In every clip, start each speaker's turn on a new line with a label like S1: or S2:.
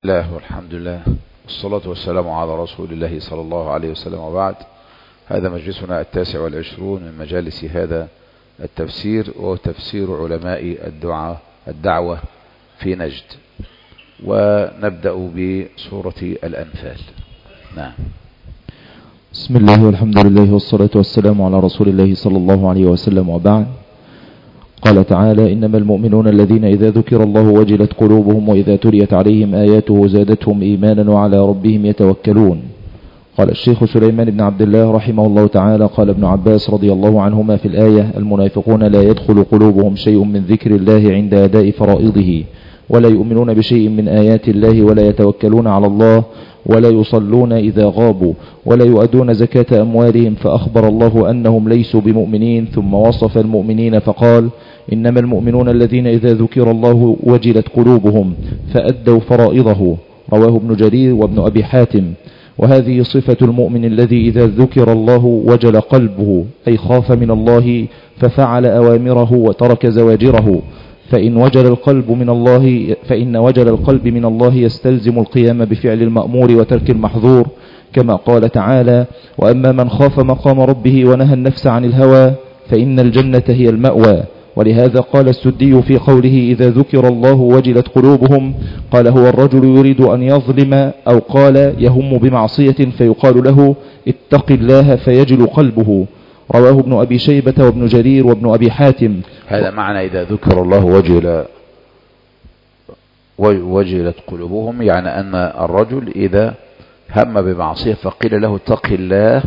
S1: الله والحمد لله والصلاة والسلام على رسول الله صلى الله عليه وسلم، وبعد. هذا مجلسنا 29 من مجالس هذا التفسير، وهو تفسير علماء الدعوة في نجد، ونبدأ بسورة الأنفال. نعم.
S2: بسم الله والحمد لله والصلاة والسلام على رسول الله صلى الله عليه وسلم، وبعد. قال تعالى: إنما المؤمنون الذين إذا ذكر الله وجلت قلوبهم وإذا تليت عليهم آياته زادتهم إيمانا وعلى ربهم يتوكلون. قال الشيخ سليمان بن عبد الله رحمه الله تعالى: قال ابن عباس رضي الله عنهما في الآية: المنافقون لا يدخل قلوبهم شيء من ذكر الله عند أداء فرائضه، ولا يؤمنون بشيء من آيات الله، ولا يتوكلون على الله، ولا يصلون إذا غابوا، ولا يؤدون زكاة أموالهم، فأخبر الله أنهم ليسوا بمؤمنين، ثم وصف المؤمنين فقال: إنما المؤمنون الذين إذا ذكر الله وجلت قلوبهم فأدوا فرائضه. رواه ابن جرير وابن أبي حاتم. وهذه صفة المؤمن الذي إذا ذكر الله وجل قلبه، أي خاف من الله ففعل أوامره وترك زواجره. فإن وجل القلب من الله يستلزم القيام بفعل المأمور وترك المحظور، كما قال تعالى: وأما من خاف مقام ربه ونهى النفس عن الهوى فإن الجنة هي المأوى. ولهذا قال السدي في قوله: إذا ذكر الله وجلت قلوبهم، قال: هو الرجل يريد أن يظلم، أو قال يهم بمعصية فيقال له: اتق الله، فيجل قلبه. رواه ابن أبي شيبة وابن جرير وابن أبي حاتم.
S1: هذا معنى إذا ذكر الله وجلت قلوبهم، يعني أن الرجل إذا هم بمعصية فقيل له اتق الله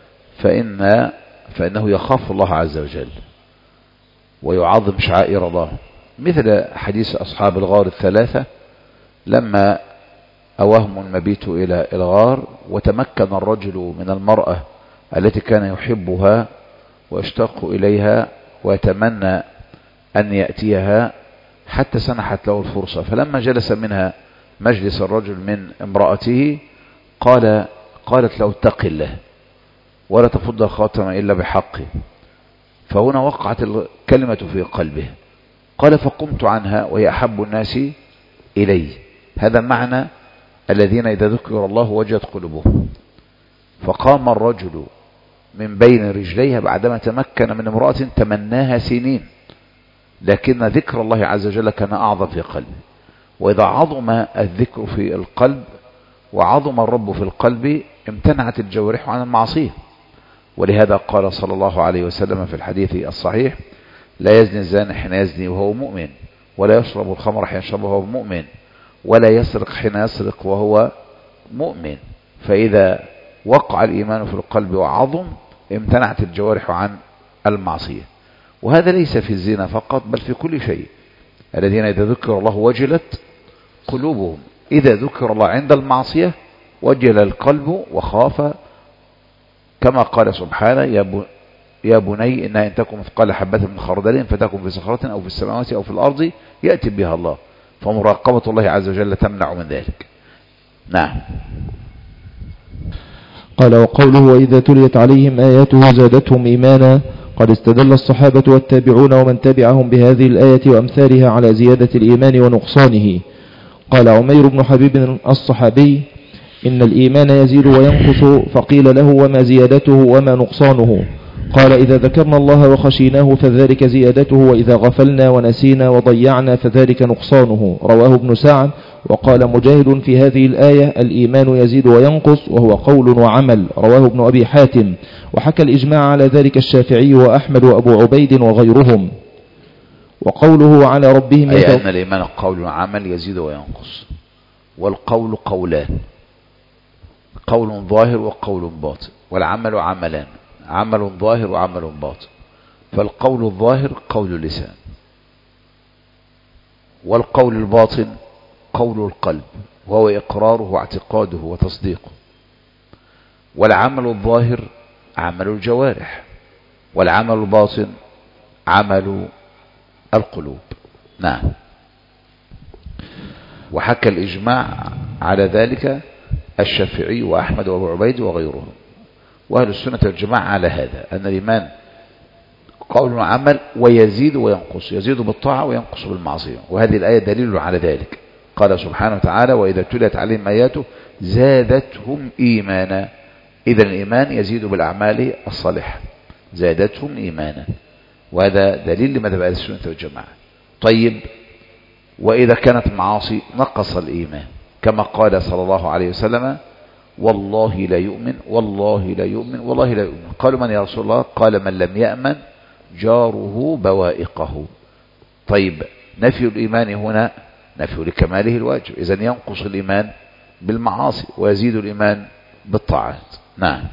S1: فإنه يخاف الله عز وجل ويعظم شعائر الله، مثل حديث أصحاب الغار الثلاثة لما أواهم المبيت إلى الغار، وتمكن الرجل من المرأة التي كان يحبها ويشتاق إليها ويتمنى أن يأتيها، حتى سنحت له الفرصة. فلما جلس منها مجلس الرجل من امرأته قالت له اتق الله ولا تفض الخاتم إلا بحقه. فهنا وقعت الكلمة في قلبه. قال: فقمت عنها وهي أحب الناس إلي. هذا معنى الذين إذا ذكر الله وجلت قلوبهم. فقام الرجل من بين رجليها بعدما تمكن من امرأة تمناها سنين، لكن ذكر الله عز وجل كان أعظم في قلبه. وإذا عظم الذكر في القلب وعظم الرب في القلب امتنعت الجوارح عن المعصية. ولهذا قال صلى الله عليه وسلم في الحديث الصحيح: لا يزني الزاني حين يزني وهو مؤمن، ولا يشرب الخمر حين يشرب وهو مؤمن، ولا يسرق حين يسرق وهو مؤمن. فإذا وقع الإيمان في القلب وعظم امتنعت الجوارح عن المعصية. وهذا ليس في الزنا فقط، بل في كل شيء. الذين إذا ذكر الله وجلت قلوبهم، إذا ذكر الله عند المعصية وجل القلب وخاف، كما قال سبحانه: يا بني إنها إن تكن مثقال حبة من خردل فتكن في صخرة أو في السماوات أو في الأرض يأتي بها الله. فمراقبة الله عز وجل تمنع من ذلك. نعم.
S2: قال: وقوله: وإذا تليت عليهم آياته زادتهم إيمانا، قد استدل الصحابة والتابعون ومن تبعهم بهذه الآية وأمثالها على زيادة الإيمان ونقصانه. قال عمير بن حبيب الصحابي: إن الإيمان يزيد وينقص، فقيل له: وما زيادته وما نقصانه؟ قال: إذا ذكرنا الله وخشيناه فذلك زيادته، وإذا غفلنا ونسينا وضيعنا فذلك نقصانه. رواه ابن سعد. وقال مجاهد في هذه الآية: الإيمان يزيد وينقص، وهو قول وعمل. رواه ابن أبي حاتم. وحكى الإجماع على ذلك الشافعي وأحمد وأبو عبيد وغيرهم. وقوله على ربهم
S1: أي أن الإيمان قول وعمل يزيد وينقص. والقول قولان: قول ظاهر وقول باطن، والعمل عملان: عمل ظاهر وعمل باطن. فالقول الظاهر قول اللسان، والقول الباطن قول القلب، وهو إقراره واعتقاده وتصديقه. والعمل الظاهر عمل الجوارح، والعمل الباطن عمل القلوب. نعم. وحكى الإجماع على ذلك الشافعي وأحمد وأبو عبيد وغيرهم. وأهل السنة والجماعة على هذا، أن الإيمان قول وعمل، ويزيد وينقص، يزيد بالطاعة وينقص بالمعصية. وهذه الآية دليل على ذلك. قال سبحانه وتعالى وإذا تليت عليهم آياته زادتهم إيمانا. إذا الإيمان يزيد بالأعمال الصالحة، زادتهم إيمانا، وهذا دليل لمذهب أهل السنة والجماعة. طيب، وإذا كانت معاصي نقص الإيمان، كما قال صلى الله عليه وسلم والله لا يؤمن والله لا يؤمن والله لا يؤمن. قالوا من يا رسول الله؟ قال من لم يأمن جاره بوائقه. طيب، نفي الإيمان هنا نفي لكماله الواجب، إذن ينقص الإيمان بالمعاصي ويزيد الإيمان بالطاعات. نعم.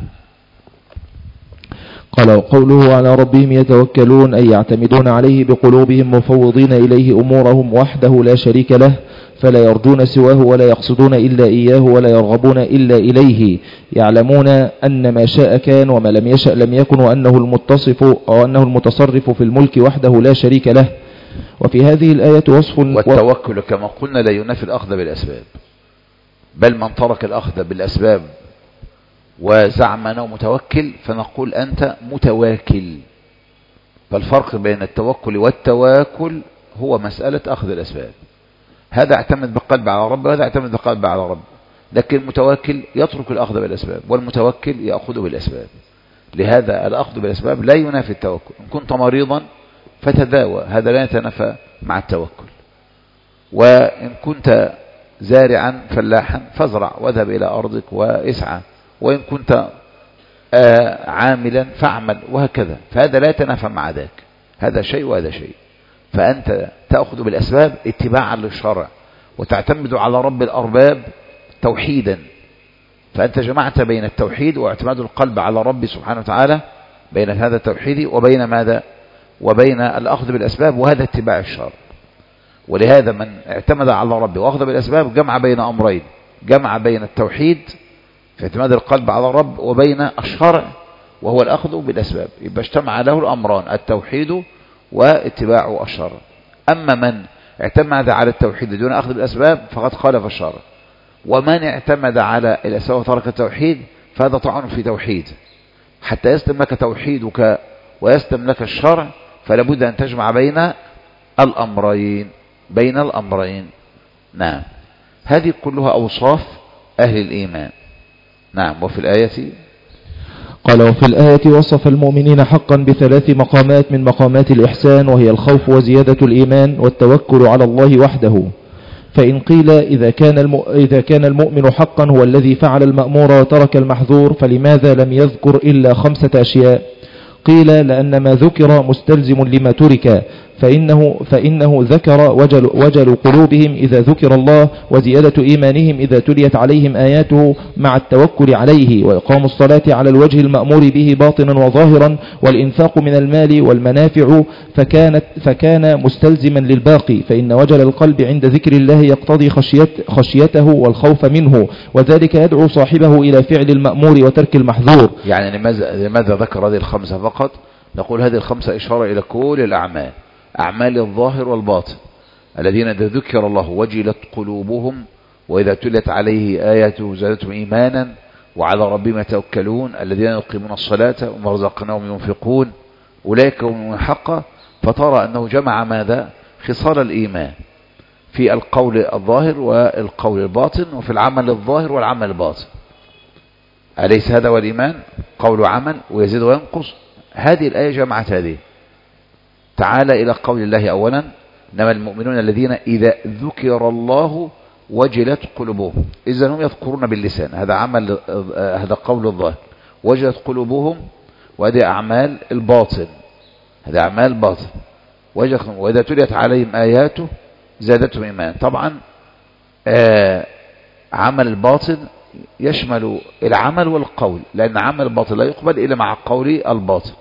S2: قال وقوله على ربهم يتوكلون أي يعتمدون عليه بقلوبهم مفوضين إليه أمورهم وحده لا شريك له، فلا يرجون سواه ولا يقصدون إلا إياه ولا يرغبون إلا إليه، يعلمون أن ما شاء كان وما لم يشأ لم يكن، وأنه المتصرف في الملك وحده لا شريك له. وفي هذه الآية وصف
S1: والتوكل كما قلنا لا ينافي الأخذ بالأسباب، بل من ترك الأخذ بالأسباب وزعم أنه متوكل فنقول أنت متواكل. فالفرق بين التوكل والتواكل هو مسألة أخذ الأسباب. هذا اعتمد بالقلب على رب وهذا اعتمد بالقلب على رب، لكن المتواكل يترك الأخذ بالأسباب والمتوكل يأخذ بالأسباب. لهذا الأخذ بالأسباب لا ينافي التوكل. إن كنت مريضا فتداوى، هذا لا يتنافى مع التوكل. وإن كنت زارعا فلاحا فازرع واذهب إلى أرضك واسعى، وإن كنت عاملا فاعمل، وهكذا. فهذا لا يتنافى مع ذاك، هذا شيء وهذا شيء. فأنت تأخذ بالأسباب اتباعا للشرع وتعتمد على رب الأرباب توحيدا. فأنت جمعت بين التوحيد واعتماد القلب على رب سبحانه وتعالى، بين هذا التوحيد وبين ماذا؟ وبين الأخذ بالأسباب، وهذا اتباع الشرع. ولهذا من اعتمد على ربه وأخذ بالأسباب جمع بين أمرين، جمع بين التوحيد في اعتماد القلب على الرب وبين الشرع وهو الأخذ بالأسباب. يبقى اجتمع له الأمران، التوحيد واتباع الشرع. أما من اعتمد على التوحيد دون أخذ بالأسباب فقد خالف الشرع، ومن اعتمد على الأسباب وترك التوحيد فهذا طعن في توحيد. حتى يسلم لك توحيدك ويسلم لك الشرع فلا بد أن تجمع بين الأمرين. نعم. هذه كلها أوصاف أهل الإيمان. نعم. وفي الآية
S2: قال وفي الآية وصف المؤمنين حقا بثلاث مقامات من مقامات الإحسان، وهي الخوف وزيادة الإيمان والتوكل على الله وحده. فإن قيل إذا كان المؤمن حقا هو الذي فعل المأمور وترك المحظور، فلماذا لم يذكر إلا 5 أشياء؟ قيل لأن ما ذكر مستلزم لما ترك، فإنه ذكر وجل قلوبهم إذا ذكر الله، وزيادة إيمانهم إذا تليت عليهم آياته، مع التوكل عليه، وإقام الصلاة على الوجه المأمور به باطنا وظاهرا، والإنفاق من المال والمنافع، فكان مستلزما للباقي. فإن وجل القلب عند ذكر الله يقتضي خشيته والخوف منه، وذلك يدعو صاحبه إلى فعل المأمور وترك المحظور.
S1: يعني لماذا ذكر هذه ال5 فقط؟ نقول هذه ال5 إشارة إلى كل الأعمال، أعمال الظاهر والباطن. الذين إذا ذكر الله وجلت قلوبهم وإذا تلت عليه آياته زادتهم إيمانا وعلى ربهم يتوكلون الذين يقيمون الصلاة وما رزقناهم ينفقون أولئك هم حقا. فترى أنه جمع ماذا؟ خصال الإيمان في القول الظاهر والقول الباطن، وفي العمل الظاهر والعمل الباطن. أليس هذا هو الإيمان؟ قول وعمل ويزيد وينقص. هذه الآية جمعت هذه. تعال إلى قول الله أولا إنما المؤمنون الذين إذا ذكر الله وجلت قلوبهم. إذا هم يذكرون باللسان، هذا قول الظاهر. وجلت قلوبهم وهذه أعمال الباطن، هذا أعمال باطن. وإذا تليت عليهم آياته زادتهم إيمان. طبعا عمل الباطن يشمل العمل والقول، لأن عمل الباطن لا يقبل إلا مع قول الباطن.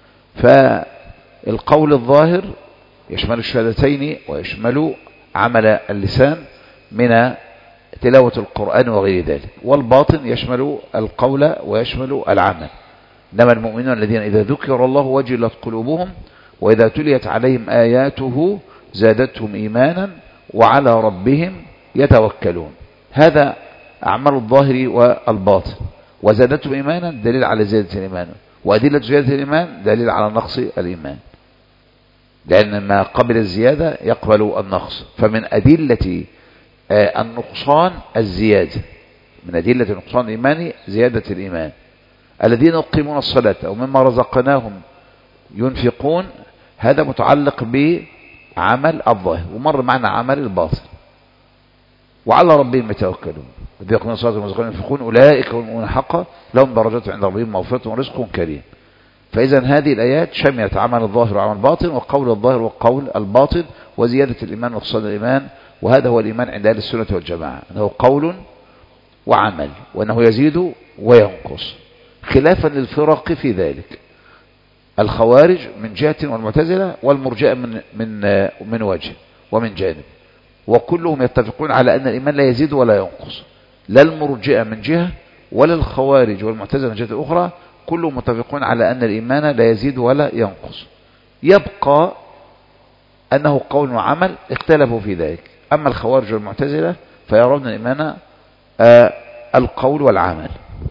S1: فالقول الظاهر يشمل الشهادتين ويشمل عمل اللسان من تلاوة القرآن وغير ذلك، والباطن يشمل القول ويشمل العمل. إنما المؤمنون الذين إذا ذكر الله وجلت قلوبهم وإذا تليت عليهم آياته زادتهم إيمانا وعلى ربهم يتوكلون. هذا أعمال الظاهر والباطن. وزادتهم إيمانا دليل على زيادة الإيمان، وأدلة زيادة الإيمان دليل على نقص الإيمان، لأن ما قبل الزيادة يقبل النقص. فمن أدلة النقصان الزيادة، من أدلة النقصان الإيماني زيادة الإيمان. الذين يقيمون الصلاة أو مما رزقناهم ينفقون، هذا متعلق بعمل الظاهر، ومر معنا عمل الباطن. وعلى ربهم يتوكلون، الذين يقيمون الصلاة ومما ينفقون أولئك هم المؤمنون حقا لهم درجات عند ربهم مغفرة ورزق كريم. فإذا هذه الآيات شملت عمل الظاهر وعمل الباطن، وقول الظاهر وقول الباطن، وزيادة الإيمان ونقصان الإيمان. وهذا هو الإيمان عند أهل السنة والجماعة، أنه قول وعمل، وأنه يزيد وينقص، خلافا للفرق في ذلك، الخوارج من جهة والمعتزلة والمرجئة من وجه ومن جانب، وكلهم يتفقون على أن الإيمان لا يزيد ولا ينقص، لا المرجئة من جهة ولا الخوارج والمعتزلة من جهة أخرى، كلهم متفقون على أن الإيمان لا يزيد ولا ينقص. يبقى أنه قول وعمل اختلفوا في ذلك. أما الخوارج والمعتزلة فيرون الإيمان القول والعمل،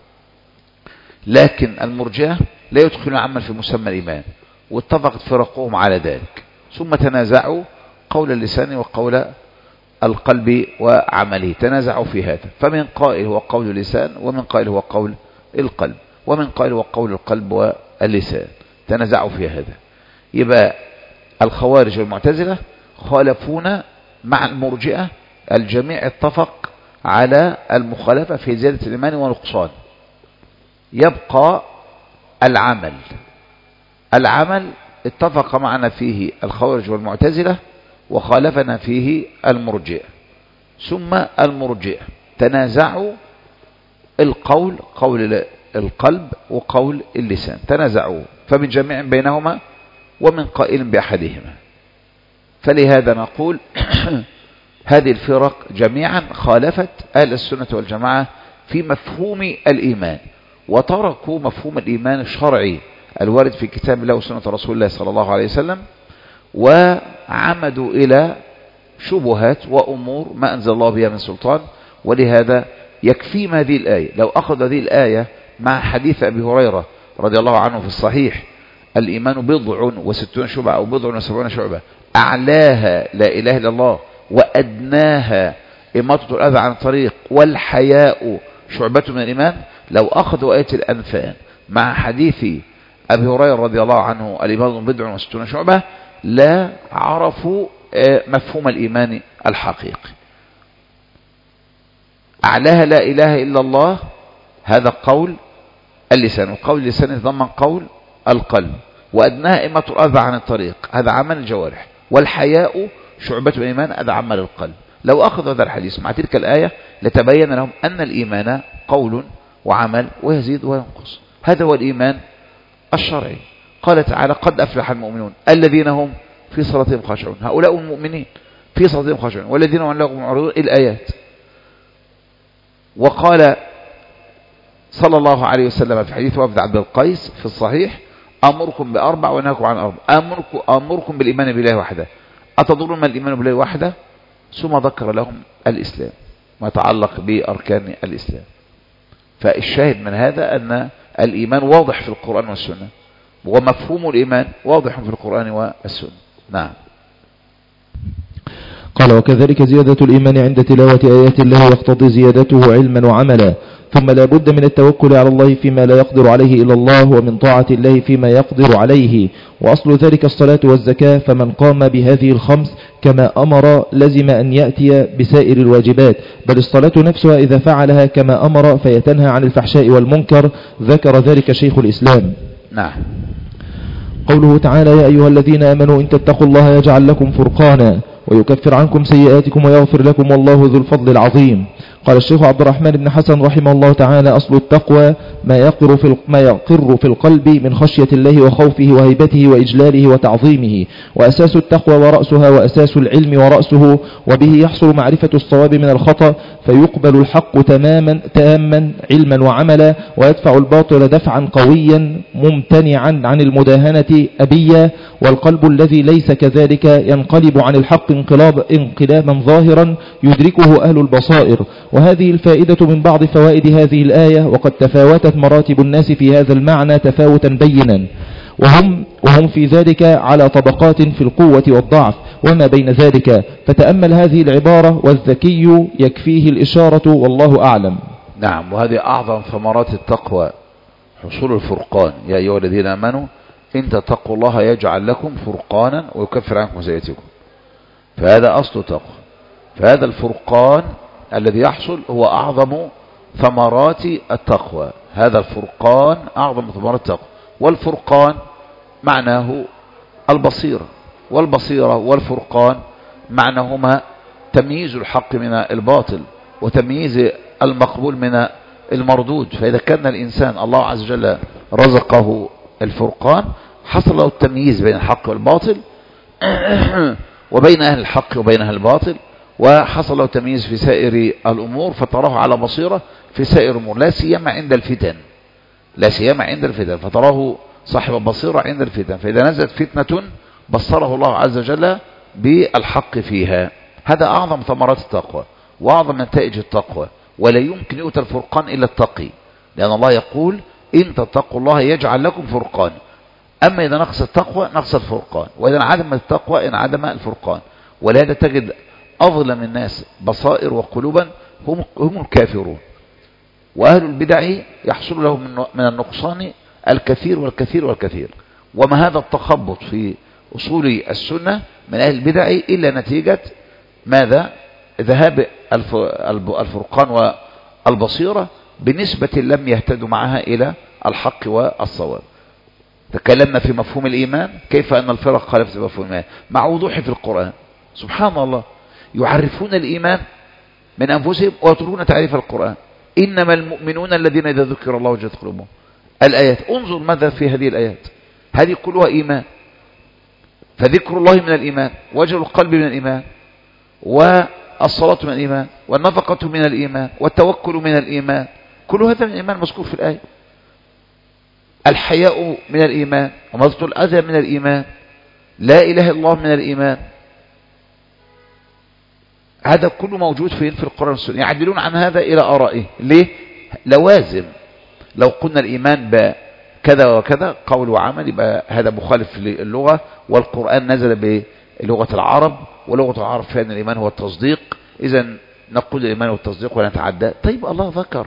S1: لكن المرجئة لا يدخلون العمل في مسمى الإيمان، واتفقت فرقهم على ذلك، ثم تنازعوا قول اللسان وقول القلب وعمله، تنازعوا في هذا، فمن قائل هو قول اللسان، ومن قائل هو قول القلب، ومن قائل هو قول القلب واللسان، تنازعوا في هذا. يبقى الخوارج والمعتزلة خالفونا مع المرجئة، الجميع اتفق على المخالفة في زيادة الإيمان ونقصان. يبقى العمل اتفق معنا فيه الخوارج والمعتزلة، وخالفنا فيه المرجئة. ثم المرجئة تنازعوا القول، قول القلب وقول اللسان، تنازعوا، فمن جميع بينهما ومن قائل بأحدهما. فلهذا نقول هذه الفرق جميعا خالفت أهل السنة والجماعة في مفهوم الإيمان، وتركوا مفهوم الإيمان الشرعي الوارد في كتاب الله وسنة رسول الله صلى الله عليه وسلم، وعمدوا إلى شبهات وأمور ما أنزل الله بها من سلطان. ولهذا يكفيهم هذه الآية. لو أخذ هذه الآية مع حديث أبي هريرة رضي الله عنه في الصحيح، الإيمان 60 شعبة أو 70 شعبة، أعلاها لا إله إلا الله، وأدناها إماطة الأذى عن الطريق، والحياء شعبة من الإيمان. لو أخذوا آية الأنفال مع حديث أبي هريرة رضي الله عنه الإيمان 60 شعبة، لا عرفوا مفهوم الإيمان الحقيقي. أعلاها لا إله إلا الله، هذا قول اللسان، وقول اللسان يتضمن قول القلب، وأدناها إماطة الأذى عن الطريق، هذا عمل الجوارح، والحياء شعبة من الإيمان، هذا عمل القلب. لو أخذوا هذا الحديث مع تلك الآية لتبين لهم أن الإيمان قول وعمل، ويزيد وينقص. هذا هو الإيمان الشرعي. قال تعالى: قد أفلح المؤمنون الذين هم في صلاتهم خاشعون. هؤلاء المؤمنين في صلاتهم خاشعون، والذين هم عن اللغو معرضون، الآيات. وقال صلى الله عليه وسلم في حديث وفد عبد القيس في الصحيح: أمركم بأربع ونهاكم عن أربع، أمركم بالإيمان بالله وحده، أتدرون ما الإيمان بالله وحده؟ ثم ذكر لهم الإسلام ما يتعلق بأركان الإسلام. فالشاهد من هذا أن الإيمان واضح في القرآن والسنة، ومفهوم الإيمان واضح في القرآن والسنة. نعم.
S2: قال: وكذلك زيادة الإيمان عند تلاوة آيات الله يقتضي زيادته علما وعملا، ثم لا بد من التوكل على الله فيما لا يقدر عليه إلا الله، ومن طاعة الله فيما يقدر عليه، وأصل ذلك الصلاة والزكاة، فمن قام بهذه الخمس كما أمر لزم أن يأتي بسائر الواجبات، بل الصلاة نفسها إذا فعلها كما أمر فيتنهى عن الفحشاء والمنكر. ذكر ذلك شيخ الإسلام.
S1: نعم.
S2: قوله تعالى: يا أيها الذين آمنوا إن تتقوا الله يجعل لكم فرقانا ويكفر عنكم سيئاتكم ويغفر لكم والله ذو الفضل العظيم. قال الشيخ عبد الرحمن بن حسن رحمه الله تعالى: أصل التقوى ما يقر في القلب من خشية الله وخوفه وهيبته وإجلاله وتعظيمه، وأساس التقوى ورأسها، وأساس العلم ورأسه، وبه يحصل معرفة الصواب من الخطأ، فيقبل الحق تاما علما وعملا، ويدفع الباطل دفعا قويا ممتنعا عن المداهنة أبيا، والقلب الذي ليس كذلك ينقلب عن الحق انقلابا ظاهرا يدركه أهل البصائر. وهذه الفائدة من بعض فوائد هذه الآية، وقد تفاوتت مراتب الناس في هذا المعنى تفاوتا بينا. وهم في ذلك على طبقات في القوة والضعف وما بين ذلك. فتأمل هذه العبارة: والذكي يكفيه الإشارة والله أعلم.
S1: نعم، وهذه أعظم ثمرات التقوى، حصول الفرقان. يا أيها الذين آمنوا إن تتقوا الله يجعل لكم فرقانا ويكفر عنكم سيئاتكم. فهذا أصل تقوى. فهذا الفرقان الذي يحصل هو أعظم ثمرات التقوى. هذا الفرقان أعظم ثمرات التقوى. والفرقان معناه البصيرة، والبصيرة والفرقان معناهما تمييز الحق من الباطل وتمييز المقبول من المردود. فإذا كان الإنسان الله عز وجل رزقه الفرقان حصل له التمييز بين الحق والباطل وبين أهل الحق وبين أهل الباطل، وحصل له تمييز في سائر الأمور، فتراه على بصيرة في سائر الأمور، لا سيما عند الفتن، لا سيما عند الفتن، فتراه صاحب بصيرة عند الفتن. فإذا نزلت فتنة بصره الله عز وجل بالحق فيها. هذا أعظم ثمرات التقوى وأعظم نتائج التقوى. ولا يمكن يؤتى الفرقان إلا التقي، لأن الله يقول إن تتقوا الله يجعل لكم فرقان. أما إذا نقص التقوى نقص الفرقان، وإذا انعدم التقوى انعدم الفرقان. ولهذا تجد أظلم الناس بصائر وقلوبا هم الكافرون. وأهل البدع يحصل لهم من النقصان الكثير والكثير والكثير. وما هذا التخبط في أصول السنة من أهل البدع إلا نتيجة ماذا؟ ذهاب الفرقان والبصيرة بنسبة لم يهتدوا معها إلى الحق والصواب. تكلمنا في مفهوم الإيمان، كيف أن الفرق خالفت مفهوم الإيمان مع وضوح في القرآن. سبحان الله، يعرفون الإيمان من أنفسهم ويتركون تعريف القرآن. إنما المؤمنون الذين إذا ذكر الله وجلت قلوبهم. الآيات، انظر ماذا في هذه الآيات، هذه كلها إيمان. فذكر الله من الإيمان، وجل القلب من الإيمان، والصلاة من الإيمان، والنفقة من الإيمان، والتوكل من الإيمان، كل هذا من الإيمان مذكور في الآية. الحياء من الإيمان، ومضغ الأذى من الإيمان، لا إله إلا الله من الإيمان. هذا كله موجود في القرآن والسنة. يعدلون عن هذا إلى آرائه. ليه؟ لوازم. لو قلنا الإيمان بكذا وكذا قول وعمل يبقى هذا مخالف للغة، والقرآن نزل بلغة العرب، ولغة العرب فإن الإيمان هو التصديق، إذا نقول الإيمان هو التصديق ولا نتعدى. طيب الله ذكر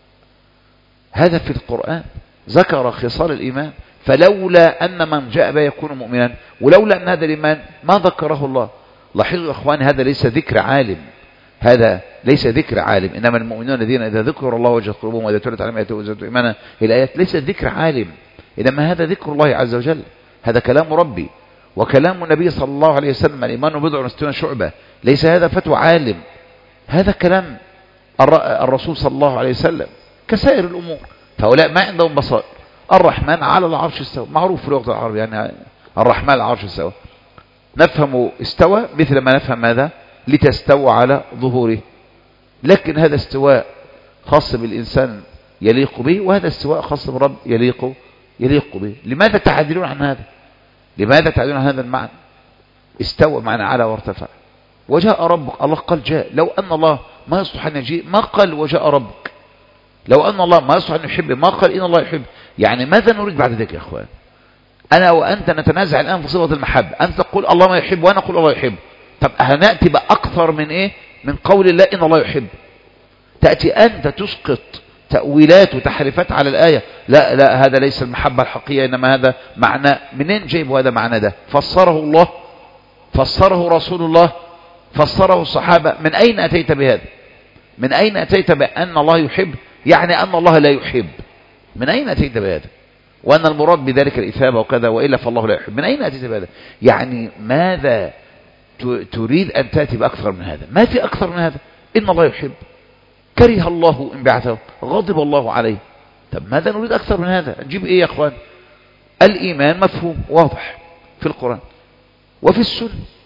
S1: هذا في القرآن، ذكر خصال الإيمان، فلولا أن من جاء به يكون مؤمنا، ولولا أن هذا الإيمان ما ذكره الله. لاحظوا يا إخواني، هذا ليس ذكر عالم، هذا ليس ذكر عالم. إنما المؤمنون الذين إذا ذكر الله وجلت قلوبهم وإذا تليت عليهم آياته وزادتهم إيمانا. الآيات ليس ذكر عالم، إنما هذا ذكر الله عز وجل. هذا كلام ربي وكلام النبي صلى الله عليه وسلم. الإيمان بضع وستون شعبة، ليس هذا فتوى عالم، هذا كلام الرسول صلى الله عليه وسلم كسائر الأمور. فهؤلاء ما عندهم بصائر. الرحمن على العرش استوى، معروف في لغة العرب، يعني الرحمن على العرش استوى. نفهم استوى مثل ما نفهم ماذا؟ لتستوى على ظهوره. لكن هذا استواء خاص بالإنسان يليق به، وهذا استواء خاص بالرب يليق به. لماذا تعدلون عن هذا؟ لماذا تعدلون عن هذا المعنى؟ استوى معنى على وارتفع. وجاء ربك، الله قال جاء. لو أن الله ما يصلح أن يجيء ما قال وجاء ربك. لو أن الله ما يصلح أن يحب ما قال إن الله يحب. يعني ماذا نريد بعد ذلك يا أخوان؟ أنا وأنت نتنازع الآن في صفة المحبة، أنت تقول الله ما يحب وأنا أقول الله يحب. طب هنأتي بأكثر من إيه؟ من قول الله إن الله يحب. تأتي أنت تسقط تأويلات وتحريفات على الآية. لا لا، هذا ليس المحبة الحقيقية، إنما هذا معنى. منين جايب هذا معنى؟ ده فسره الله، فسره رسول الله، فسره الصحابة. من أين أتيت بهذا؟ من أين أتيت بأن الله يحب يعني أن الله لا يحب؟ من أين أتيت بهذا؟ وأن المراد بذلك الإثابة وكذا، وإلا فالله لا يحب. من أين أتيت بهذا؟ يعني ماذا تريد أن تأتي بأكثر من هذا؟ ما في أكثر من هذا. إن الله يحب، كره الله انبعاثه، غضب الله عليه. طب ماذا نريد أكثر من هذا؟ نجيب إيه يا أخوان؟ الإيمان مفهوم واضح في القرآن وفي السنة،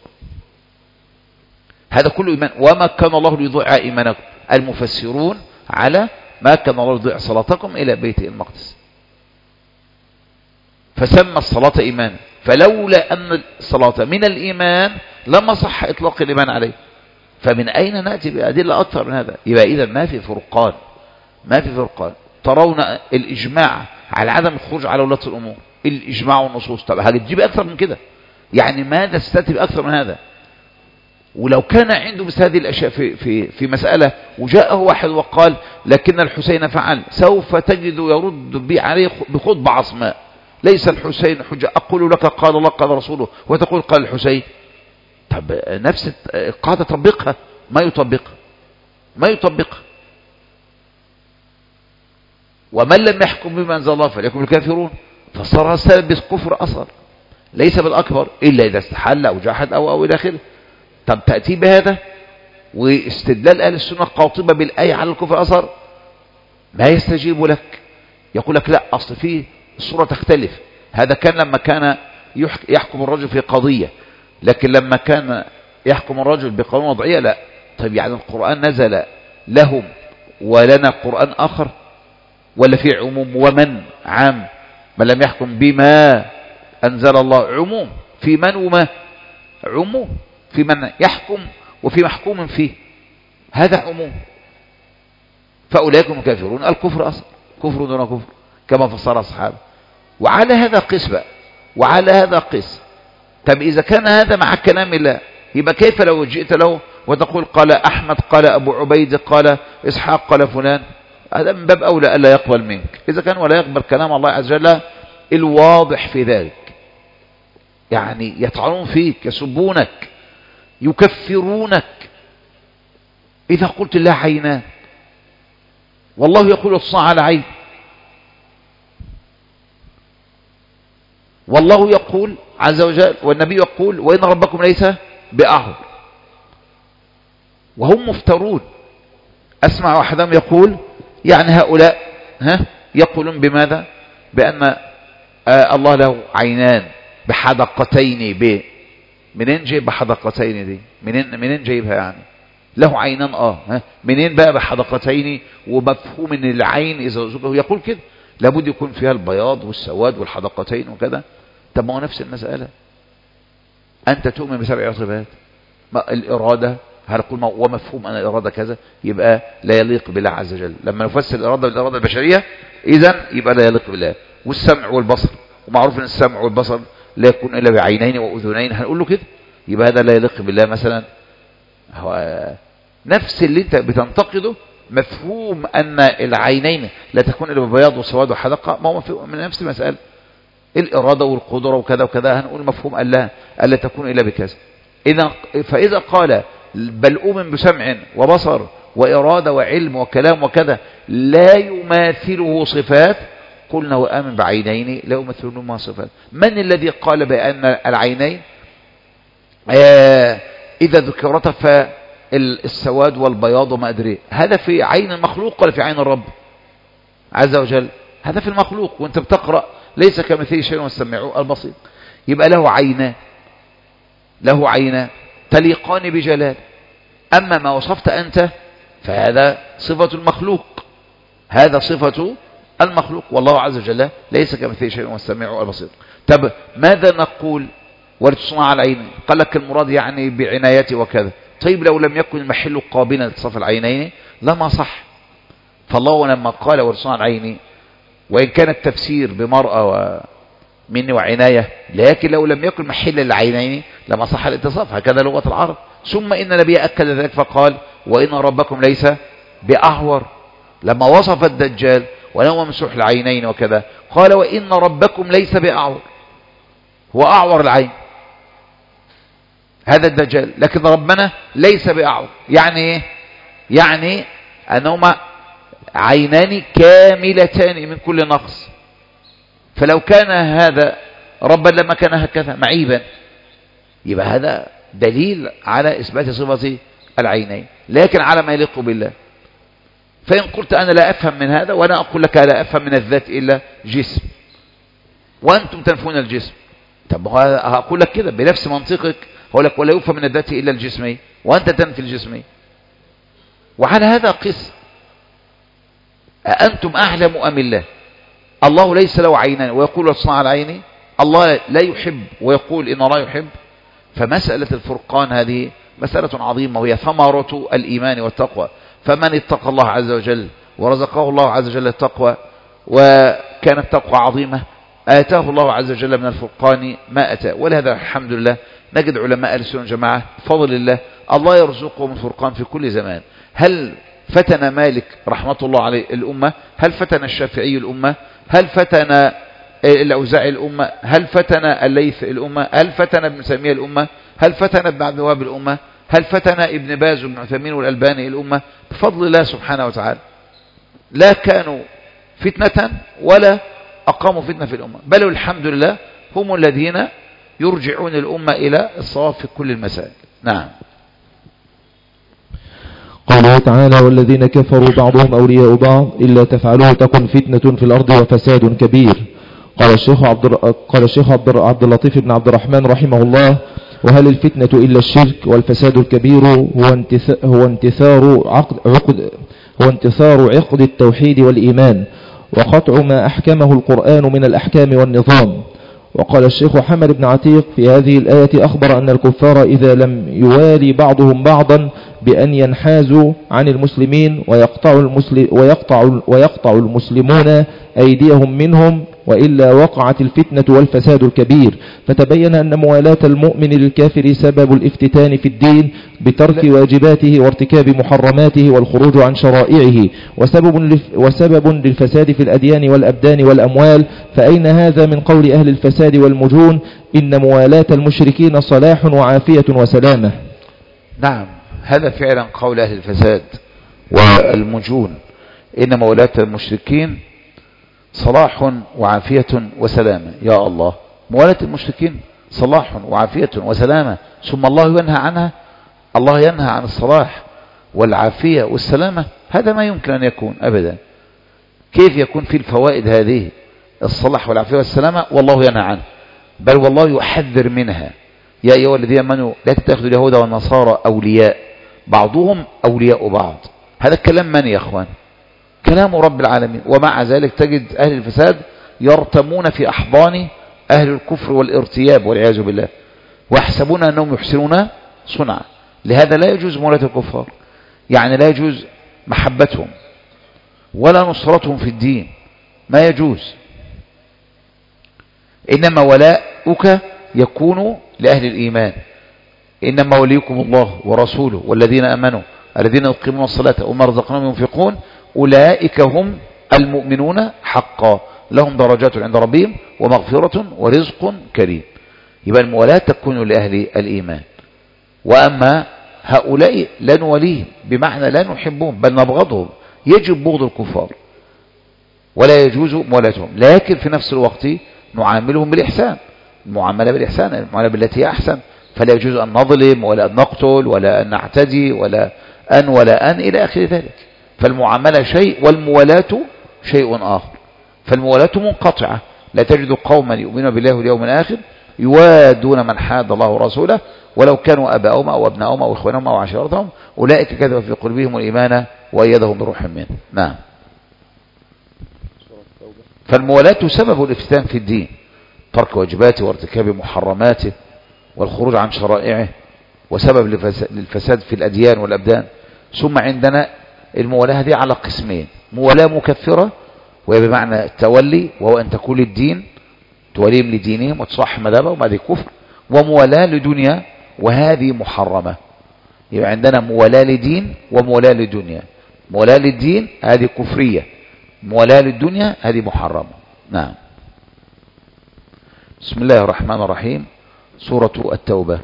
S1: هذا كله إيمان. وما كان الله ليضيع إيمانكم. المفسرون على ما كان الله ليضيع صلاتكم إلى بيت المقدس، فسمى الصلاة إيمانا. فلولا أن الصلاة من الإيمان لما صح إطلاق الإيمان عليه. فمن أين نأتي بأدلة أكثر من هذا؟ يبقى إذا ما في فرقان، ما في فرقان. ترون الإجماع على عدم الخروج على ولاة الأمور، الإجماع والنصوص. طب هتجيب أكثر من كده؟ يعني ماذا تستتب أكثر من هذا؟ ولو كان عنده مثل هذه الأشياء في مسألة وجاءه واحد وقال لكن الحسين فعل، سوف تجد يرد به عليه بخطبة عصماء. ليس الحسين حجة، أقول لك قال الله قال رسوله وتقول قال الحسين. طب نفس القاعدة تطبقها، ما يطبقها. ومن لم يحكم بما أنزل الله فليكن الكافرون. فصار السبب بالكفر أصغر ليس بالأكبر إلا إذا استحل أو جحد أو إلى آخره. طب تأتي بهذا واستدلال أهل السنة قاطبة بالآية على الكفر أصغر، ما يستجيب لك، يقول لك لا أصل فيه الصورة تختلف. هذا كان لما كان يحكم الرجل في قضية، لكن لما كان يحكم الرجل بقانون وضعية لا. طيب يعني القرآن نزل لهم ولنا قرآن آخر، ولا في عموم ومن عام؟ من لم يحكم بما أنزل الله عموم، في من وما عموم، في من يحكم وفي محكوم فيه، هذا عموم. فأولئك هم الكافرون، الكفر أصلا كفر دون كفر كما فسر الصحابة. وعلى هذا قس بقى، وعلى هذا قس. طب إذا كان هذا مع كلام الله، يبقى كيف لو جئت له وتقول قال أحمد قال أبو عبيد قال إسحاق قال فلان؟ هذا من باب أولى ألا يقبل منك إذا كان ولا يقبل كلام الله عز وجل الواضح في ذلك. يعني يطعنون فيك، يسبونك، يكفرونك إذا قلت الله عينان، والله يقول اتصنع على عين، والله يقول عز وجل والنبي يقول وإن ربكم ليس بأعور، وهم مفترون. أسمع أحدهم يقول يعني هؤلاء يقولون بماذا؟ بأن الله له عينان بحدقتين. منين جايب بحدقتين دي؟ منين جايبها يعني؟ له عينان منين بقى بحدقتين؟ ومفهوم ان العين اذا يقول كده لابد يكون فيها البياض والسواد والحدقتين وكذا. طب ما هو نفس المسألة، انت تؤمن بسبع عصبات الإرادة، هنقول ومفهوم ان الإرادة كذا، يبقى لا يليق بالله عز وجل. لما نفسر الإرادة بالإرادة البشرية إذن يبقى لا يليق بالله. والسمع والبصر، ومعروف ان السمع والبصر لا يكون الا بعينين واذنين، هنقول له كده يبقى هذا لا يليق بالله مثلا. هو نفس اللي انت بتنتقده، مفهوم ان العينين لا تكون الا ببياض وسواد وحدقه، ما هو من نفس المساله. الاراده والقدره وكذا وكذا، هنقول مفهوم الا تكون الا بكذا. فاذا قال بل اؤمن بسمع وبصر واراده وعلم وكلام وكذا لا يماثله صفات، قلنا وآمن بعينين لا يمثلهما صفات. من الذي قال بأن العينين إذا ذكرت فالسواد والبياض وما أدري؟ هذا في عين المخلوق ولا في عين الرب عز وجل؟ هذا في المخلوق، وانت بتقرأ ليس كمثله شيء والسميع البصير. يبقى له عينان تليقان بجلال. أما ما وصفت أنت فهذا صفة المخلوق، هذا صفة المخلوق، والله عز وجل ليس كمثله شيء والسميع البصير. طب ماذا نقول ولتصنع على العين؟ قال لك المراد يعني بعنايته وكذا. طيب لو لم يكن المحل قابلا لتصف العينين لما صح. فالله لما قال ولتصنع على العين، وإن كان التفسير بمرأة ومني وعناية، لكن لو لم يكن محل العينين لما صح الاتصاف، هكذا لغة العرب. ثم إن النبي أكد ذلك فقال وإن ربكم ليس بأعور. لما وصف الدجال ولو ممسوح العينين وكذا قال وإن ربكم ليس بأعور، هو أعور العين هذا الدجال، لكن ربنا ليس بأعور. يعني ايه؟ يعني أنهما عينان كاملتان من كل نقص. فلو كان هذا ربا لما كان هكذا معيبا، يبقى هذا دليل على إثبات صفة العينين، لكن على ما يليق بالله. فإن قلت أنا لا أفهم من هذا، وأنا أقول لك لا أفهم من الذات إلا جسم، وأنتم تنفون الجسم. طب هقول لك كده بنفس منطقك، هقول لك ولا يفهم من الذات إلا الجسمي، وأنت تنفي الجسمي. وعلى هذا قس. أأنتم أعلم أم الله؟ الله ليس له عينان ويقول اصنع على عيني، الله لا يحب ويقول إن الله يحب. فمسألة الفرقان هذه مسألة عظيمة، وهي ثمرة الإيمان والتقوى. فمن اتقى الله عز وجل ورزقه الله عز وجل التقوى، وكانت تقوى عظيمة، آتاه الله عز وجل من الفرقان ما أتى. ولهذا الحمد لله نجد علماء أهل السنة والجماعة بفضل الله الله يرزقهم الفرقان في كل زمان. هل فتن مالك رحمة الله عليه الأمة؟ هل فتن الشافعي الأمة؟ هل فتن الأوزاعي الأمة؟ هل فتن الليث الأمة؟ هل فتن ابن تيمية الأمة؟ هل فتن ابن عبد الوهاب الأمة؟ هل فتن ابن باز وابن عثيمين والألباني الأمة؟ بفضل الله سبحانه وتعالى لا كانوا فتنة ولا أقاموا فتنة في الأمة، بل الحمد لله هم الذين يرجعون الأمة إلى الصواب في كل المسائل. نعم.
S2: قوله تعالى والذين كفروا بعضهم أولياء بعض إلا تفعلوه تكن فتنة في الأرض وفساد كبير. قال الشيخ عبد اللطيف بن عبد الرحمن رحمه الله وهل الفتنة إلا الشرك والفساد الكبير هو انتصار عقد التوحيد والإيمان وقطع ما أحكمه القرآن من الأحكام والنظام. وقال الشيخ حمد بن عتيق في هذه الآية أخبر أن الكفار إذا لم يوالي بعضهم بعضا بأن ينحازوا عن المسلمين ويقطع المسلمون أيديهم منهم وإلا وقعت الفتنة والفساد الكبير. فتبين أن موالاة المؤمن للكافر سبب الافتتان في الدين بترك واجباته وارتكاب محرماته والخروج عن شرائعه وسبب للفساد في الأديان والأبدان والأموال. فأين هذا من قول أهل الفساد والمجون إن موالاة المشركين صلاح وعافية وسلامة؟
S1: نعم هذا فعلا قول أهل الفساد والمجون إن موالاة المشركين صلاح وعافية وسلامة. يا الله، موالاة المشركين صلاح وعافية وسلامة، ثم الله ينهى عنها. الله ينهى عن الصلاح والعافية والسلامة، هذا ما يمكن أن يكون أبدا. كيف يكون في الفوائد هذه الصلاح والعافية والسلامة والله ينهى عنها؟ بل والله يحذر منها. يا أيها الذين آمنوا لا تتخذوا اليهود والنصارى أولياء بعضهم أولياء بعض. هذا الكلام من يا أخوان؟ كلام رب العالمين. ومع ذلك تجد أهل الفساد يرتمون في أحضان أهل الكفر والارتياب والعياذ بالله ويحسبون أنهم يحسنون صنعا. لهذا لا يجوز مولاة الكفار، يعني لا يجوز محبتهم ولا نصرتهم في الدين، ما يجوز. إنما ولاؤك يكون لأهل الإيمان. إنما وليكم الله ورسوله والذين آمنوا الذين يقيمون الصلاة وما رزقناهم ينفقون أولئك هم المؤمنون حقا لهم درجات عند ربهم ومغفرة ورزق كريم. يبقى المولاة تكون لأهل الإيمان. وأما هؤلاء لا نوليهم بمعنى لا نحبهم بل نبغضهم، يجب بغض الكفار ولا يجوز مولاتهم، لكن في نفس الوقت نعاملهم بالإحسان، المعاملة بالإحسان، المعاملة بالتي أحسن. فلا يجوز أن نظلم ولا أن نقتل ولا أن نعتدي ولا أن إلى آخر ذلك. فالمعاملة شيء والمولاة شيء آخر. فالمولاة منقطعة، لا تجد قوما يؤمنون بالله واليوم الآخر يوادون من حاد الله ورسوله ولو كانوا أباءهم أو أبناءهم أو إخوانهم أو عشيرتهم أولئك كذب في قلوبهم الإيمان وأيدهم بروح منه. نعم. فالمولاة سبب الافتتان في الدين، ترك واجباته وارتكاب محرماته والخروج عن شرائعه، وسبب للفساد في الأديان والأبدان. ثم عندنا المولاة هذه على قسمين: مولاة مكفرة وهي بمعنى التولي وهو أن تكون الدين توليهم لدينهم وتصح مذهبهم وهذه كفر، ومولاة لدنيا وهذه محرمة. يبقى عندنا مولاة لدين ومولاة لدنيا. مولاة للدين هذه كفرية، مولاة للدنيا هذه محرمة. نعم. بسم الله الرحمن الرحيم. سورة التوبة.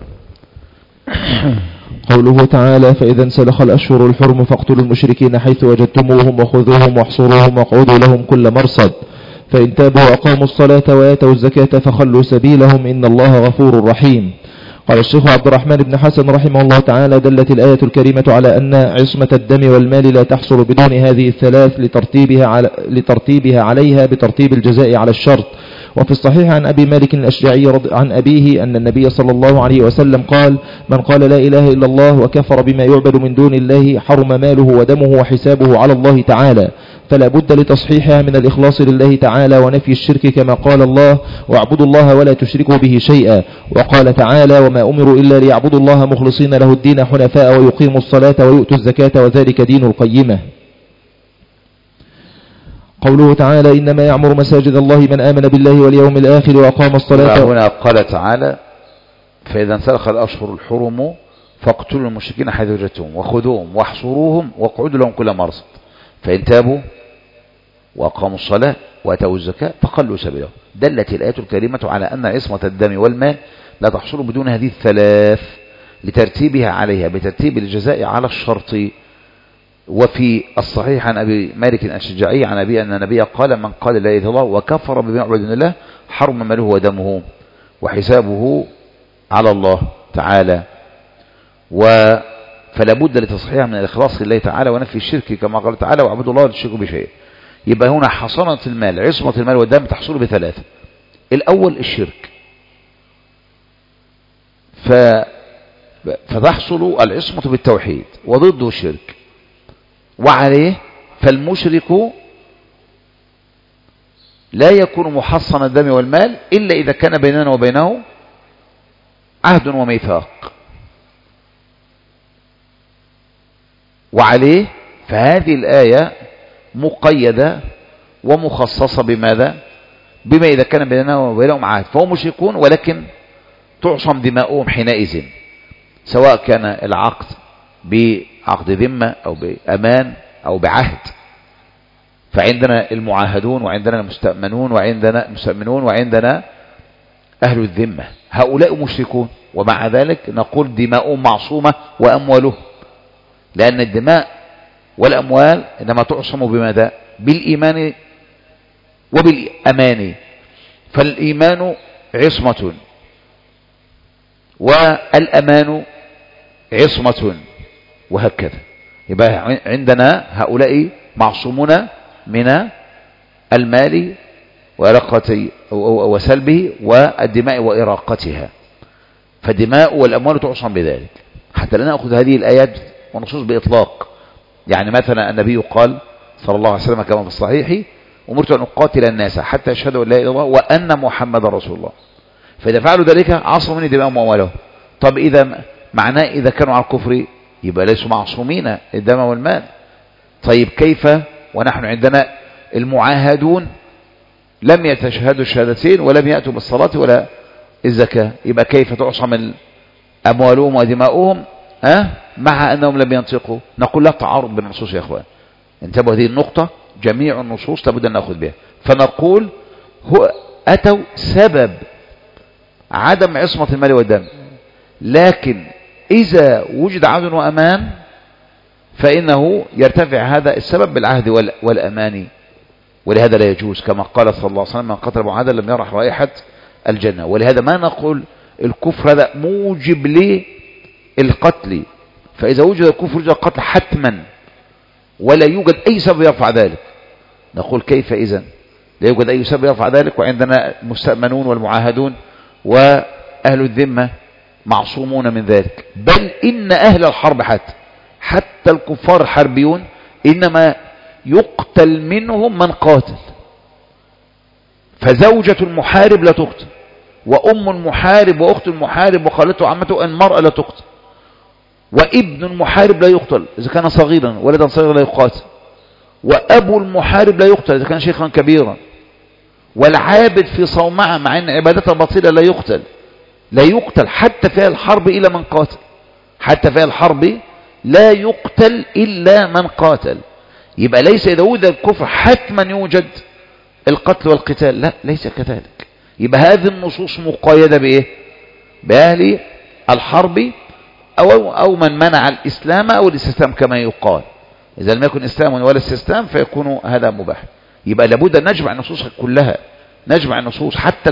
S2: قوله تعالى فإذا انسلخ الأشهر الحرم فاقتلوا المشركين حيث وجدتموهم وخذوهم واحصروهم واقعدوا لهم كل مرصد فإن تابوا وأقاموا الصلاة وآتوا الزكاة فخلوا سبيلهم إن الله غفور رحيم. قال الشيخ عبد الرحمن بن حسن رحمه الله تعالى دلت الآية الكريمة على أن عصمة الدم والمال لا تحصل بدون هذه الثلاث لترتيبها عليها بترتيب الجزاء على الشرط. وفي الصحيح عن أبي مالك الأشجعي عن أبيه أن النبي صلى الله عليه وسلم قال من قال لا إله إلا الله وكفر بما يعبد من دون الله حرم ماله ودمه وحسابه على الله تعالى. فلا بد لتصحيحها من الإخلاص لله تعالى ونفي الشرك كما قال الله واعبدوا الله ولا تشركوا به شيئا. وقال تعالى وما أمروا إلا ليعبدوا الله مخلصين له الدين حنفاء ويقيموا الصلاة ويؤتوا الزكاة وذلك دين القيمة. قوله تعالى إنما يعمر مساجد الله من آمن بالله واليوم الآخر وأقام الصلاة.
S1: هنا قال تعالى فإذا انسلخ الأشهر الحرم فاقتلوا المشركين حيث وجدتهم وخذوهم واحصروهم واقعدوا لهم كل مرصد فإن تابوا وأقاموا الصلاة وأتوا الزكاة فخلوا سبيلهم. دلت الآية الكريمة على أن عصمة الدم والمال لا تحصل بدون هذه الثلاث لترتيبها عليها بترتيب الجزاء على الشرط. وفي الصحيح عن أبي مالك الشجاعي عن أبي أن النبي قال من قال لا إله إلا الله وكفر بما يعبد من الله حرم ماله ودمه وحسابه على الله تعالى. فلا بد لتصحيحها من الإخلاص لله تعالى ونفي الشرك كما قال تعالى واعبدوا الله لا تشركوا بشيء. يبقى هنا حصانة المال عصمة المال والدم تحصل بثلاثة. الأول الشرك فتحصل العصمة بالتوحيد وضده الشرك وعليه فالمشرك لا يكون محصن الدم والمال إلا إذا كان بيننا وبينه عهد وميثاق وعليه فهذه الآية مقيدة ومخصصة بماذا؟ بما إذا كان بيننا وبينهم عهد فهم مشركون ولكن تعصم دماؤهم حينئذ سواء كان العقد بعقد ذمة أو بأمان أو بعهد. فعندنا المعاهدون وعندنا المستأمنون وعندنا أهل الذمة هؤلاء مشركون ومع ذلك نقول دماؤهم معصومة وأموالهم لأن الدماء والأموال إنما تعصم بماذا؟ بالإيمان وبالأمان. فالإيمان عصمة والأمان عصمة وهكذا. يبقى عندنا هؤلاء معصومون من المال وإراقته وسلبه والدماء وإراقتها فالدماء والأموال تعصم بذلك. حتى لا نأخذ هذه الآيات ونصوص بإطلاق. يعني مثلا النبي قال صلى الله عليه وسلم كما في الصحيح أمرت أن أقاتل الناس حتى يشهدوا أن لا إله إلا الله وأن محمد رسول الله فإذا فعلوا ذلك عصموا مني دماءهم وأموالهم. طب إذا معناه إذا كانوا على الكفر يبقى ليسوا معصومين الدم والمال. طيب كيف ونحن عندنا المعاهدون لم يتشهدوا الشهادتين ولم يأتوا بالصلاة ولا الزكاة يبقى كيف تعصم أموالهم ودماؤهم مع أنهم لم ينطقوا؟ نقول لا تعارض بالنصوص يا أخوان. انتبهوا هذه النقطة جميع النصوص لابد أن نأخذ بها. فنقول هو أتوا سبب عدم عصمة المال والدم لكن إذا وجد عهد وأمان فإنه يرتفع هذا السبب بالعهد والأمان ولهذا لا يجوز كما قال صلى الله عليه وسلم من قتل معاهدا لم يرح رائحة الجنة. ولهذا ما نقول الكفر هذا موجب للقتل فإذا وجد الكفر وجد القتل حتما ولا يوجد أي سبب يرفع ذلك. نقول كيف إذن لا يوجد أي سبب يرفع ذلك وعندنا المستأمنون والمعاهدون وأهل الذمة معصومون من ذلك. بل إن أهل الحرب حتى الكفار الحربيون إنما يقتل منهم من قاتل. فزوجة المحارب لا تقتل وأم المحارب وأخت المحارب وخالته وعمته المرأة لا تقتل وابن المحارب لا يقتل إذا كان صغيرا ولدا صغيرا لا يقاتل وأبو المحارب لا يقتل إذا كان شيخا كبيرا والعابد في صومعة مع أن عبادته باطلة لا يقتل حتى في الحرب إلا من قاتل. حتى في الحرب لا يقتل إلا من قاتل. يبقى ليس إذا وجد الكفر حتما يوجد القتل والقتال لا ليس كذلك. يبقى هذه النصوص مقيدة بإيه؟ بأهل الحرب أو من منع الإسلام أو الاستسلام كما يقال. إذا لم يكن إسلام ولا استسلام فيكون هذا مباح. يبقى لابد أن نجمع النصوص كلها نجمع النصوص حتى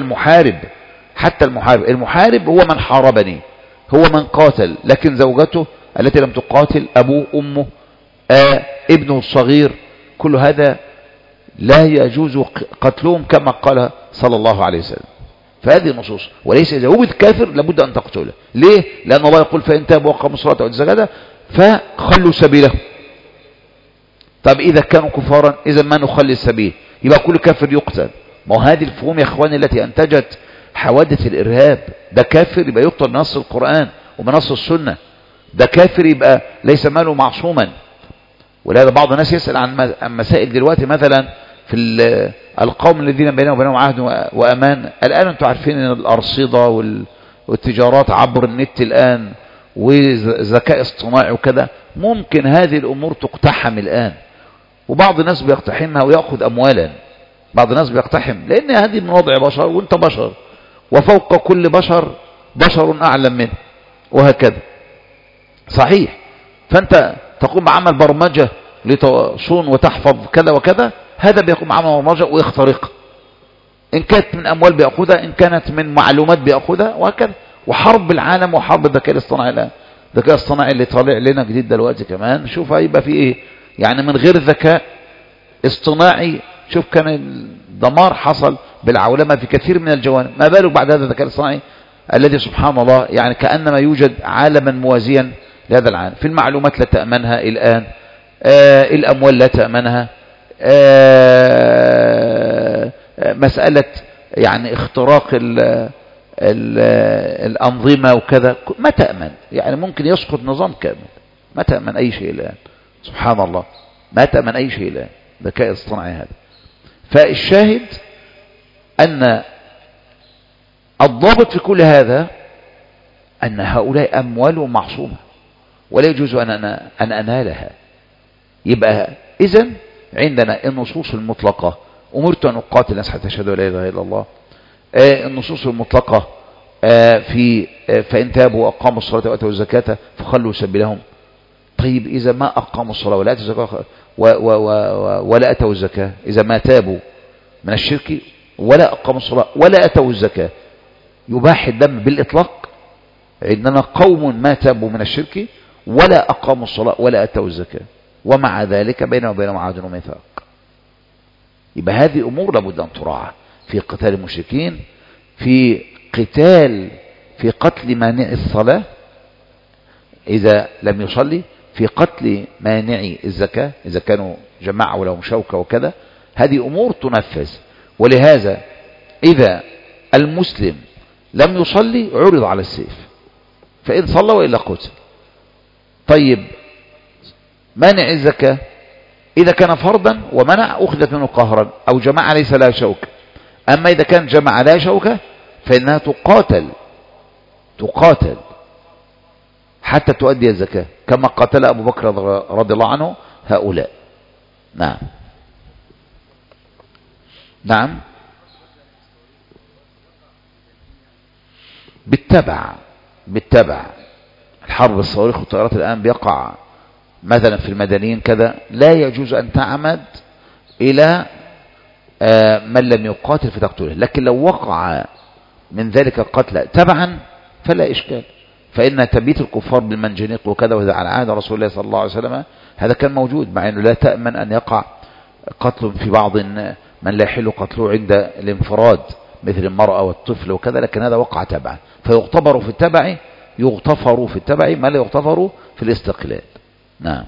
S1: المحارب هو من حاربني هو من قاتل لكن زوجته التي لم تقاتل أبوه أمه ابنه الصغير كل هذا لا يجوز قتلهم كما قال صلى الله عليه وسلم. فهذه النصوص وليس إذا وجد كافر لابد أن تقتله. ليه؟ لأن الله يقول فإن تابوا وأقاموا الصلاة وآتوا الزكاة فخلوا سبيله. طب إذا كانوا كفارا إذا ما نخلي السبيل يبقى كل كافر يقتل. ما هو هذه الفهوم يا إخواني التي أنتجت حوادث الإرهاب. ده كافر يبقى يقتل بنص القرآن وبنص السنة. ده كافر يبقى ليس ماله معصوما. ولهذا بعض الناس يسأل عن مسائل دلوقتي مثلا في القوم الذين بينهم وبينهم عهد وأمان. الآن أنتم عارفين أن الأرصدة والتجارات عبر النت الآن وذكاء اصطناعي وكذا، ممكن هذه الأمور تقتحم الآن، وبعض الناس بيقتحمها ويأخذ أموالا. بعض الناس بيقتحم لأن هذه من وضع بشر، وانت بشر، وفوق كل بشر بشر أعلم منه، وهكذا. صحيح. فأنت تقوم بعمل برمجة لتصون وتحفظ كذا وكذا، هذا بيقوم بعمل برمجة ويخترق، إن كانت من أموال بيأخذها، إن كانت من معلومات بيأخذها، وهكذا. وحرب العالم وحرب الذكاء الاصطناعي الآن. الذكاء الاصطناعي اللي طالع لنا جديد دلوقتي كمان، شوف هيبقى فيه إيه يعني من غير ذكاء اصطناعي. شوف كان الدمار حصل بالعولمة في كثير من الجوانب، ما بالك بعد هذا الذكاء الاصطناعي الذي سبحان الله يعني كأنما يوجد عالما موازيا لهذا العالم. في المعلومات لا تأمنها الآن، الأموال لا تأمنها، مسألة يعني اختراق الأنظمة وكذا ما تأمن، يعني ممكن يسقط نظام كامل، ما تأمن أي شيء الآن. سبحان الله، ما تأمن أي شيء الآن الذكاء الاصطناعي هذا. فالشاهد أن الضابط في كل هذا أن هؤلاء أموالهم معصومة ولا يجوز أن أنالها. يبقى إذن عندنا النصوص المطلقة، أمرت أن أقاتل الناس حتى يشهدوا لا إله إلا الله. النصوص المطلقة فإن تابوا وأقاموا الصلاة وآتوا الزكاة فخلوا سبيلهم. طيب إذا ما أقاموا الصلاة ولا آتوا الزكاة ولا أتوا الزكاة، إذا ما تابوا من الشرك ولا أقاموا الصلاة ولا أتوا الزكاة، يباح الدم بالإطلاق. عندنا قوم ما تابوا من الشرك ولا أقاموا الصلاة ولا أتوا الزكاة، ومع ذلك بينهم وبينهم عهد وميثاق. يبقى هذه أمور لابد أن تراعى في قتال المشركين، في قتل مانع الصلاة إذا لم يصلي، في قتل مانع الزكاة إذا كانوا جماعة ولهم شوكة وكذا. هذه أمور تنفذ. ولهذا إذا المسلم لم يصلي عرض على السيف، فإن صلى وإلا قتل. طيب مانع الزكاة إذا كان فرضا ومنع أخذت منه قهرا، أو جماعة ليس لها شوكة. أما إذا كان جماعة لها شوكة فإنها تقاتل حتى تؤدي الزكاة، كما قتل أبو بكر رضي الله عنه هؤلاء. نعم نعم، بالتبع الحرب الصواريخ والطائرات الآن بيقع مثلا في المدنيين كذا، لا يجوز أن تعمد إلى من لم يقاتل فتقتله. لكن لو وقع من ذلك القتل تبعا فلا إشكال، فإن تبيت الكفار بالمنجنيق وكذا، وهذا على عهد رسول الله صلى الله عليه وسلم هذا كان موجود، مع أنه لا تأمن أن يقع قتل في بعض من لا يحل قتله عند الانفراد مثل المرأة والطفل وكذا، لكن هذا وقع تبعا، فيغتفر في التبع ما لا يغتفر في الاستقلال. نعم.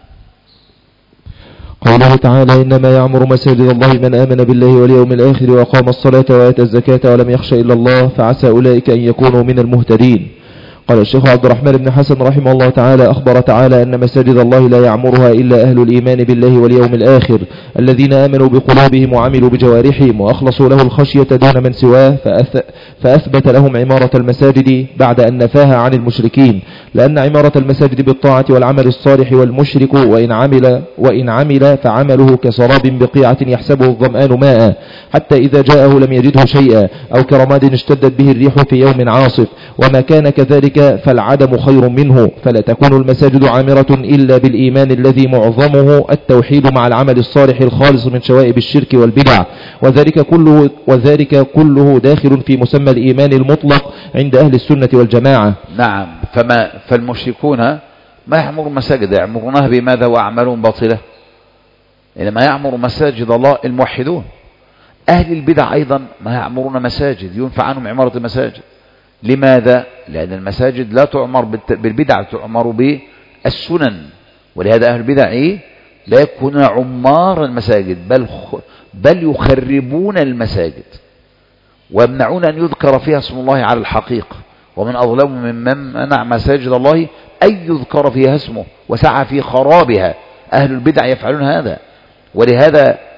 S2: قوله تعالى: إنما يعمر مساجد الله من آمن بالله واليوم الآخر وأقام الصلاة وآتى الزكاة ولم يخش إلا الله فعسى أولئك أن يكونوا من المهتدين. قال الشيخ عبد الرحمن بن حسن رحمه الله تعالى: أخبر تعالى أن مساجد الله لا يعمرها إلا أهل الإيمان بالله واليوم الآخر الذين آمنوا بقلوبهم وعملوا بجوارحهم وأخلصوا له الخشية دون من سواه، فأثبت لهم عمارة المساجد بعد أن نفاها عن المشركين، لأن عمارة المساجد بالطاعة والعمل الصالح، والمشرك وإن عمل فعمله كسراب بقيعة يحسبه الظمآن ماء حتى إذا جاءه لم يجده شيئا، أو كرماد اشتدت به الريح في يوم عاصف، وما كان كذلك فالعدم خير منه. فلا تكون المساجد عامرة إلا بالإيمان الذي معظمه التوحيد مع العمل الصالح الخالص من شوائب الشرك والبدع، وذلك كله داخل في مسمى الإيمان المطلق عند أهل السنة والجماعة.
S1: نعم. فالمشركون ما يعمروا المساجد، يعمرونها بماذا؟ وأعمالهم باطلة. إنما يعمر مساجد الله الموحدون. أهل البدع أيضا ما يعمرون مساجد، ينفع عنهم عمارة المساجد. لماذا؟ لأن المساجد لا تعمر بالبدع، تعمر بالسنن. ولهذا أهل البدع لا يكونون عمار المساجد، بل يخربون المساجد ويمنعون أن يذكر فيها اسم الله على الحقيقة. ومن أظلم ممن منع مساجد الله أن يذكر فيها اسمه وسعى في خرابها. أهل البدع يفعلون هذا. ولهذا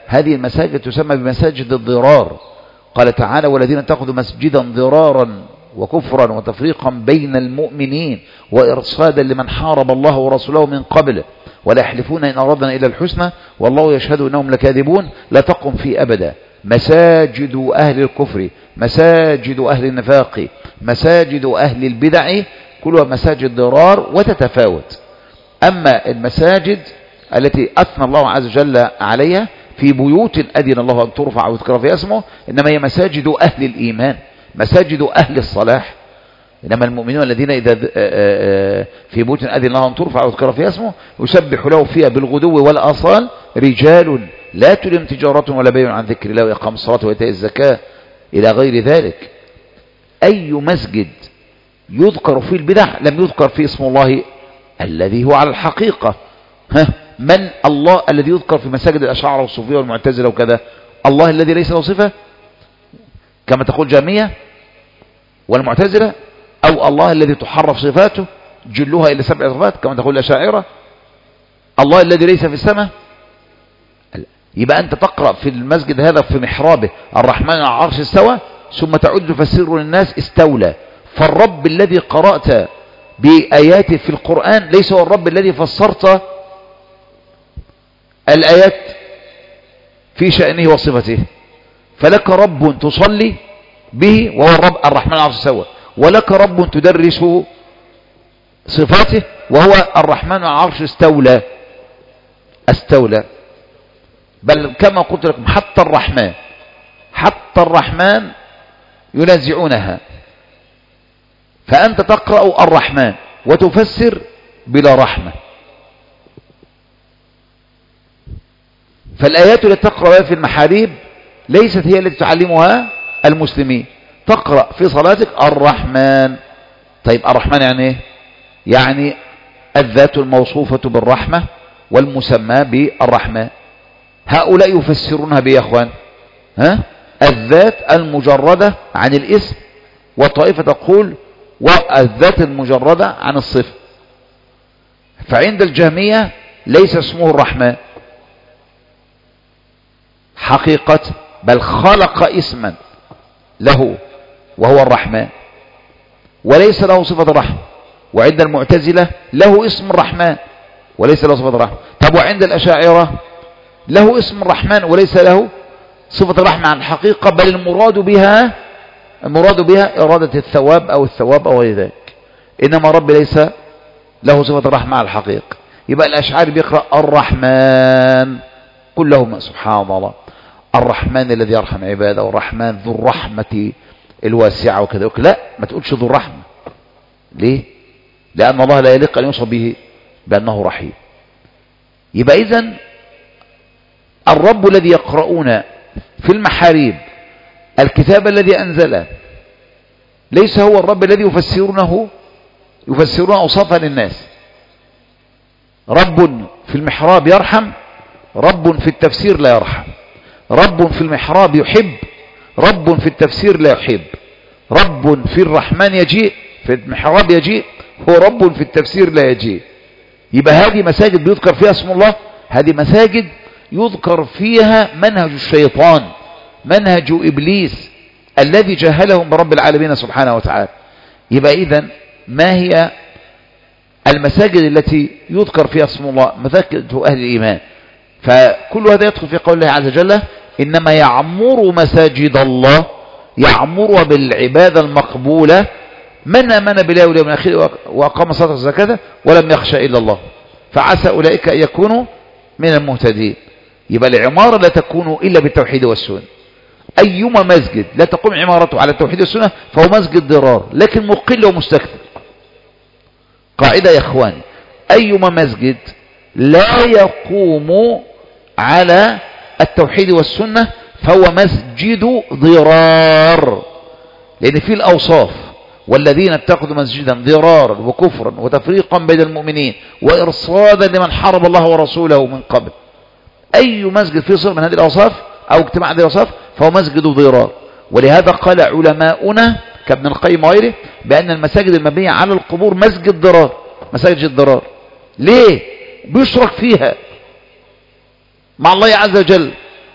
S1: هذه المساجد تسمى بمساجد الضرار. قال تعالى والذين اتخذوا مسجدا ضرارا وكفرا وتفريقا بين المؤمنين وإرصادا لمن حارب الله ورسوله من قبل ولا يحلفون إن أردنا إلا الحسنى والله يشهد إنهم لكاذبون لا تقم فيه أبدا. مساجد أهل الكفر، مساجد أهل النفاق، مساجد أهل البدع، كلها مساجد ضرار وتتفاوت. أما المساجد التي أثنى الله عز وجل عليها في بيوت أذن الله أن ترفع ويذكر فيها اسمه، إنما هي مساجد أهل الإيمان، مساجد أهل الصلاح. إنما المؤمنون الذين إذا في بيوت أذن الله أن ترفع ويذكر فيها اسمه يسبح له فيها بالغدو والآصال رجال لا تلهم تجارة ولا بيع عن ذكر الله وإقام الصلاة وإيتاء الزكاة إلى غير ذلك. أي مسجد يذكر فيه البدع لم يذكر فيه اسم الله الذي هو على الحقيقة. من الله الذي يذكر في مساجد الأشاعرة والصوفية والمعتزلة وكذا؟ الله الذي ليس له صفة كما تقول جهمية والمعتزلة، أو الله الذي تحرف صفاته جلوها إلى 7 صفات كما تقول الأشاعرة؟ الله الذي ليس في السماء. يبقى أنت تقرأ في المسجد هذا في محرابه الرحمن على العرش استوى، ثم تعود تفسر للناس استولى. فالرب الذي قرأت بآياته في القرآن ليس هو الرب الذي فسرت الآيات في شأنه وصفته. فلك رب تصلي به وهو الرب الرحمن على العرش استوى، ولك رب تدرس صفاته وهو الرحمن على العرش استولى. بل كما قلت لكم حتى الرحمن ينازعونها. فأنت تقرأ الرحمن وتفسر بلا رحمة. فالآيات التي تقرأ في المحاريب ليست هي التي تعلمها المسلمين. تقرأ في صلاتك الرحمن. طيب الرحمن يعني ايه؟ يعني الذات الموصوفة بالرحمة والمسمى بالرحمن. هؤلاء يفسرونها بيه يا اخوان الذات المجردة عن الاسم، والطائفة تقول والذات المجردة عن الصفة. فعند الجهمية ليس اسمه الرحمن حقيقة، بل خلق اسما له وهو الرحمن وليس له صفة الرحمة. وعند المعتزلة له اسم الرحمن وليس له صفة الرحمة. طب وعند الأشاعرة له اسم الرحمن وليس له صفة الرحمة عن الحقيقة، بل المراد بها إرادة الثواب أو غير ذلك. إنما رب ليس له صفة الرحمة على الحقيقة. يبقى الأشعار بيقرأ الرحمن كلهم سبحان الله، الرحمن الذي يرحم عباده، والرحمن ذو الرحمة الواسعة وكذا. لا، ما تقولش ذو الرحمة. ليه؟ لأن الله لا يليق أن يوصف به بأنه رحيم. يبقى إذن الرب الذي يقرؤون في المحاريب الكتاب الذي أنزله ليس هو الرب الذي يفسرون أوصافا للناس. رب في المحراب يرحم، رب في التفسير لا يرحم. رب في المحراب يحب، رب في التفسير لا يحب. رب في الرحمن يجيء، في المحراب يجيء، هو رب في التفسير لا يجيء. يبقى هذه مساجد بيذكر فيها اسم الله، هذه مساجد يذكر فيها منهج الشيطان، منهج إبليس الذي جاهلهم برب العالمين سبحانه وتعالى. يبقى إذن ما هي المساجد التي يذكر فيها اسم الله؟ مساجد أهل الإيمان. فكل هذا يدخل في قول الله عز وجل إنما يعمر مساجد الله، يعمر بالعبادة المقبولة من آمن بالله واليوم الآخر وأقام الصلاة والزكاة ولم يخشى إلا الله فعسى أولئك أن يكونوا من المهتدين. يبقى العمارة لا تكون إلا بالتوحيد والسنة. أيما مسجد لا تقوم عمارته على التوحيد والسنة فهو مسجد ضرار، لكن مقل ومستكثر. قاعدة يا إخواني، أيما مسجد لا يقوم على التوحيد والسنة فهو مسجد ضرار، لأن فيه الأوصاف: والذين اتخذوا مسجدا ضرارا وكفرا وتفريقا بين المؤمنين وإرصادا لمن حارب الله ورسوله من قبل. أي مسجد فيه صفة من هذه الأوصاف أو اجتماع هذه الأوصاف فهو مسجد ضرار. ولهذا قال علماؤنا كابن القيم وغيره بأن المساجد المبنية على القبور مسجد ضرار، مساجد ضرار. ليه؟ بيشرك فيها مع الله عز وجل،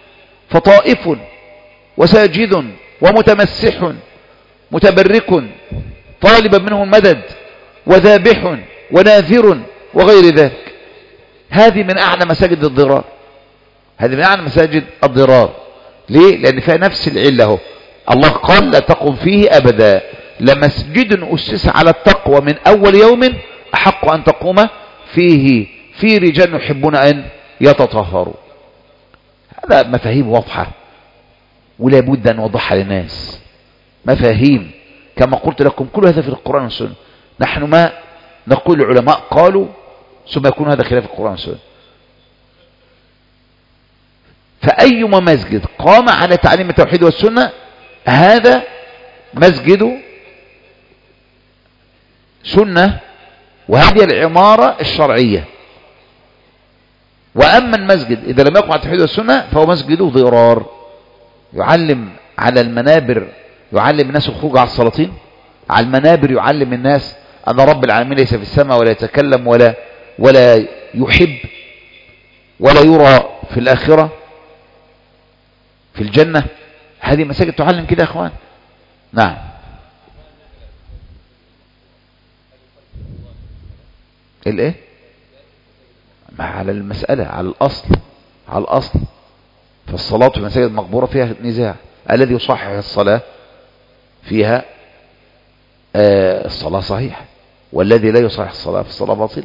S1: فطائف وساجد ومتمسح متبرك طالبا منه المدد وذابح وناذر وغير ذلك. هذه من أعلى مساجد الضرار، هذه من أعلى مساجد الضرار. ليه؟ لأن فيها نفس العلة. الله قال لا تقم فيه أبدا، لمسجد أسس على التقوى من أول يوم أحق أن تقوم فيه في رجال يحبون أن يتطهروا. هذا مفاهيم واضحة ولا بد أن نوضحها للناس، مفاهيم كما قلت لكم كل هذا في القرآن والسنة. نحن ما نقول العلماء قالوا ثم يكون هذا خلاف القرآن والسنة. فأيما مسجد قام على تعليم التوحيد والسنة هذا مسجد سنة، وهذه العمارة الشرعية. وأما المسجد إذا لم يقم على التوحيد والسنة فهو مسجد ضرار، يعلم على المنابر، يعلم الناس الخروج على السلاطين، على المنابر يعلم الناس أن رب العالمين ليس في السماء ولا يتكلم ولا يحب ولا يرى في الآخرة في الجنة. هذه مساجد تعلم كده يا أخوان. نعم. الايه؟ على المسألة، على الأصل، على الأصل. فالصلاة في المساجد المقبورة فيها نزاع، الذي يصحح الصلاة فيها الصلاة صحيحة، والذي لا يصحح الصلاة فالصلاة باطلة.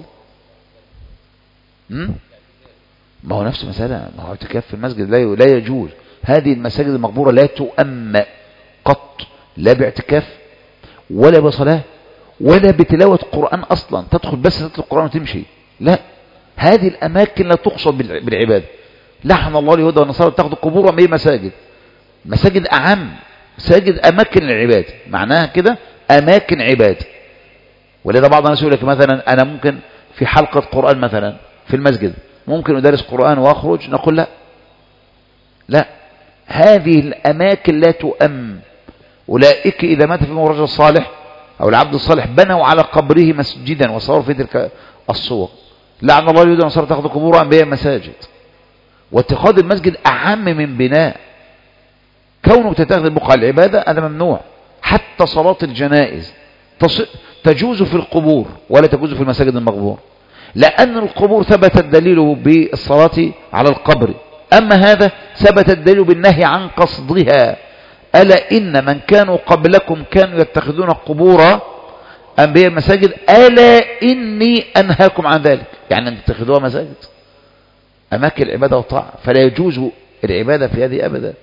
S1: ما هو نفس المسألة، ما هو اعتكاف في المسجد لا يجوز. هذه المساجد المقبورة لا تؤم قط، لا باعتكاف ولا بصلاة ولا بتلاوة قرآن أصلا، تدخل بس تتلو القرآن وتمشي. لا، هذه الأماكن لا تقصد بالعبادة. لحن الله اليهود والنصارى تاخذ قبورهم ايه؟ مساجد. مساجد أعم، مساجد أماكن العبادة، معناها كده أماكن عبادة. ولذا بعض الناس يقول لك مثلا أنا ممكن في حلقة قرآن مثلا في المسجد ممكن أدرس قرآن وأخرج، نقول لا لا، هذه الأماكن لا تؤم. أولئك إذا مات فيهم الرجل الصالح أو العبد الصالح بنوا على قبره مسجدا وصوروا في تلك الصور. لعن الله اليهود والنصارى تاخذ قبور أنبياء مساجد. واتخاذ المسجد أعم من بناء، كونه تتخذ بقعة العبادة هذا ممنوع. حتى صلاة الجنائز تجوز في القبور ولا تجوز في المساجد المقبور، لأن القبور ثبت الدليل بالصلاة على القبر، أما هذا ثبت الدليل بالنهي عن قصدها. ألا إن من كانوا قبلكم كانوا يتخذون قبور أنبياء مساجد، ألا إني أنهاكم عن ذلك، يعني أن تتخذوها مساجد أماكن العبادة والطاعة، فلا يجوز العبادة في هذه أبدا.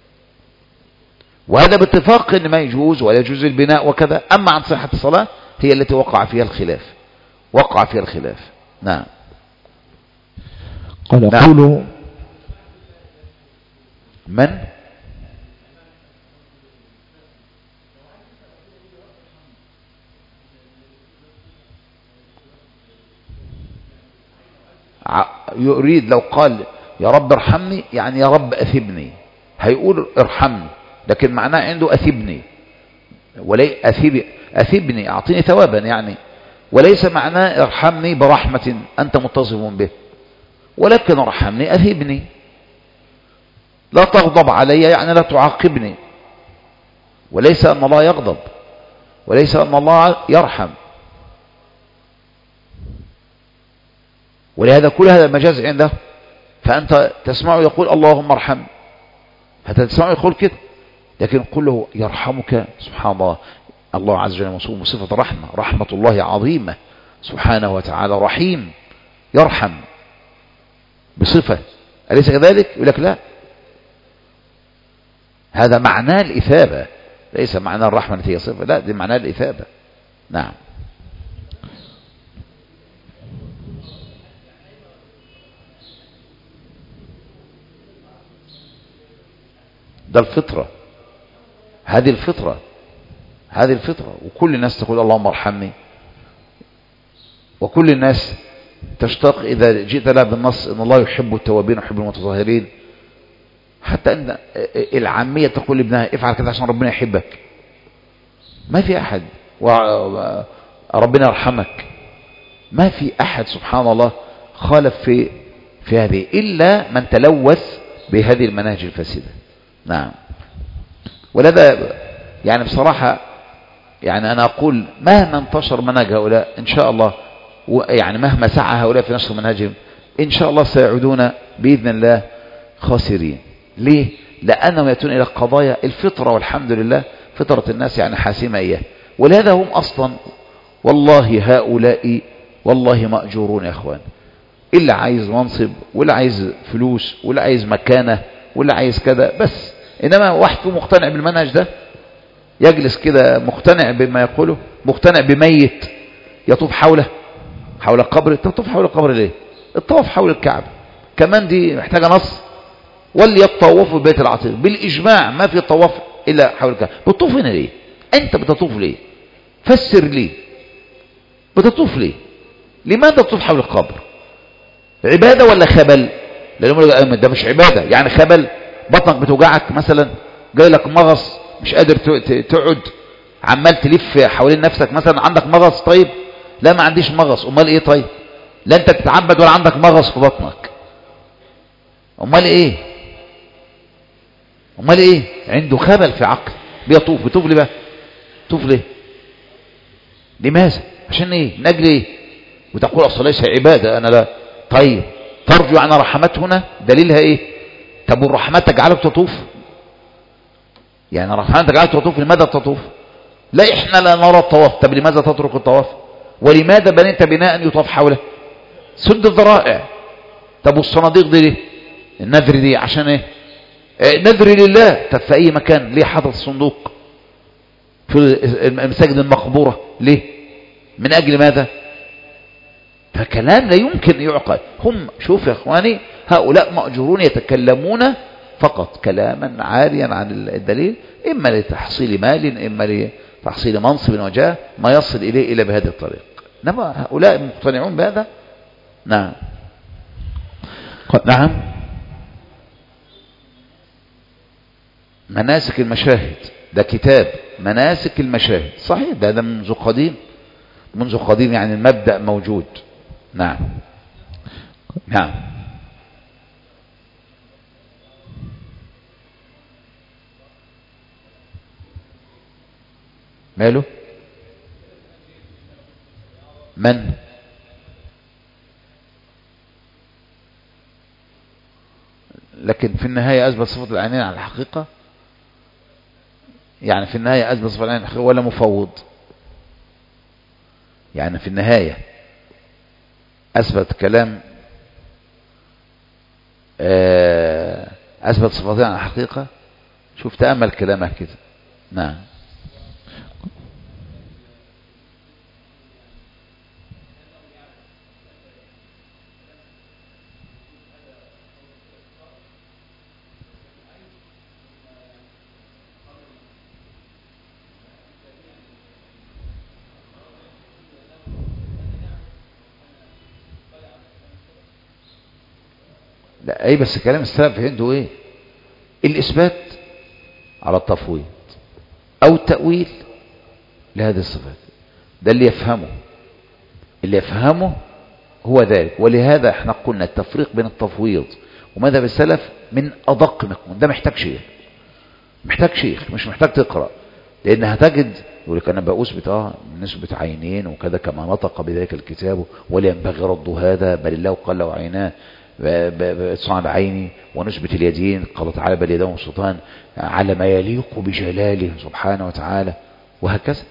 S1: وهذا باتفاق إن ما يجوز ولا يجوز البناء وكذا. أما عن صحة الصلاة هي التي وقع فيها الخلاف، وقع فيها الخلاف. نعم.
S2: قال قولوا
S1: من يريد لو قال يا رب ارحمني يعني يا رب أثبني، هيقول ارحمني لكن معناه عنده أثبني، ولي أثبني أعطيني ثوابا يعني، وليس معناه ارحمني برحمة أنت متصف به، ولكن ارحمني أثبني، لا تغضب علي يعني لا تعاقبني، وليس أن الله يغضب، وليس أن الله يرحم. ولهذا كل هذا المجاز عنده، فأنت تسمعه يقول اللهم ارحم، حتى تسمعه يقول كده، لكن قل له يرحمك. سبحان الله، الله عز وجل موصوف بصفة الرحمة، رحمة الله عظيمة سبحانه وتعالى، رحيم يرحم بصفة، أليس كذلك؟ يقول لك لا، هذا معناه الإثابة، ليس معناه الرحمة التي هي صفة، لا، دي معناه الإثابة. نعم. ده الفطرة، هذه الفطرة، هذه الفطرة. وكل الناس تقول اللهم ارحمني، وكل الناس تشتاق إذا جئت لها بالنص إن الله يحب التوابين ويحب المتطهرين. حتى أن العامية تقول لابنها افعل كذا عشان ربنا يحبك. ما في أحد ربنا يرحمك، ما في أحد سبحان الله خالف في هذه إلا من تلوث بهذه المناهج الفاسدة. نعم. ولذا يعني بصراحة يعني أنا أقول مهما انتشر منهج هؤلاء إن شاء الله، يعني مهما سعى هؤلاء في نشر منهجهم إن شاء الله سيعودون بإذن الله خاسرين. ليه؟ لأنهم يأتون إلى قضايا الفطرة، والحمد لله فطرة الناس يعني حاسمة إياه. ولهذا هم أصلا والله هؤلاء والله مأجورون يا أخوان. اللي عايز منصب، واللي عايز فلوس، واللي عايز مكانة، واللي عايز كذا بس. إنما واحد مقتنع بالمنهج ده يجلس كده مقتنع بما يقوله، مقتنع بميت يطوف حوله، حول القبر. تطوف حول القبر ليه؟ الطواف حول الكعبة كمان دي محتاجة نص. وليطوفوا ببيت العتيق بالإجماع، ما في طواف إلا حول الكعبة. بتطوف هنا ليه؟ أنت بتطوف ليه؟ فسر ليه بتطوف ليه؟ لماذا تطوف حول القبر؟ عبادة ولا خبل؟ لأنه ده مش عبادة، يعني خبل. بطنك بتوجعك مثلا، جاي لك مغص مش قادر تقعد، عمال تلف حوالين نفسك مثلا، عندك مغص. طيب لا ما عنديش مغص، امال ايه؟ طيب لا انت تتعبد ولا عندك مغص في بطنك، امال ايه؟ امال ايه؟ عنده خبل في عقل بيطوف. بيطوف ليه بقى؟ بيطوف ليه؟ لماذا؟ عشان ايه؟ من اجل ايه؟ وتقول اصل ليس عباده انا لا. طيب ترجو عن رحمته هنا دليلها ايه؟ طب والرحمات تجعلك تطوف؟ يعني الرحمات تجعلك تطوف، لماذا تطوف؟ لا احنا لا نرى الطواف. طب لماذا تترك الطواف؟ ولماذا بنيت بناء يطاف حوله؟ سد الذرائع. طب والصناديق دي ليه؟ النذر دي عشان ايه؟ نذر لله. طب في اي مكان ليه حاطط الصندوق؟ في المساجد المقبورة ليه؟ من اجل ماذا؟ فكلام لا يمكن يعقل. هم شوف يا اخواني هؤلاء مأجورون يتكلمون فقط كلاما عاريا عن الدليل، اما لتحصيل مال، اما لتحصيل منصب وجاه، ما يصل اليه الا بهذه الطريق. انما هؤلاء مقتنعون بهذا. نعم. نعم. مناسك المشاهد ده كتاب مناسك المشاهد صحيح، ده منذ قديم، منذ قديم يعني المبدأ موجود. نعم. نعم. ماله؟ من؟ لكن في النهاية أثبت صفة العينين على الحقيقة، يعني في النهاية أثبت صفة العينين على الحقيقة ولا مفوض؟ يعني في النهاية أثبت كلام أثبت صفتين على الحقيقة. شوف تأمل كلامه كده. نعم. لا اي بس كلام السلف عنده ايه؟ الاثبات على التفويض او التأويل لهذه الصفات. ده اللي يفهمه، اللي يفهمه هو ذلك. ولهذا احنا قلنا التفريق بين التفويض ومذهب السلف من ادق مكمن. ده محتاج شيخ، محتاج شيخ مش محتاج تقرأ. لان هتجد يقول لك انا بأثبت نسبة عينين وكذا كما نطق بذلك الكتاب ولا ينبغي رد هذا، بل الله قال له عيناه صعب عيني، ونسبة اليدين قال تعالى بل يداه سلطان على ما يليق بجلاله سبحانه وتعالى، وهكذا.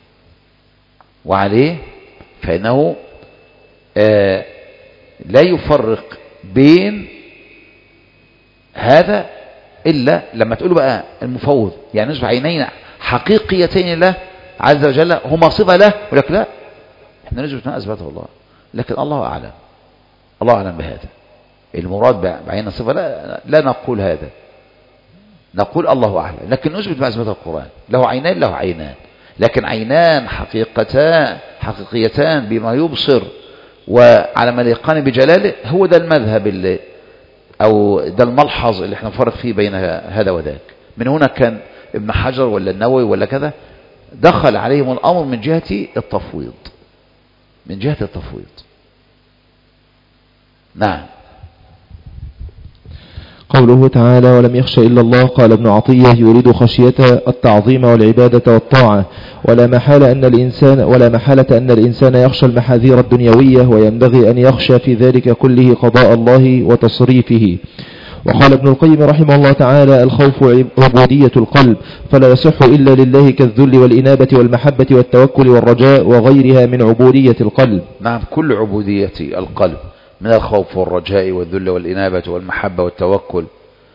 S1: وعليه فإنه لا يفرق بين هذا إلا لما تقول بقى المفوض يعني نسبة عينين حقيقيتين له عز وجل هما صفة له، ولك لا احنا نسبة ما أثبته الله، لكن الله أعلم، الله أعلم بهذا. المراد بعين الصفة لا نقول هذا، نقول الله أعلم، لكن نثبت ما أثبته القرآن. له عينان، له عينان، لكن عينان حقيقيتان بما يبصر وعلى ما يقان بجلاله. هو ده المذهب اللي أو ده الملحظ اللي احنا نفرق فيه بين هذا وذاك. من هنا كان ابن حجر ولا النووي ولا كذا دخل عليهم الأمر من جهة التفويض، من جهة التفويض. نعم.
S2: قوله تعالى ولم يخش إلا الله، قال ابن عطية يريد خشيته التعظيم والعبادة والطاعة، ولا محالة أن الإنسان يخشى المحاذير الدنيوية، وينبغي أن يخشى في ذلك كله قضاء الله وتصريفه. وقال ابن القيم رحمه الله تعالى الخوف عبودية القلب، فلا يصح إلا لله كالذل والإنابة والمحبة والتوكل والرجاء وغيرها من عبودية القلب.
S1: نعم، كل عبودية القلب من الخوف والرجاء والذل والإنابة والمحبة والتوكل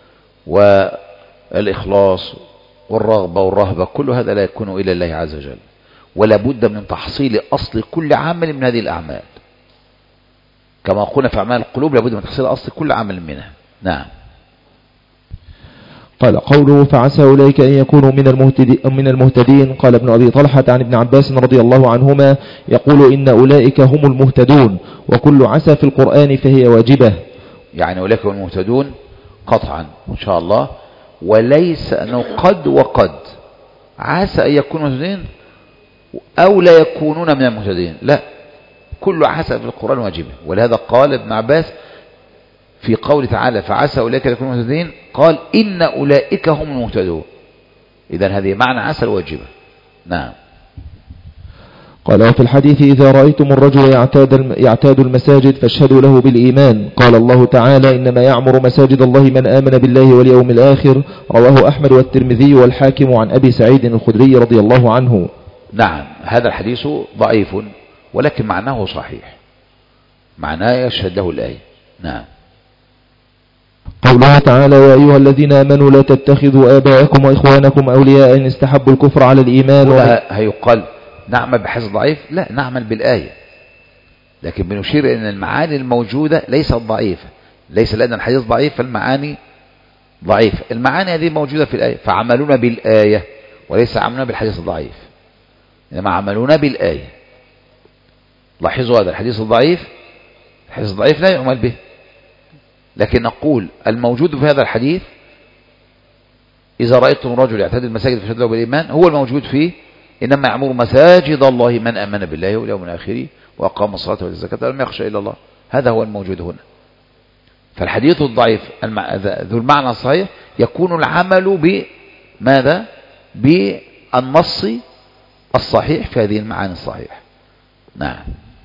S1: والإخلاص والرغبة والرهبة، كل هذا لا يكون إلا الله عز وجل، ولا بد من تحصيل أصل كل عمل من هذه الأعمال، كما قلنا في أعمال القلوب لابد من تحصيل أصل كل عمل منها. نعم.
S2: قال قوله فعسى أولئك أن يكونوا من المهتدين. قال ابن أبي طلحة عن ابن عباس رضي الله عنهما يقول إن أولئك هم المهتدون، وكل عسى في القرآن فهي واجبة.
S1: يعني أولئك هم المهتدون قطعا إن شاء الله، وليس أنه قد وقد عسى أن يكونوا مهتدين أو لا يكونون من المهتدين، لا، كل عسى في القرآن واجبة. ولهذا قال ابن عباس في قول تعالى فعسى أولئك أن يكونوا مهتدين قال إن أولئك هم المهتدون، إذن هذه معنى عسى الواجبة. نعم.
S2: قال وفي الحديث إذا رأيتم الرجل يعتاد المساجد فاشهدوا له بالإيمان. قال الله تعالى إنما يعمر مساجد الله من آمن بالله واليوم الآخر. رواه أحمد والترمذي والحاكم عن أبي سعيد الخدري رضي الله عنه.
S1: نعم، هذا الحديث ضعيف ولكن معناه صحيح، معناه يشهد له الآية. نعم.
S2: قوله تعالى يا أيها الذين آمنوا لا تتخذوا آباءكم وإخوانكم أولياء إن استحبوا الكفر على الإيمان.
S1: هيقال نعمل بحديث ضعيف؟ لا، نعمل بالآية، لكن بنشير إن المعاني الموجودة ليست ضعيفة، ليس لأن الحديث ضعيف فالمعاني ضعيفة، المعاني هذه موجودة في الآية، فعملونا بالآية وليس عملونا بالحديث الضعيف، إنما عملونا بالآية. لاحظوا هذا الحديث الضعيف، الحديث الضعيف لا يعمل به، لكن نقول الموجود في هذا الحديث إذا رأيتم رجل يعتاد المساجد فاشهدوا له بالإيمان هو الموجود فيه إنما يعمر مساجد الله من آمن بالله واليوم الآخر وأقام الصلاة وآتى الزكاة ولم يخشى إلا الله، هذا هو الموجود هنا. فالحديث الضعيف ذو المعنى الصحيح يكون العمل بماذا؟ بالنص الصحيح في هذه المعاني الصحيحة. نعم.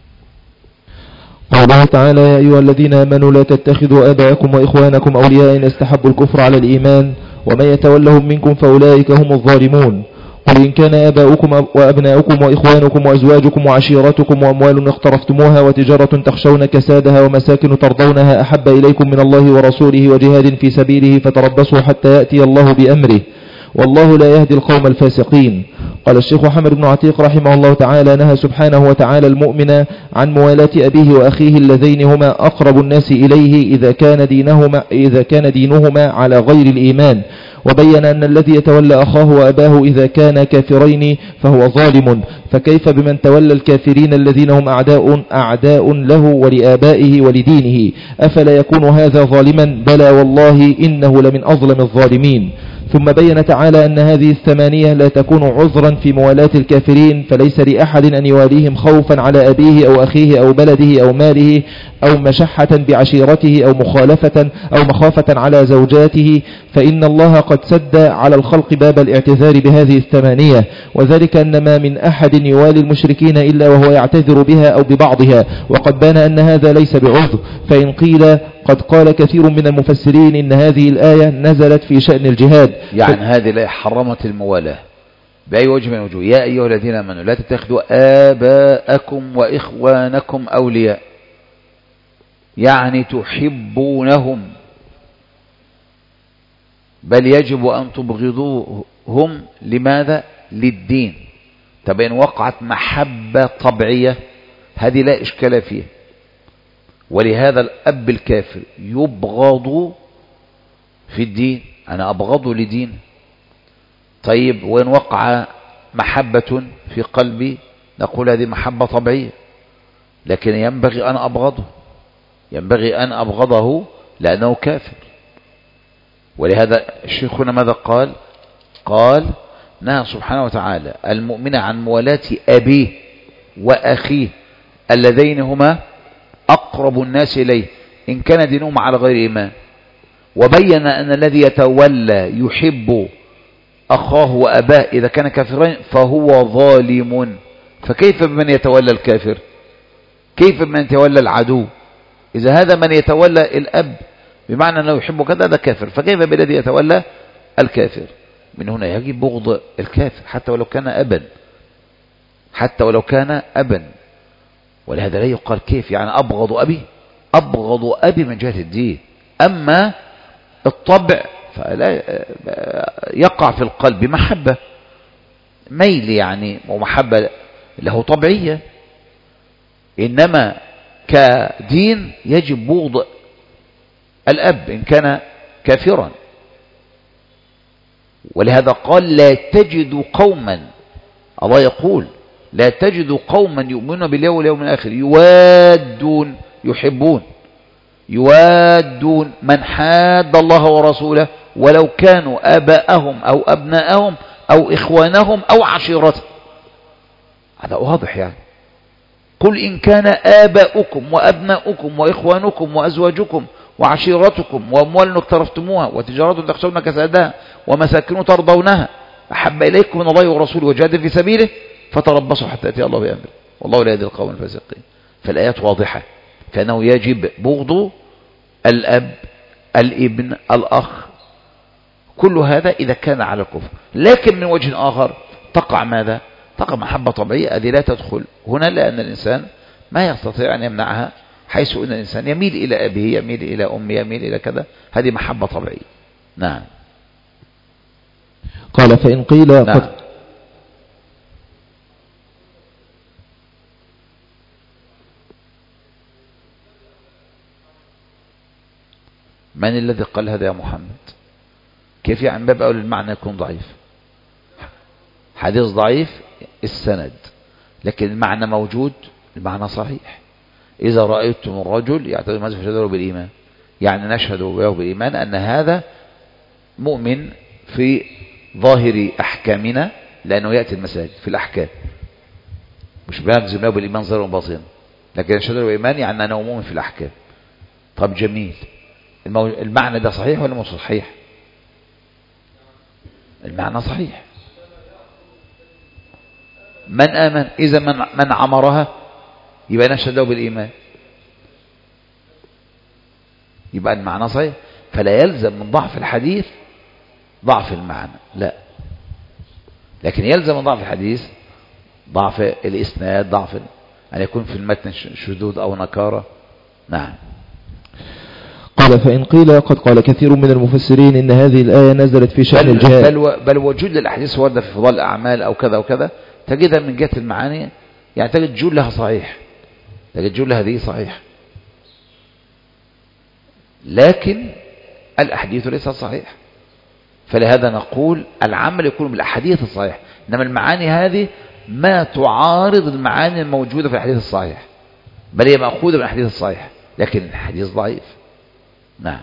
S2: قوله تعالى يا أيها الذين آمنوا لا تتخذوا آباءكم وإخوانكم أولياء إن استحبوا الكفر على الإيمان ومن يتولهم منكم فأولئك هم الظالمون. قل إن كان آباؤكم وأبناؤكم وإخوانكم وأزواجكم وعشيرتكم وأموال اقترفتموها وتجارة تخشون كسادها ومساكن ترضونها أحب إليكم من الله ورسوله وجهاد في سبيله فتربصوا حتى يأتي الله بأمره والله لا يهدي القوم الفاسقين. قال الشيخ محمد بن عتيق رحمه الله تعالى نهى سبحانه وتعالى المؤمن عن موالاة أبيه وأخيه اللذين هما أقرب الناس إليه إذا كان دينهما على غير الإيمان، وبين أن الذي يتولى أخاه وأباه إذا كان كافرين فهو ظالم، فكيف بمن تولى الكافرين الذين هم أعداء له ولآبائه ولدينه، أفلا يكون هذا ظالما؟ بلى والله إنه لمن أظلم الظالمين. ثم بين تعالى أن هذه الثمانية لا تكون عذرا في موالاة الكافرين، فليس لأحد أن يواليهم خوفا على أبيه أو أخيه أو بلده أو ماله أو مشحة بعشيرته أو مخافة على زوجاته، فإن الله قد سد على الخلق باب الاعتذار بهذه الثمانية، وذلك أن ما من أحد يوالي المشركين إلا وهو يعتذر بها أو ببعضها، وقد بان أن هذا ليس بعذر. فإن قيل قد قال كثير من المفسرين إن هذه الآية نزلت في شأن الجهاد،
S1: يعني هذه الآية حرمت الموالاة بأي وجه من الوجوه. يا أيها الذين آمنوا لا تتخذوا آباءكم وإخوانكم أولياء، يعني تحبونهم، بل يجب أن تبغضوهم. لماذا؟ للدين. طب إن وقعت محبة طبيعية هذه لا إشكال فيها، ولهذا الأب الكافر يبغض في الدين، أنا أبغضه لدين. طيب وإن وقع محبة في قلبي نقول هذه محبة طبيعية، لكن ينبغي أن أبغضه، ينبغي أن أبغضه لأنه كافر. ولهذا شيخنا ماذا قال؟ قال نهى سبحانه وتعالى المؤمن عن موالاة أبيه وأخيه اللذين هما أقرب الناس إليه إن كان دينهم على غير إيمان، وبين أن الذي يتولى يحب أخاه وأباه إذا كان كافرين فهو ظالم. فكيف بمن يتولى الكافر؟ كيف بمن يتولى العدو؟ إذا هذا من يتولى الأب بمعنى أنه يحب كذا ده كافر، فكيف بالذي يتولى الكافر؟ من هنا يجب بغض الكافر حتى ولو كان أبا، حتى ولو كان أبا. ولهذا لا يقال كيف يعني أبغض أبي، أبغض أبي من جهة الدين. أما الطبع فلا يقع في القلب محبة، ميل يعني، ومحبة له طبيعية. إنما كدين يجب بغض الأب إن كان كافرا. ولهذا قال لا تجد قوما، الله يقول لا تجد قوما يؤمنون بالله واليوم الآخر يوادون، يحبون، يوادون من حاد الله ورسوله ولو كانوا آباءهم أو أبناءهم أو إخوانهم أو عشيرتهم. هذا واضح يعني. قل إن كان آباؤكم وأبناؤكم وإخوانكم وأزواجكم وعشيرتكم وأموال اقترفتموها وتجارة تخشون كسادها ومساكن ترضونها أحب إليكم من الله ورسوله وجهاد في سبيله فتربصوا حتى يأتي الله بأمره والله لا يهدي القوم الفاسقين. فالآيات واضحة، فإنه يجب بغض الأب، الابن، الأخ، كل هذا إذا كان على الكفر. لكن من وجه آخر تقع ماذا؟ تقع محبة طبيعية، هذه لا تدخل هنا لأن الإنسان ما يستطيع أن يمنعها، حيث أن الإنسان يميل إلى أبيه، يميل إلى أمه، يميل إلى كذا، هذه محبة طبيعية. نعم.
S2: قال فإن قيل
S1: نعم. من الذي قال هذا يا محمد؟ كيف يعني باب أول المعنى يكون ضعيف؟ حديث ضعيف السند، لكن المعنى موجود، المعنى صحيح. إذا رأيتم الرجل يعتقد ماذا فشهدوا بالإيمان، يعني نشهد له بالإيمان أن هذا مؤمن في ظاهر أحكامنا، لأنه يأتي المساجد في الأحكام، مش بنجزم له بالإيمان ظاهرا وباطنا، لكن نشهد له بالإيمان يعني أنه مؤمن في الأحكام. طب جميل، المعنى ده صحيح ولا مش صحيح؟ المعنى صحيح. من آمن، إذا من عمرها يبقى نشهد له بالإيمان، يبقى المعنى صحيح. فلا يلزم من ضعف الحديث ضعف المعنى، لا، لكن يلزم من ضعف الحديث ضعف الإسناد، ضعف أن يكون في المتن شذوذ أو نكارة. نعم.
S2: قال فإن قيل قد قال كثير من المفسرين إن هذه الآية نزلت في شأن الجهاد،
S1: بل وجود الأحاديث واردة في فضائل الأعمال أو كذا وكذا تجدها من جهة المعاني، يعني تجد جلها صحيح، تجد جلها هذه صحيح، لكن الأحاديث ليست صحيح. فلهذا نقول العمل يكون بالأحاديث الصحيح، إنما المعاني هذه ما تعارض المعاني الموجودة في الحديث الصحيح، بل هي مأخوذة من الحديث الصحيح، لكن الحديث ضعيف. نعم.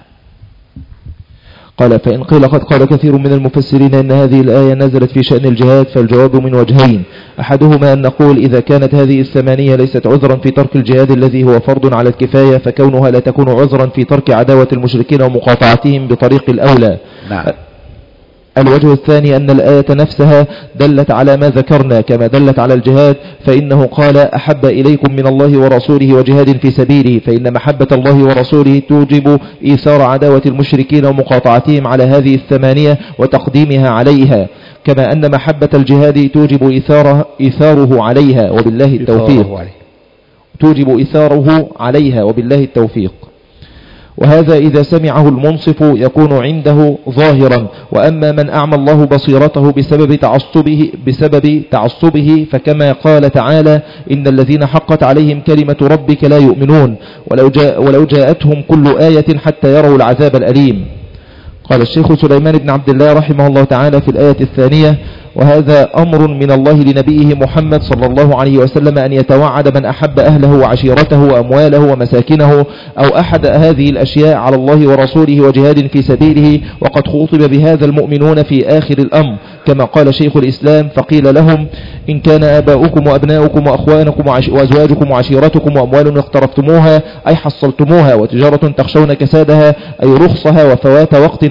S2: قال فإن قيل قد قال كثير من المفسرين إن هذه الآية نزلت في شأن الجهاد، فالجواب من وجهين: أحدهما أن نقول إذا كانت هذه الثمانية ليست عذرا في ترك الجهاد الذي هو فرض على الكفاية، فكونها لا تكون عذرا في ترك عداوة المشركين ومقاطعتهم بطريق الأولى.
S1: نعم.
S2: الوجه الثاني أن الآية نفسها دلت على ما ذكرنا كما دلت على الجهاد، فإنه قال أحب إليكم من الله ورسوله وجهاد في سبيله، فإن محبة الله ورسوله توجب إيثار عداوة المشركين ومقاطعتهم على هذه الثمانية وتقديمها عليها، كما أن محبة الجهاد توجب إيثاره عليها وبالله التوفيق، توجب إيثاره عليها وبالله التوفيق. وهذا إذا سمعه المنصف يكون عنده ظاهرا، وأما من أعمى الله بصيرته بسبب تعصبه فكما قال تعالى: إن الذين حقت عليهم كلمة ربك لا يؤمنون ولو جاءتهم كل آية حتى يروا العذاب الأليم. قال الشيخ سليمان بن عبد الله رحمه الله تعالى في الآية الثانية: وهذا أمر من الله لنبيه محمد صلى الله عليه وسلم أن يتوعد من أحب أهله وعشيرته وأمواله ومساكنه أو أحد هذه الأشياء على الله ورسوله وجهاد في سبيله. وقد خوطب بهذا المؤمنون في آخر الأمر كما قال شيخ الإسلام: فقيل لهم: إن كان آباؤكم وأبناؤكم وأخوانكم وأزواجكم وعشيرتكم وأموال اقترفتموها أي حصلتموها وتجارة تخشون كسادها أي رخصها وفوات وقت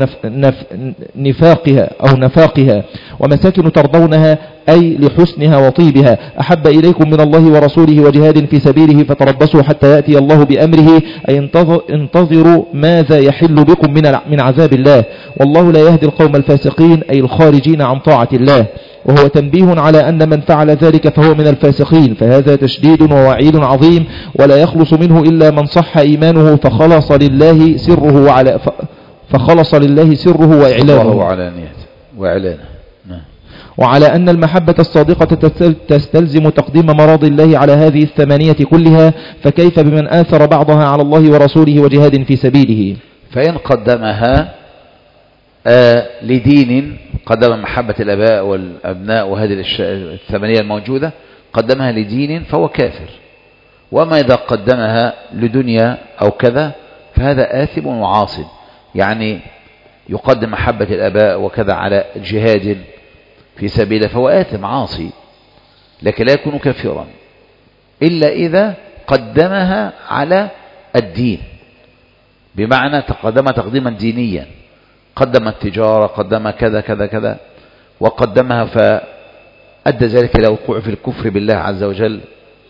S2: نفاقها ومساكن ترضونها أي لحسنها وطيبها أحب إليكم من الله ورسوله وجهاد في سبيله فتربصوا حتى يأتي الله بأمره أي انتظروا ماذا يحل بكم من عذاب الله والله لا يهدي القوم الفاسقين أي الخارجين عن طاعة الله. وهو تنبيه على أن من فعل ذلك فهو من الفاسقين، فهذا تشديد ووعيد عظيم ولا يخلص منه إلا من صح إيمانه فخلص لله سره وإعلانه. وعلى أن المحبة الصادقة تستلزم تقديم مراضي الله على هذه الثمانية كلها، فكيف بمن آثر بعضها على الله ورسوله وجهاد في سبيله؟
S1: فإن قدمها لدين، قدم محبة الأباء والأبناء وهذه الثمانية الموجودة قدمها لدين فهو كافر. وما إذا قدمها لدنيا أو كذا فهذا آثم وعاصٍ، يعني يقدم محبة الأباء وكذا على جهاد في سبيله فهو آثم عاصي، لكن لا يكون كافرا إلا إذا قدمها على الدين، بمعنى تقدم تقديما دينيا، قدم التجارة، قدم كذا كذا كذا، وقدمها فأدى ذلك إلى وقوع في الكفر بالله عز وجل،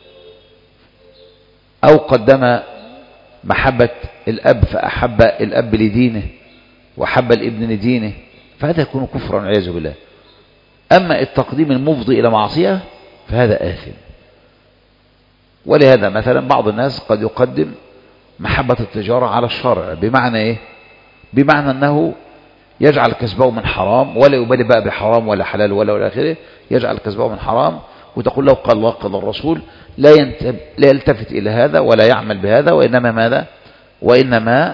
S1: أو قدم محبة الأب فأحب الأب لدينه وحب الابن لدينه، فهذا يكون كفرا والعياذ بالله. أما التقديم المفضي إلى معصية فهذا آثم. ولهذا مثلا بعض الناس قد يقدم محبة التجارة على الشرع، بمعنى إيه؟ بمعنى أنه يجعل كسبه من حرام ولا يبالي بقى بحرام ولا حلال ولا آخره، يجعل كسبه من حرام، وتقول له قال الله قال الرسول، لا يلتفت إلى هذا ولا يعمل بهذا، وإنما ماذا؟ وإنما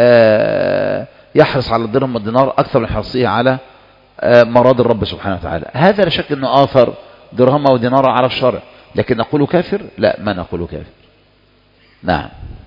S1: يحرص على الدرهم والدينار أكثر من حرصه على مراد الرب سبحانه وتعالى. هذا لا شك أنه آثر درهم ودينار على الشرع، لكن نقول كافر؟ لا، ما نقول كافر. نعم.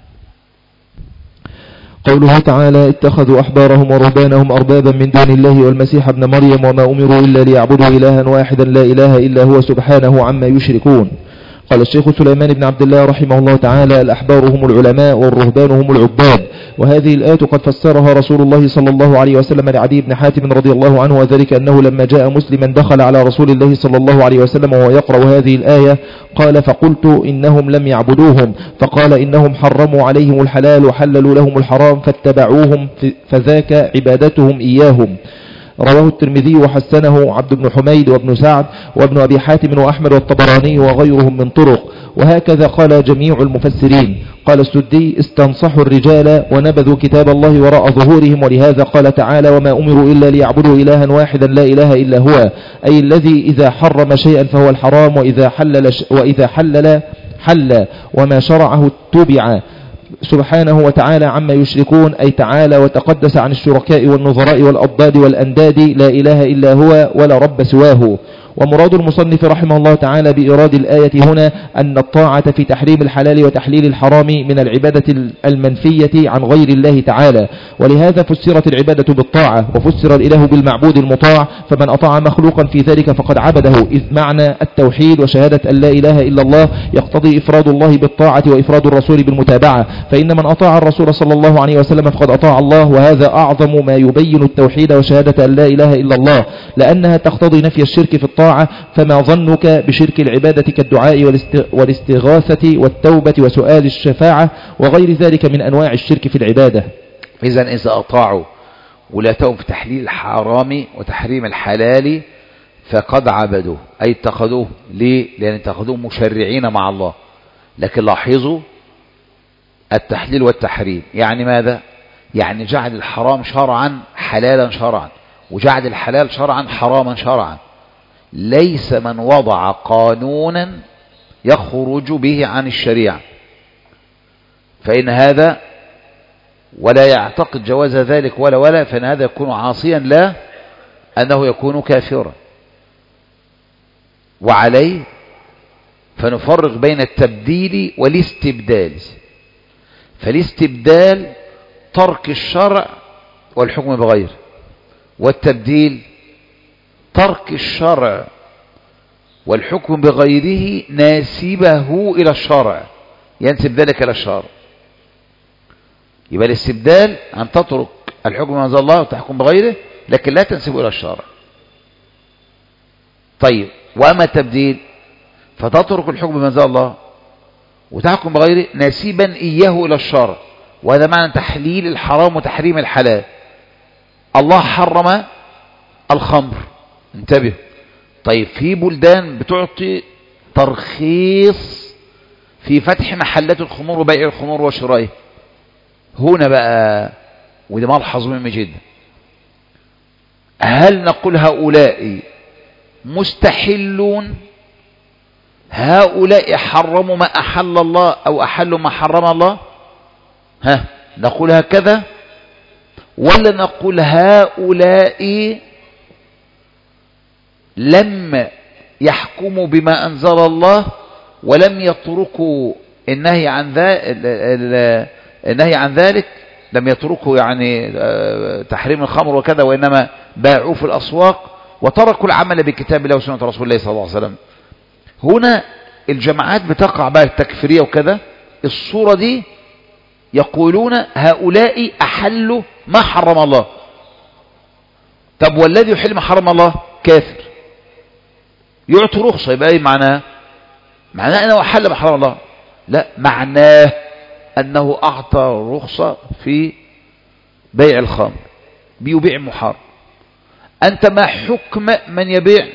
S2: قوله تعالى: اتخذوا أحبارهم ورهبانهم أربابا من دون الله والمسيح ابن مريم وما أمروا إلا ليعبدوا إلها واحدا لا إله إلا هو سبحانه عما يشركون. قال الشيخ سليمان بن عبد الله رحمه الله تعالى: الأحبار هم العلماء والرهبان هم العباد. وهذه الآية قد فسرها رسول الله صلى الله عليه وسلم لعدي بن حاتم رضي الله عنه، وذلك أنه لما جاء مسلما دخل على رسول الله صلى الله عليه وسلم وهو يقرأ هذه الآية قال: فقلت إنهم لم يعبدوهم، فقال: إنهم حرموا عليهم الحلال وحللوا لهم الحرام فاتبعوهم فذاك عبادتهم إياهم. رواه الترمذي وحسنه عبد بن حميد وابن سعد وابن أبي حاتم وأحمد والطبراني وغيرهم من طرق، وهكذا قال جميع المفسرين. قال السدي: استنصحوا الرجال ونبذوا كتاب الله وراء ظهورهم، ولهذا قال تعالى: وما أمروا إلا ليعبدوا إلها واحدا لا إله إلا هو، أي الذي إذا حرم شيئا فهو الحرام، وإذا حل وما شرعه اتبع سبحانه وتعالى عما يشركون، أي تعالى وتقدس عن الشركاء والنظراء والأضداد والأنداد، لا إله إلا هو ولا رب سواه. ومراد المصنف رحمه الله تعالى بإيراد الآية هنا أن الطاعة في تحريم الحلال وتحليل الحرام من العبادة المنفية عن غير الله تعالى، ولهذا فسرت العبادة بالطاعة وفسر الإله بالمعبود المطاع، فمن أطاع مخلوقا في ذلك فقد عبده، إذ معنى التوحيد وشهادة أن لا إله إلا الله يقتضي إفراد الله بالطاعة وإفراد الرسول بالمتابعة، فإن من أطاع الرسول صلى الله عليه وسلم فقد أطاع الله، وهذا أعظم ما يبين التوحيد وشهادة أن لا إله إلا الله، لأنها تقتضي نفي الشرك في الطاعة. فما ظنك بشرك العبادة كالدعاء والاستغاثة والتوبة وسؤال الشفاعة وغير ذلك من أنواع الشرك في العبادة؟
S1: إذن إذا أطاعوا ولاتهم في تحليل الحرام وتحريم الحلال فقد عبدوه، أي اتخذوه. ليه؟ لأن اتخذوه مشرعين مع الله. لكن لاحظوا التحليل والتحريم يعني ماذا؟ يعني جعل الحرام شرعا حلالا شرعا، وجعل الحلال شرعا حراما شرعا. ليس من وضع قانونا يخرج به عن الشريعة فإن هذا ولا يعتقد جواز ذلك ولا فإن هذا يكون عاصيا، لا أنه يكون كافرا. وعليه فنفرق بين التبديل والاستبدال. فالاستبدال ترك الشرع والحكم بغيره، والتبديل ترك الشرع والحكم بغيره ناسبه إلى الشرع، ينسب ذلك إلى الشرع. يبقى الاستبدال أن تترك الحكم بما أنزل الله وتحكم بغيره لكن لا تنسبه إلى الشرع. طيب، وأما التبديل فتترك الحكم بما أنزل الله وتحكم بغيره ناسبا إياه إلى الشرع، وهذا معنى تحليل الحرام وتحريم الحلال. الله حرم الخمر، انتبه. طيب، في بلدان بتعطي ترخيص في فتح محلات الخمور وبيع الخمور وشرائه. هنا بقى، وده ملحظ مهم جدا، هل نقول هؤلاء مستحلون، هؤلاء حرموا ما أحل الله أو أحلوا ما حرم الله؟ نقول هكذا، ولا نقول هؤلاء لم يحكموا بما أنزل الله ولم يتركوا النهي عن ذلك، لم يتركوا يعني تحريم الخمر وكذا، وإنما باعوا في الأسواق وتركوا العمل بكتاب الله وسنة رسول الله صلى الله عليه وسلم. هنا الجماعات بتقع بقى التكفيرية وكذا، الصورة دي يقولون هؤلاء أحلوا ما حرم الله. طب والذي يحل ما حرم الله كافر، يعطي رخصة، يبقى ايه معناه؟ معناه انه أحل ما حرم الله؟ لا، معناه انه اعطى رخصة في بيع الخمر، بيبيع محرم. انت ما حكم من يبيع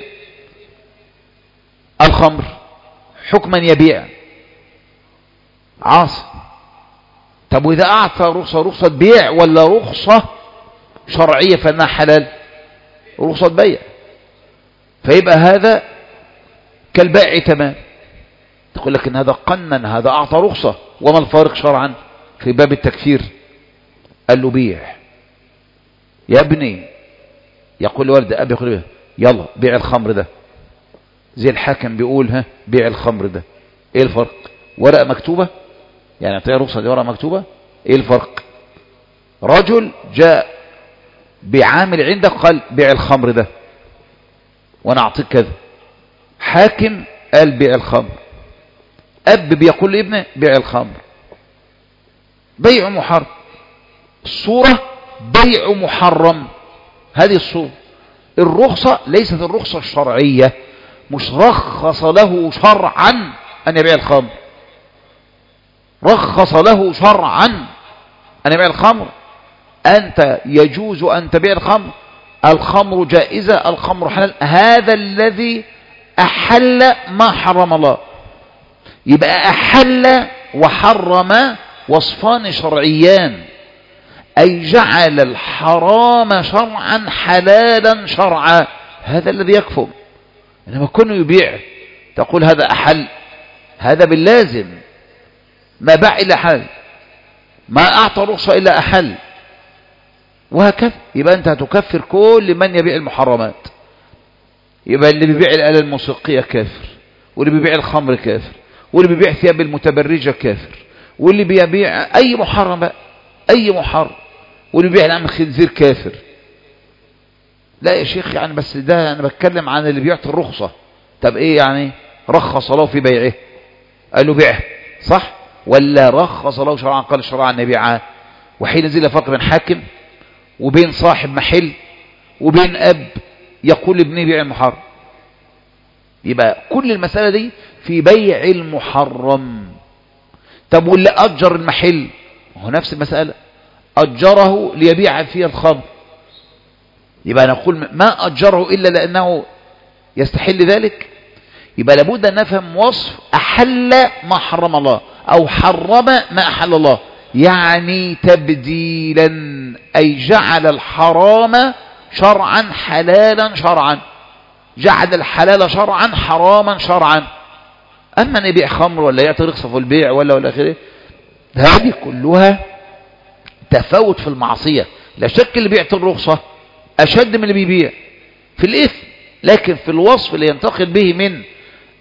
S1: الخمر؟ حكم من يبيع عاصي. طب واذا اعطى رخصة بيع ولا رخصة شرعية فانها حلال؟ رخصة بيع. فيبقى هذا كالبائع تمام. تقول لك ان هذا قنن، هذا اعطى رخصة، وما الفارق شرعا في باب التكفير؟ قال له بيع يا ابني. يقول لوالد ابي، يقول له يلا بيع الخمر ده، زي الحاكم بيقول بيع الخمر ده. ايه الفرق؟ ورقة مكتوبة، يعني اعطيه رخصة دي ورقة مكتوبة. ايه الفرق؟ رجل جاء بعامل عندك قال بيع الخمر ده وانا اعطيك كذا. حاكم قال بيع الخمر. اب بيقول لابنه بيع الخمر. بيع محرم، الصورة بيع محرم، هذه الصورة. الرخصة ليست الرخصة الشرعية، مش رخص له شرعا ان يبيع الخمر. رخص له شرعا ان يبيع الخمر. انت يجوز ان تبيع الخمر، الخمر جائزة، الخمر حلال. هذا الذي أحل ما حرم الله. يبقى أحل وحرم وصفان شرعيان، أي جعل الحرام شرعا حلالا شرعا. هذا الذي يكفر. إنما كونه يبيع تقول هذا أحل، هذا باللازم. ما باع إلا حل، ما أعطى رخصة إلا أحل، وهكذا. يبقى أنت هتكفر كل من يبيع المحرمات. يبقى اللي بيبيع الآلة الموسيقية كافر، واللي بيبيع الخمر كافر، واللي بيبيع ثياب المتبرجة كافر، واللي بيبيع أي محرم بقى، أي محرم، واللي بيبيع لحم الخنزير كافر. لا يا شيخ، يعني بس ده أنا بتكلم عن اللي بيعطي الرخصة. طب إيه يعني؟ رخص له في بيعه، قال له بيعه صح، ولا رخص له شرعا قال الشرع أن يبيعها؟ وحين زي فرق بين حاكم وبين صاحب محل وبين أب يقول لابنه بيع المحرم. يبقى كل المسألة دي في بيع المحرم. طب واللي أجر المحل هو نفس المسألة، أجره ليبيع فيه الخمر. يبقى نقول ما أجره إلا لأنه يستحل ذلك. يبقى لابد أن نفهم وصف أحل ما حرم الله أو حرم ما أحل الله، يعني تبديلا، أي جعل الحرام شرعا حلالا شرعا، جعل الحلال شرعا حراما شرعا. أما أن يبيع خمر ولا يعطي رخصة في البيع ولا آخره، هذه كلها تفاوت في المعصية. لا شك اللي بيعطي الرخصة أشد من اللي بيبيع في الإثم، لكن في الوصف اللي ينتقل به من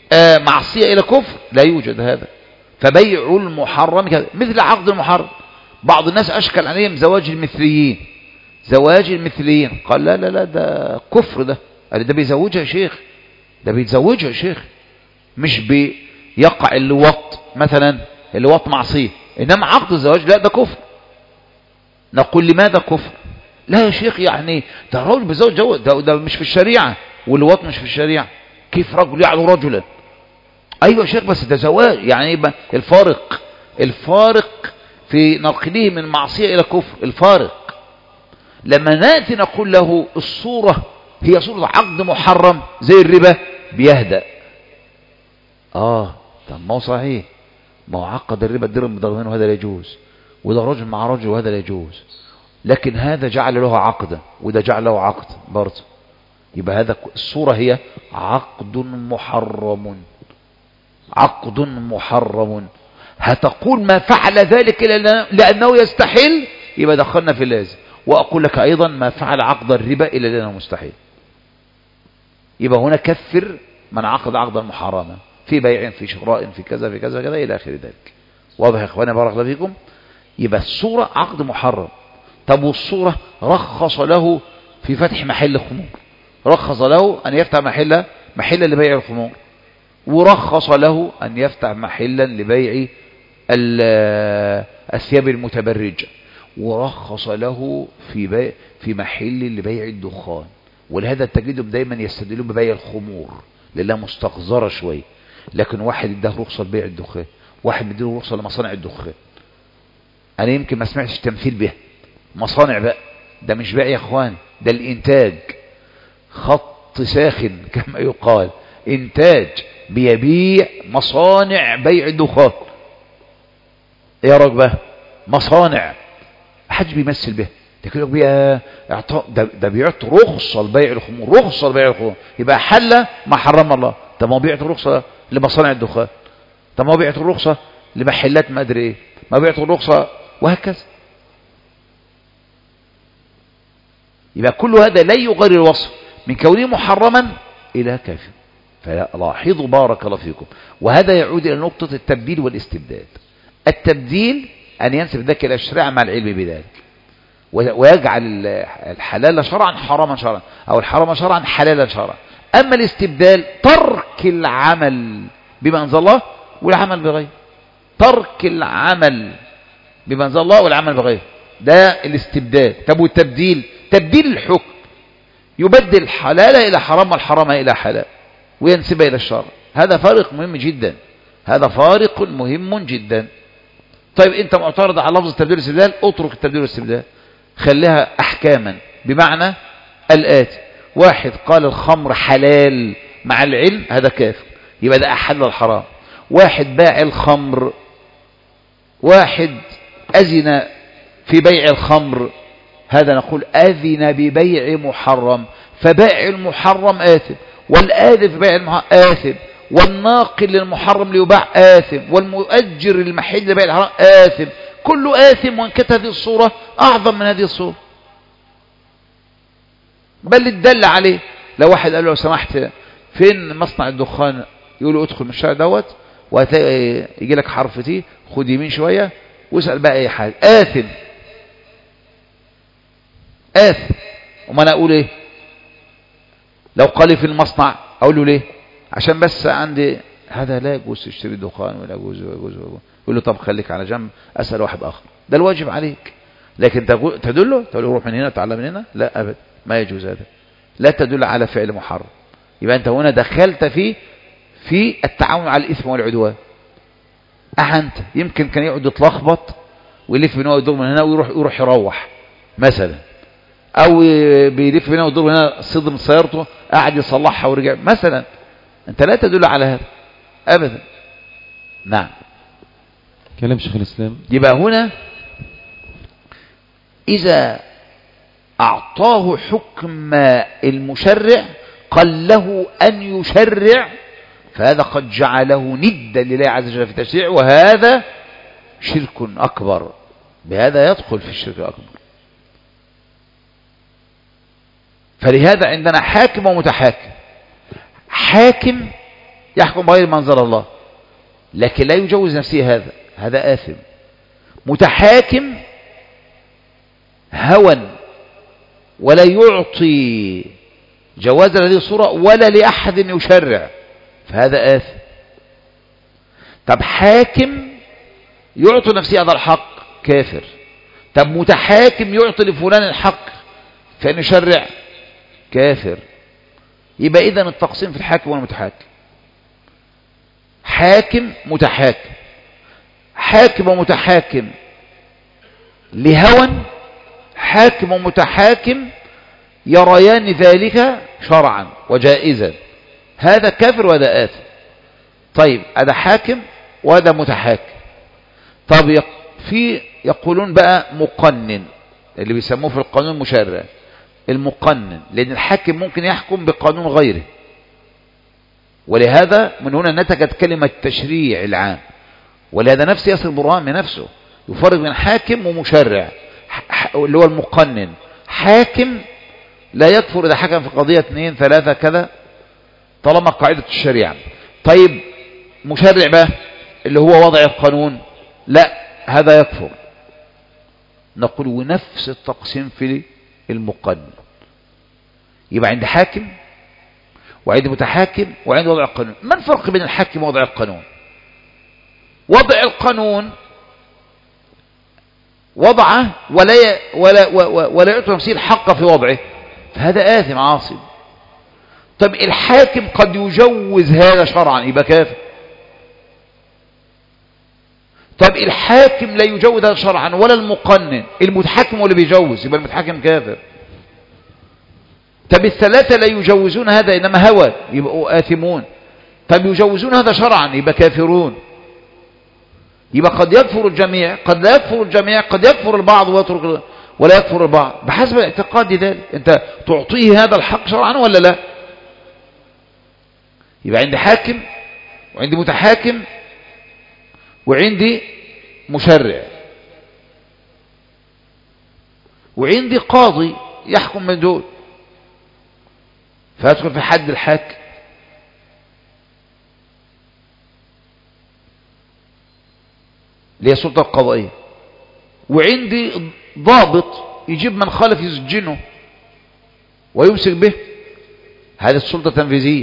S1: معصية إلى كفر، لا يوجد هذا. فبيع المحرم كذا، مثل عقد المحرم. بعض الناس أشكل عليهم زواج المثليين، زواج المثليين، قال لا لا لا ده كفر، ده قال ده بيزوجها يا شيخ، ده بيتزوجها يا شيخ، مش بيقع اللواط مثلا، اللواط معصية، إنما عقد الزواج لا ده كفر. نقول لماذا كفر؟ لا يا شيخ يعني ده رجل بيزوج، ده مش في الشريعة، واللواط مش في الشريعة، كيف رجل يعلو رجلا؟ أيوة يا شيخ بس ده زواج، يعني يبقى الفارق في نقله من معصية إلى كفر، الفارق. لما نأتي نقول له الصورة هي صورة عقد محرم زي الربا، بيهدأ. طب ما هو صحيح، ما هو عقد الربا الدرهم بدرهمين وهذا لا يجوز، وده رجل مع رجل وهذا لا يجوز، لكن هذا جعل له عقدا وده جعل له عقد برضه، يبقى هذا الصورة هي عقد محرم، عقد محرم. هتقول ما فعل ذلك لأنه يستحيل، يبقى دخلنا في اللازم. وأقول لك أيضا ما فعل عقد الربا إلا لأنه مستحيل، يبقى هنا كفر من عقد عقدا محرما في بيع في شراء في كذا في كذا كذا إلى آخر ذلك. واضح يا إخواني بارك الله فيكم؟ يبقى الصورة عقد محرم. طب والصورة رخص له في فتح محل خمور، رخص له أن يفتح محلا لبيع الخمور، ورخص له أن يفتح محلا لبيع الثياب المتبرجة، ورخص له في محل لبيع الدخان. ولهذا تجدهم دايما يستدلون ببيع الخمور لأنها مستقذرة شوية، لكن واحد اداه رخصة لبيع الدخان، واحد مديله رخصة لمصانع الدخان. أنا يمكن ما سمعتش تمثيل بها، مصانع بقى، ده مش بيع يا اخوان، ده الانتاج، خط ساخن كما يقال، انتاج بيبيع مصانع بيع الدخان. ايه رايك بقى؟ مصانع محدش بيمثل بها، ده بيعطي رخصه لبيع الخمور، رخصه لبيع الخمور، يبقى حل ما حرم الله. طب ما هو بيعطي رخصه لمصانع الدخان، طب ما هو بيعطي رخصه لمحلات ما ادري ايه، ما بيعطي رخصه، وهكذا. يبقى كل هذا لا يغير الوصف من كونه محرما إلى كافر. فلاحظوا بارك الله فيكم، وهذا يعود إلى نقطة التبديل والاستبدال. التبديل أن ينسب ذلك إلى الشريعة مع العلم بذلك، ويجعل الحلال شرعا حراما شرعا، أو الحرام شرعا حلالا شرعا. أما الاستبدال ترك العمل بما أنزل الله والعمل بغيره، ترك العمل بما أنزل الله والعمل بغيره، ده الاستبدال. طب والتبديل؟ تبديل الحكم، يبدل الحلال إلى حرام والحرام إلى حلال وينسبه إلى الشرع. هذا فارق مهم جدا، هذا فارق مهم جدا. طيب أنت معترض على لفظ التبديل والاستبدال، اترك التبديل والاستبدال، خليها أحكاما بمعنى الآتي: واحد قال الخمر حلال مع العلم، هذا كافر، يبقى ده أحل الحرام. واحد باع الخمر، واحد أذن في بيع الخمر، هذا نقول أذن ببيع محرم، فبيع المحرم آثم، والآذن في بيع المحرم آثم، والناقل للمحرم ليباع آثم، والمؤجر للمحل لبيع الحرام آثم، كله آثم. وإن كانت هذه الصورة أعظم من هذه الصورة، بل الدل عليه. لو واحد قال له لو سمحت فين مصنع الدخان، يقول له ادخل من الشارع دوت وهتلاقي يجي لك حرف تي، خد يمين شوية واسأل بقى أي حاجة، آثم آثم. وما أنا أقول إيه لو قال لي في المصنع؟ أقول له ليه؟ عشان بس عندي هذا لا يجوز تشتري دخان ولا يجوز ويجوز ويجوز. يقول له طب خليك على جنب أسأل واحد آخر، ده الواجب عليك. لكن تدله تقول له روح من هنا تعال من هنا، لا أبدا، ما يجوز هذا، لا تدل على فعل محرم. يبقى أنت هنا دخلت في التعاون على الإثم والعدوان. أنت يمكن كان يقعد يتلخبط ويلف من هنا ويدور من هنا ويروح يروح مثلا، أو بيلف من هنا ويدور من هنا، صدم سيارته قاعد يصلحها ورجع مثلا، أنت لا تدل على هذا أبدا. نعم،
S2: كلام شيخ الإسلام.
S1: يبقى هنا إذا أعطاه حكم المشرع قال له أن يشرع، فهذا قد جعله ندا لله عز وجل في التشريع، وهذا شرك أكبر، بهذا يدخل في الشرك الأكبر. فلهذا عندنا حاكم ومتحاكم. حاكم يحكم بغير ما أنزل الله، لكن لا يجوز نفسه، هذا آثم. متحاكم هوى ولا يعطي جواز هذه الصورة ولا لأحد يشرع، فهذا آثم. طب حاكم يعطي نفسه هذا الحق، كافر. طب متحاكم يعطي لفلان الحق فإن يشرع، كافر. يبقى إذن التقسيم في الحاكم والمتحاكم: حاكم متحاكم، حاكم ومتحاكم لهوى، حاكم ومتحاكم يريان ذلك شرعا وجائزا، هذا كافر وهذا آثم. طيب هذا حاكم وهذا متحاكم. طب في يقولون بقى مقنن، اللي بيسموه في القانون مشرع، المقنن، لأن الحاكم ممكن يحكم بقانون غيره، ولهذا من هنا نتجت كلمة تشريع العام. ولهذا نفس ياسر برهامي نفسه يفرق بين حاكم ومشرع، اللي هو المقنن. حاكم لا يكفر إذا حكم في قضية 2 3 كذا طالما قاعدة الشريعة. طيب مشرع بقى اللي هو وضع القانون، لا هذا يكفر. نقول ونفس التقسيم في المقنن. يبقى عند حاكم وعند متحاكم وعند وضع القانون. ما الفرق بين الحاكم ووضع القانون؟ وضع القانون وضعه ولا يعطي نفسه الحق في وضعه، فهذا آثم عاصم. طب الحاكم قد يجوز هذا شرعا، يبقى كافر. طب الحاكم لا يجوز هذا شرعا ولا المقنن، المتحاكم هو اللي بيجوز، يبقى المتحاكم كافر. طب الثلاثة لا يجوزون هذا إنما هوى، يبقوا آثمون. طب يجوزون هذا شرعا، يبقى كافرون. يبقى قد يكفر الجميع، قد لا يكفر الجميع، قد يكفر البعض ويترك ولا يكفر البعض بحسب اعتقاد ذلك. انت تعطيه هذا الحق شرعا ولا لا؟ يبقى عندي حاكم وعندي متحاكم وعندي مشرع وعندي قاضي يحكم من دول، فيدخل في حد الحاكم. اللي هي السلطة القضائية. وعندي ضابط يجيب من خالف يسجنه ويمسك به، هذه السلطة التنفيذية.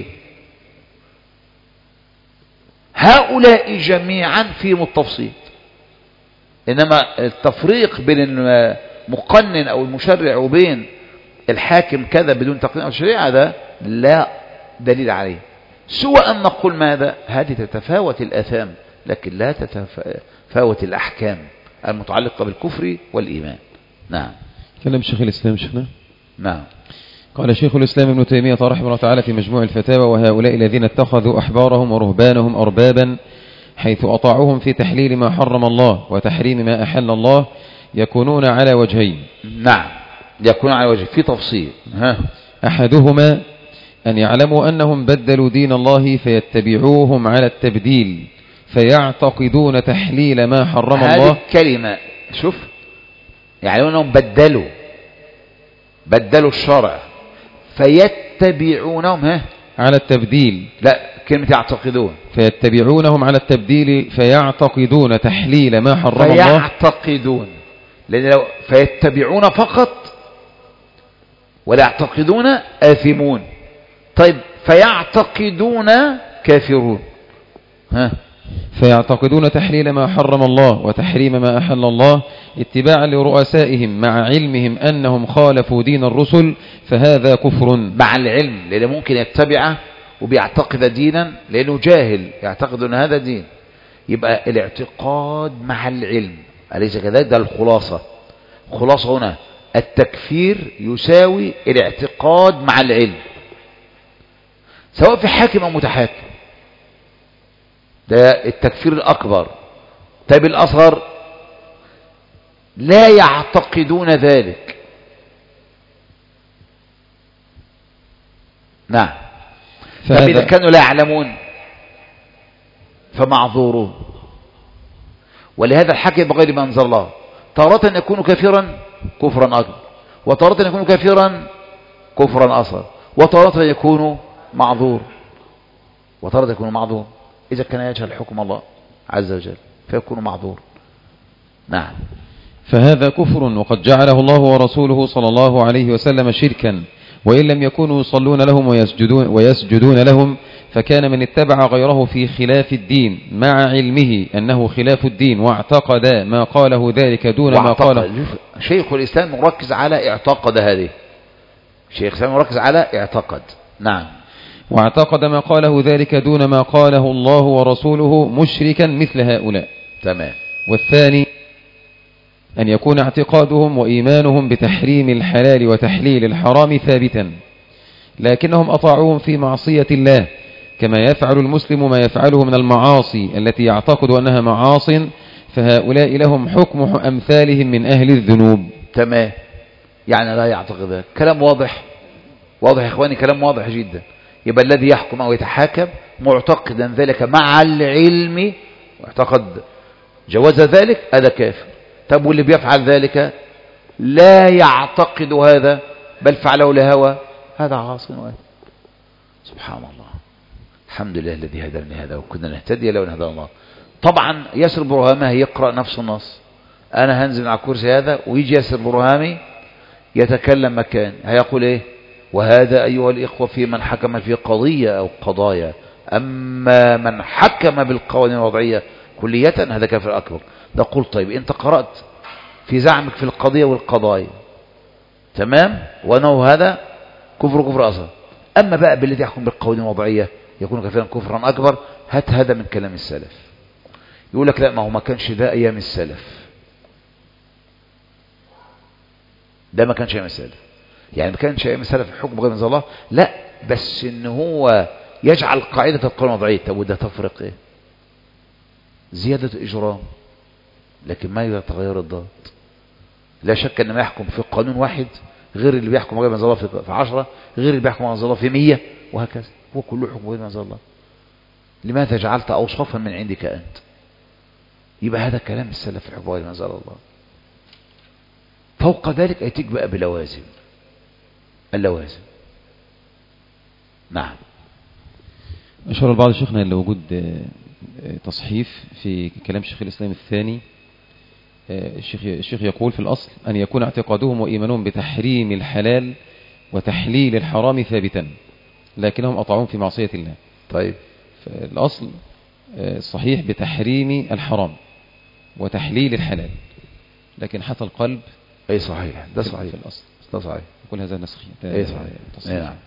S1: هؤلاء جميعا فيهم التفصيل، إنما التفريق بين المقنن أو المشرع وبين الحاكم كذا بدون تقنين أو تشريع، هذا لا دليل عليه، سوى أن نقول ماذا؟ هذه تتفاوت الآثام لكن لا تتفاوت الأحكام المتعلقة بالكفر والإيمان. نعم.
S3: كلام شيخ الإسلام شيخنا.
S1: نعم.
S3: قال شيخ الإسلام ابن تيمية رحمه الله تعالى في مجموع الفتاوى: وهؤلاء الذين اتخذوا أحبارهم ورهبانهم أربابا حيث أطاعوهم في تحليل ما حرم الله وتحريم ما أحل الله يكونون على وجهين.
S1: نعم، يكونون على وجهين في تفصيل.
S3: أحدهما أن يعلموا أنهم بدلوا دين الله فيتبعوهم على التبديل فيعتقدون تحليل ما حرم الله.
S1: هذه الكلمة شوف، يعني أنهم بدلوا الشرع فيتبعونهم
S3: على التبديل،
S1: لا كلمة يعتقدون،
S3: فيتبعونهم على التبديل فيعتقدون تحليل ما حرم الله.
S1: فيعتقدون، لأن لو فيتبعون فقط ولا يعتقدون آثمون. طيب فيعتقدون كافرون.
S3: فيعتقدون تحليل ما حرم الله وتحريم ما أحل الله اتباعا لرؤسائهم مع علمهم أنهم خالفوا دين الرسل، فهذا كفر.
S1: مع العلم، لأنه ممكن يتبعه وبيعتقد دينا لأنه جاهل يعتقد أن هذا دين. يبقى الاعتقاد مع العلم، أليس كذلك؟ ده الخلاصة. خلاصة هنا التكفير يساوي الاعتقاد مع العلم، سواء في حاكم أو متحاكم. ده التكفير الأكبر. طيب الأصغر لا يعتقدون ذلك. نعم. طيب إذا كانوا لا يعلمون فمعذورون. ولهذا الحكي بغير ما أنزل الله تارة يكون كافرا كفرا أكبر، وتارة يكون كافرا كفرا أصغر، وتارة يكون معذور. وترى يكون معذور إذا كان يجهل حكم الله عز وجل فيكون معذور. نعم.
S3: فهذا كفر وقد جعله الله ورسوله صلى الله عليه وسلم شركا، وإن لم يكونوا يصلون لهم ويسجدون لهم، فكان من اتبع غيره في خلاف الدين مع علمه أنه خلاف الدين واعتقد ما قاله ذلك دون ما قاله.
S1: شيخ الإسلام مركز على اعتقد، هذه شيخ الإسلام مركز على اعتقد. نعم.
S3: واعتقد ما قاله ذلك دون ما قاله الله ورسوله مشركا مثل هؤلاء.
S1: تمام.
S3: والثاني أن يكون اعتقادهم وإيمانهم بتحريم الحلال وتحليل الحرام ثابتا، لكنهم أطاعوهم في معصية الله كما يفعل المسلم ما يفعله من المعاصي التي يعتقد أنها معاص، فهؤلاء لهم حكم أمثالهم من أهل الذنوب.
S1: تمام. يعني لا يعتقد ذلك. كلام واضح، واضح يا إخواني، كلام واضح جدا. يبقى الذي يحكم أو يتحاكم معتقدا ذلك مع العلم واعتقد جواز ذلك، هذا كافر. طب واللي بيفعل ذلك لا يعتقد هذا بل فعله لهوى، هذا عاص. سبحان الله. الحمد لله الذي هداني هذا وكنا نهتدي لو هدانا الله. طبعا ياسر برهامي يقرأ نفس النص، أنا هنزل على الكرسي هذا ويجي ياسر برهامي يتكلم مكان، هيقول إيه؟ وهذا أيها الإخوة في من حكم في قضية أو قضايا، أما من حكم بالقوانين الوضعية كلية هذا كافر أكبر. نقول طيب أنت قرأت في زعمك في القضية والقضايا، تمام، وأنه هذا كفر أصغر. أما بقى بالذي يحكم بالقوانين الوضعية يكون كافرا كفرا أكبر، هات هذا من كلام السلف. يقول لك لا، ما هو ما كانش ده أيام السلف، ده ما كانش أيام السلف. يعني ما كانش أيام السلف الحكم بغير من الله، لا، بس إن هو يجعل قاعدة القانون الوضعية. طب وده تفرق إيه؟ زيادة إجرام، لكن ما يتغير الضابط. لا شك أن ما يحكم في قانون واحد غير اللي بيحكم غير من الله في 10، غير اللي بيحكم من الله في 100، وهكذا. هو كله حكم غير من الله. لماذا جعلت أوصافا من عندك أنت؟ يبقى هذا كلام السلف في الحكم غير من الله. فوق ذلك أتيك بقى بلوازم، اللوازم. نعم.
S3: أشار البعض شيخنا لوجود تصحيف في كلام شيخ الإسلام الثاني. الشيخ يقول في الأصل أن يكون اعتقادهم وإيمانهم بتحريم الحلال وتحليل الحرام ثابتا، لكنهم أطاعون في معصية الله.
S1: طيب،
S3: الأصل الصحيح بتحريم الحرام وتحليل الحلال، لكن حتى القلب
S1: أي صحيح، ده صحيح
S3: في الأصل،
S1: ده صحيح.
S3: كل هذا نسخي.
S1: أي صحيح. نعم.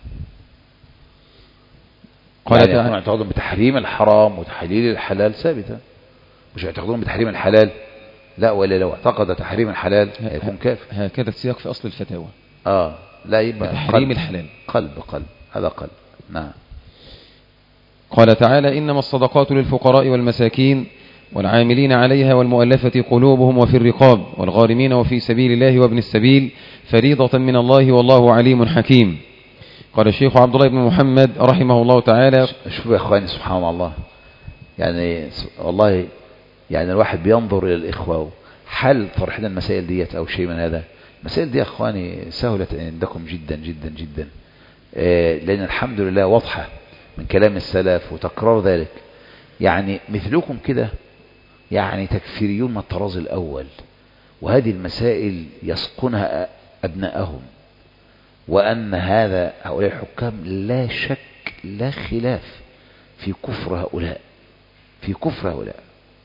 S3: قال
S1: يعني اعتقادهم بتحريم الحرام وتحليل الحلال ثابتة، مش اعتقادهم بتحريم الحلال، لا، ولا لو اعتقد تحريم الحلال هيكون كافر.
S3: هكذا السياق في أصل الفتاوى.
S1: لا، يبقى
S3: تحريم الحلال
S1: قلب هذا قلب. نعم.
S3: قال تعالى إنما الصدقات للفقراء والمساكين والعاملين عليها والمؤلفة قلوبهم وفي الرقاب والغارمين وفي سبيل الله وابن السبيل فريضة من الله والله عليم حكيم. قال الشيخ عبد الله بن محمد رحمه الله تعالى.
S1: شوفوا يا اخواني، سبحان الله، يعني والله، يعني الواحد بينظر الى الاخوه، هل طرحنا المسائل ديت او شيء من هذا؟ المسائل دي يا اخواني سهلت عندكم جدا جدا جدا، لان الحمد لله واضحه من كلام السلف وتكرار ذلك. يعني مثلكم كده يعني تكفيريون من الطراز الاول، وهذه المسائل يسقونها ابنائهم، وأن هؤلاء الحكام لا شك لا خلاف في كفر هؤلاء،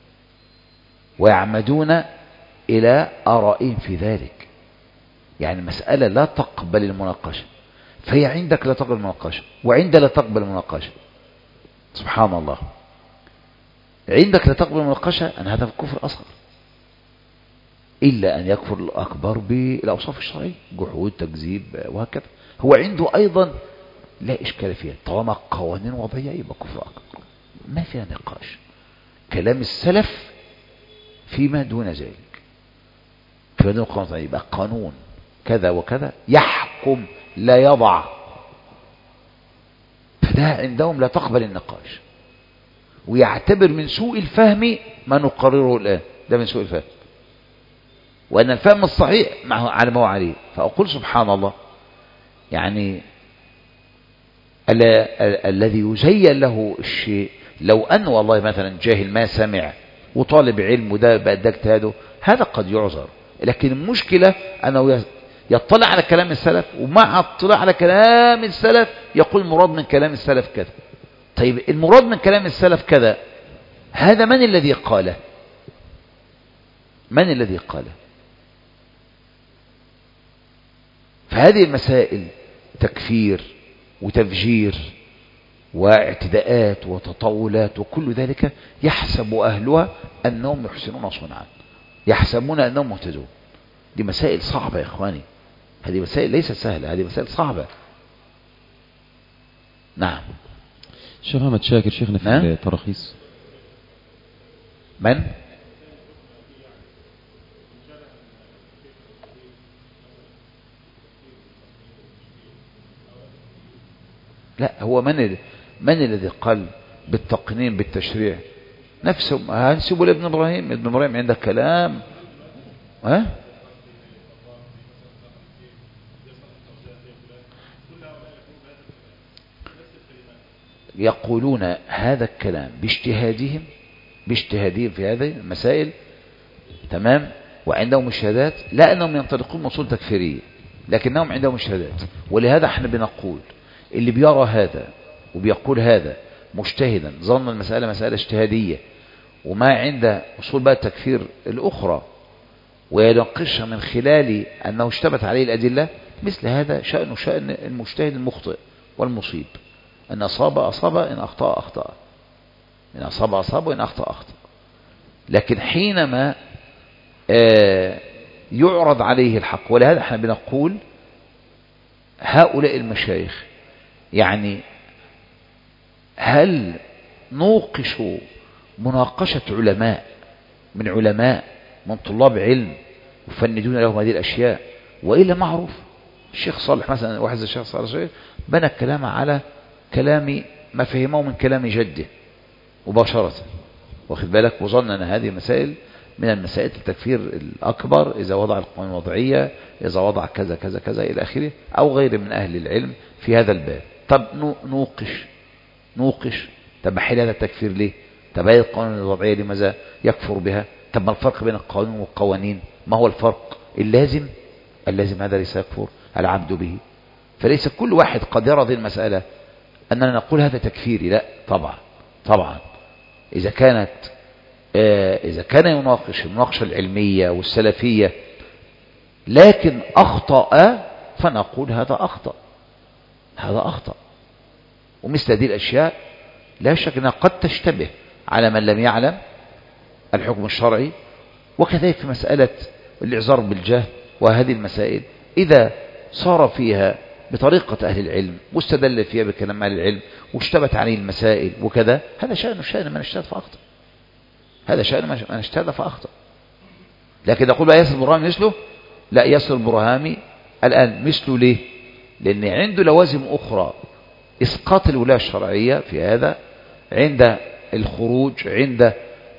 S1: ويعمدون إلى آرائهم في ذلك. يعني مسألة لا تقبل المناقشة، فهي عندك لا تقبل المناقشة، وعند لا تقبل المناقشة. سبحان الله، عندك لا تقبل المناقشة أن هذا كفر أصغر، إلا أن يكفر الأكبر بالأوصاف الشرعية، جحود، تكذيب، وهكذا. هو عنده أيضا لا إشكال فيها، طالما قوانين وضعية يبقى كفر أكبر، ما فيها نقاش. كلام السلف فيما دون ذلك، فيما دون القانون يبقى قانون كذا وكذا يحكم لا يضع، فده عندهم لا تقبل النقاش، ويعتبر من سوء الفهم ما نقرره الآن، ده من سوء الفهم، وأن الفهم الصحيح على ما هو عليه. فأقول سبحان الله، يعني الذي يزين له الشيء، لو أن والله مثلا جاهل ما سمع وطالب علم وده بقى ده اجتهاده، هذا قد يعذر. لكن المشكلة أنه يطلع على كلام السلف، ومع اطلاع على كلام السلف يقول المراد من كلام السلف كذا. طيب المراد من كلام السلف كذا، هذا من الذي قاله؟ من الذي قاله؟ فهذه المسائل تكفير وتفجير واعتداءات وتطاولات وكل ذلك يحسب أهلها أنهم يحسنون صنعا، يحسبون أنهم مهتدون. دي مسائل صعبة يا إخواني، هذه مسائل ليست سهلة، هذه مسائل صعبة. نعم.
S3: الشيخ أحمد شاكر شيخنا في التراخيص.
S1: من؟ لا، هو من الذي قال بالتقنين بالتشريع نفسه؟ هنسيبه لابن إبراهيم. ابن إبراهيم عنده كلام. يقولون هذا الكلام باجتهادهم في هذه المسائل، تمام، وعندهم الشهادات، لا أنهم ينطلقون أصول تكفيرية، لكنهم عندهم الشهادات. ولهذا احنا بنقول اللي بيرى هذا وبيقول هذا مجتهدا ظن المسألة مسألة اجتهادية، وما عند أصول بقى التكفير الأخرى ويناقشها من خلال أنه اشتبت عليه الأدلة، مثل هذا شأنه شأن المجتهد المخطئ والمصيب. إن أصاب أصاب، إن أخطأ أخطأ، إن أصاب أصاب، وإن أخطأ أخطأ. لكن حينما يعرض عليه الحق، ولهذا احنا بنقول هؤلاء المشايخ يعني هل نوقش مناقشة علماء من طلاب علم يفندون لهم هذه الأشياء؟ وإلا معروف الشيخ صالح مثلا، واحد زي الشيخ صالح بنى الكلام على كلام ما فهمه من كلام جده مباشرة، واخد بالك، وظن أن هذه مسائل من المسائل التكفير الأكبر إذا وضع القوانين الوضعية، إذا وضع كذا كذا كذا إلى آخره، أو غير من أهل العلم في هذا الباب. طب نوقش طب حل هذا التكفير ليه؟ طب هذه القوانين الوضعية لماذا يكفر بها؟ طب ما الفرق بين القانون والقوانين؟ ما هو الفرق؟ اللازم هذا ليس يكفر العبد به. فليس كل واحد قد يرى هذه المسألة أننا نقول هذا تكفيري، لا طبعا إذا كان يناقش المناقشة العلمية والسلفية لكن أخطأ، فنقول هذا أخطأ. ومثل هذه الأشياء لا شك أنها قد تشتبه على من لم يعلم الحكم الشرعي. وكذلك في مسألة الإعذار بالجهل وهذه المسائل، إذا صار فيها بطريقة أهل العلم واستدل فيها بكلام أهل العلم واشتبت عليه المسائل وكذا، هذا شأن من اجتهد فأخطأ، هذا شأن من اجتهد فأخطأ. لكن أقول بقى ياسر البرهامي مثله، لا، ياسر البرهامي الآن مثله ليه؟ لأن عنده لوازم أخرى، إسقاط الولاية الشرعية في هذا، عند الخروج، عند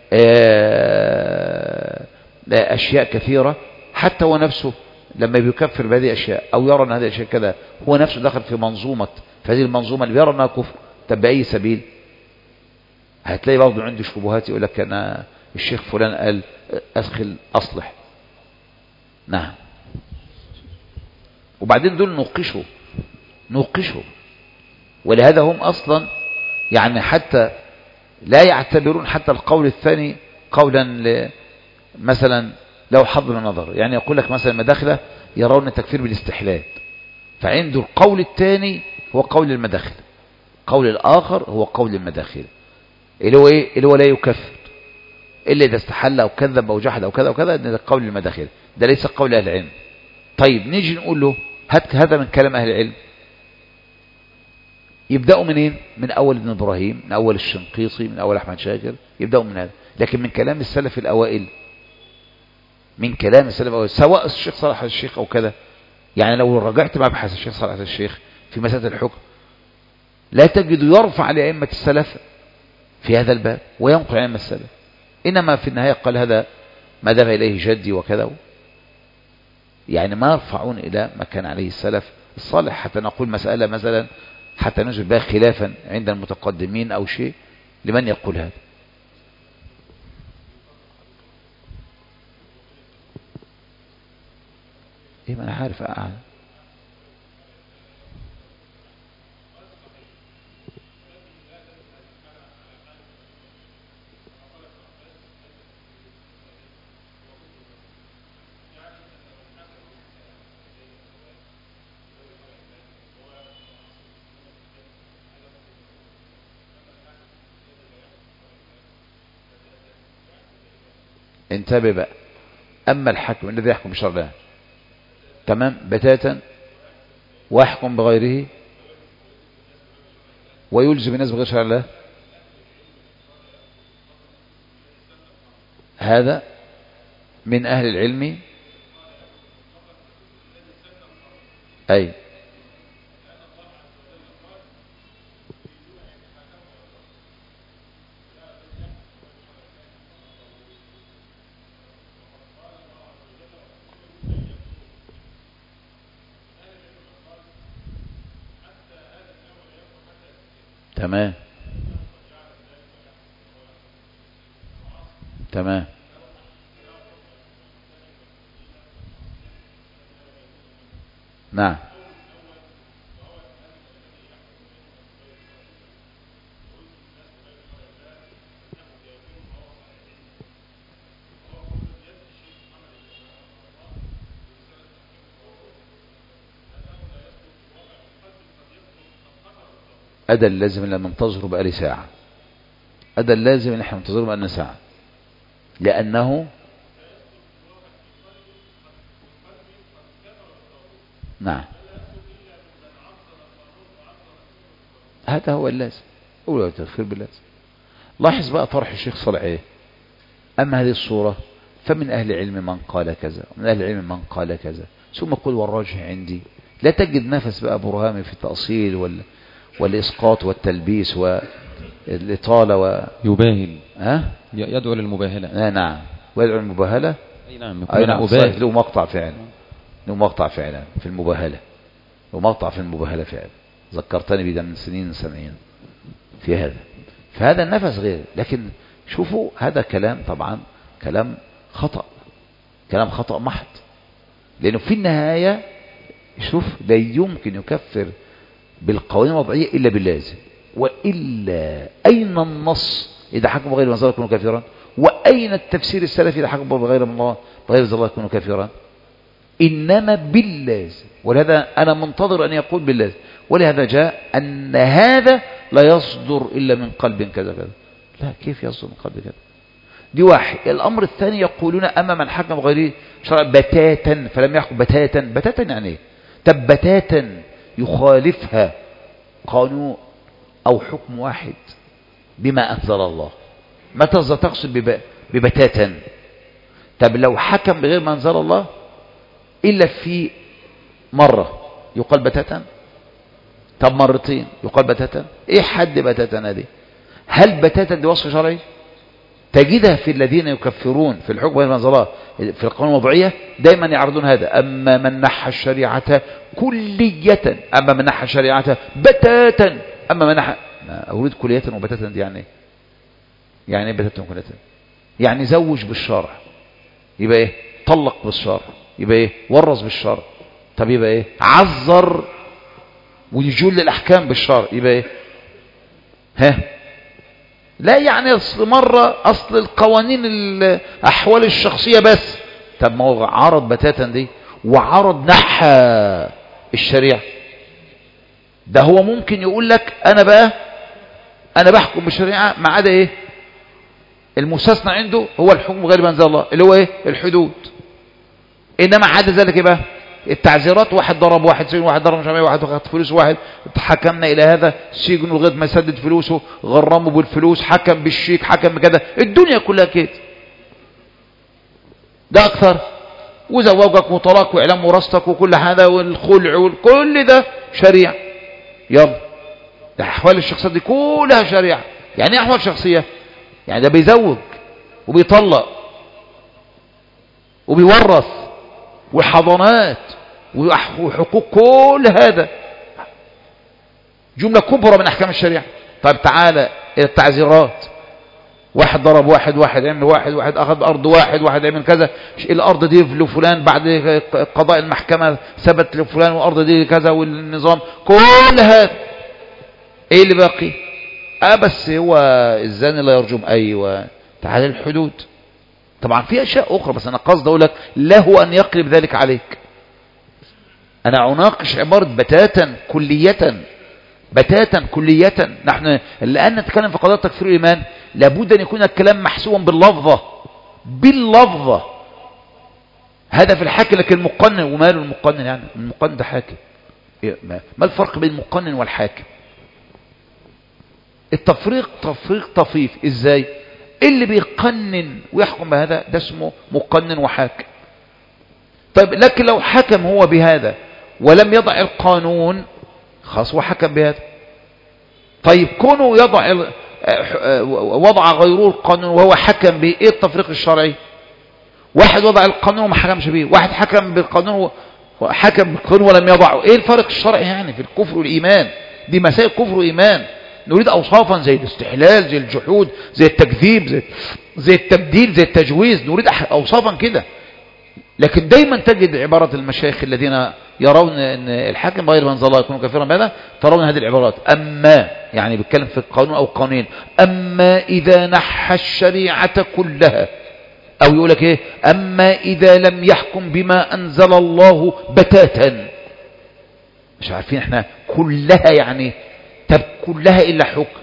S1: أشياء كثيرة. حتى هو نفسه لما بيكفر بهذه الأشياء أو يرى أن هذه الأشياء كذا، هو نفسه دخل في هذه المنظومة اللي بيرى أنها كفر. طب بأي سبيل؟ هتلاقي برضه عنده شبهات، يقول لك أنا الشيخ فلان قال أدخل أصلح. نعم. وبعدين دول نوقشه. ولهذا هم أصلا يعني حتى لا يعتبرون حتى القول الثاني قولا مثلا لو حظ من النظر. يعني يقول لك مثلا المداخلة يرون التكفير بالاستحلال، فعنده القول الثاني هو قول المداخلة، قول الآخر هو قول المداخلة اللي هو إيه؟ اللي هو لا يكفر إلا إذا استحل أو كذب أو جحد أو كذا وكذا، ده قول المداخلة، ده ليس قول أهل العلم. طيب نيجي نقول له هات هذا من كلام أهل العلم. يبدأوا منين؟ من أول ابن إبراهيم، من أول الشنقيطي، من أول أحمد شاكر، يبدأوا من هذا. لكن من كلام السلف الأوائل، سواء الشيخ صالح الشيخ أو كذا، يعني لو رجعت مبحث الشيخ صالح الشيخ في مسألة الحكم لا تجد يرفع لأئمة السلف في هذا الباب وينقل عن أئمة السلف، إنما في النهاية قال هذا ما ذهب إليه جدي وكذا، يعني ما يرفعون إلى ما كان عليه السلف الصالح. حتى نقول مسألة مثلا حتى نجد بها خلافا عند المتقدمين أو شيء لمن يقول هذا. إيه ما أنا عارف انتبه بقى. أما الحكم الذي يحكم بشرع الله تمام بتاتا ويحكم بغيره ويلزم الناس بغير شرع الله، هذا من أهل العلم. أي تمام تمام نعم أدى اللازم اللي ننتظره بقالي ساعة، أدى اللازم اللي احنا ننتظره بقالنا ساعة، لأنه نعم هذا هو اللازم، أولى تغفير باللازم. لاحظ بقى طرح الشيخ صالح ايه. أما هذه الصورة فمن أهل العلم من قال كذا ومن أهل العلم من قال كذا، ثم قل والراجح عندي. لا تجد نفس بقى برهامي في التأصيل والإسقاط والتلبيس والإطالة
S3: يباهل يدعو للمباهلة.
S1: نعم ويدعو للمباهلة.
S3: أي نعم
S1: صحيح. له مقطع فعلا، له مقطع فعلا في المباهلة، له مقطع في المباهلة فعلا، ذكرتني بده من سنين سنين في هذا. فهذا النفس غير، لكن شوفوا هذا كلام طبعا كلام خطأ، كلام خطأ محض، لأنه في النهاية شوف لا يمكن يكفر بالقوانين الوضعية إلا باللازم، وإلا أين النص إذا حكم بغير منزل يكون كافرا؟ وأين التفسير السلفي إذا حكم بغير الله بغير منزل يكون كافرا؟ إنما باللازم. ولهذا أنا منتظر أن يقول باللازم، ولهذا جاء أن هذا لا يصدر إلا من قلب كذا كذا. لا، كيف يصدر من قلب كذا؟ دي واحد. الأمر الثاني يقولون أما من حكم بغيره شرع بتاتا فلم يحكم بتاتا. بتاتا يعني ايه؟ طب بتاتا يخالفها قانون أو حكم واحد بما أنزل الله، ما تقصد ببتاتا؟ طب لو حكم بغير ما أنزل الله إلا في مرة يقال بتاتا؟ طب مرتين يقال بتاتا؟ إيه حد بتاتا هذه؟ هل بتاتا دي وصف شرعي؟ تجدها في الذين يكفرون في الحكم بغير ما أنزل الله في القانون الوضعية دائما يعرضون هذا. أما من نحى الشريعة كلية، أما من نحى الشريعة بتاتا، أما من نحى. أريد كلية وبتاتا دي يعني يعني بتاتا وكلية، يعني زوج بالشرع يبقى ايه؟ طلق بالشرع يبقى ايه؟ ورث بالشرع. طب يبقى ايه؟ عذر ويجول الأحكام بالشرع يبقى ايه؟ لا يعني أصل القوانين الأحوال الشخصية بس. طب ما هو عرض بتاتا دي وعرض نحى الشريعة. ده هو ممكن يقول لك أنا بحكم بالشريعة ما عدا إيه؟ المستثنى عنده هو الحكم غير ما أنزل الله اللي هو إيه؟ الحدود. إنما عدا ذلك يبقى التعزيرات، واحد ضرب واحد، سجن واحد، ضرب مش عارف واحد، واخد فلوس واحد، حكمنا إلى هذا سجن لغاية ما يسدد فلوسه، غرمه بالفلوس، حكم بالشيك، حكم بكذا. الدنيا كلها كده. ده أكثر. وزواجك وطلاق وإعلام وراثتك وكل هذا والخلع وكل ده شريعة. يلا الأحوال الشخصية دي كلها شريعة. يعني ايه أحوال شخصية؟ يعني ده بيزوج وبيطلق وبيورث وحضانات وحقوق، كل هذا جملة كبرى من أحكام الشريعة. طيب تعالى التعزيرات، واحد ضرب واحد، واحد عمل واحد، واحد أخذ أرض واحد، واحد عمل كذا، الأرض دي لفلان، بعد قضاء المحكمة ثبت لفلان والأرض دي كذا، والنظام كل هذا ايه اللي باقي؟ بس هو الزاني لا يرجم. ايوه تعالى الحدود. طبعا في اشياء اخرى، بس انا قصد اقول لك له ان يقلب ذلك عليك. انا اناقش عبارة بتاتا كلية، بتاتا كلية. نحن الان نتكلم في قضايا تكفير الايمان، لابد ان يكون الكلام محسوبا باللفظة، باللفظة. هذا في الحاكم. لكن المقنن، وماله المقنن؟ يعني المقنن ده حاكم، ما الفرق بين المقنن والحاكم؟ التفريق تفريق طفيف. ازاي؟ اللي بيقنن ويحكم بهذا ده اسمه مقنن وحاكم. طيب لكن لو حكم هو بهذا ولم يضع القانون، خاص وحكم بهذا. طيب كونه يضع وضع غيره القانون وهو حكم به، ايه التفريق الشرعي؟ واحد وضع القانون وما حكمش به، واحد حكم بالقانون وحكم بالقانون ولم يضعه. ايه الفرق الشرعي يعني في الكفر والايمان؟ دي مسائل كفر وايمان. نريد اوصافا زي الاستحلال، زي الجحود، زي التكذيب، زي التبديل، زي التجويز، نريد اوصافا كده. لكن دايما تجد عبارة المشايخ الذين يرون ان الحاكم غير من الله يكون كافرا بهذا، ترون هذه العبارات. اما يعني بيتكلم في القانون او القانونين، اما اذا نحى الشريعة كلها، او يقول لك ايه، اما اذا لم يحكم بما انزل الله بتاتا. مش عارفين احنا كلها يعني؟ طب كلها الا حكم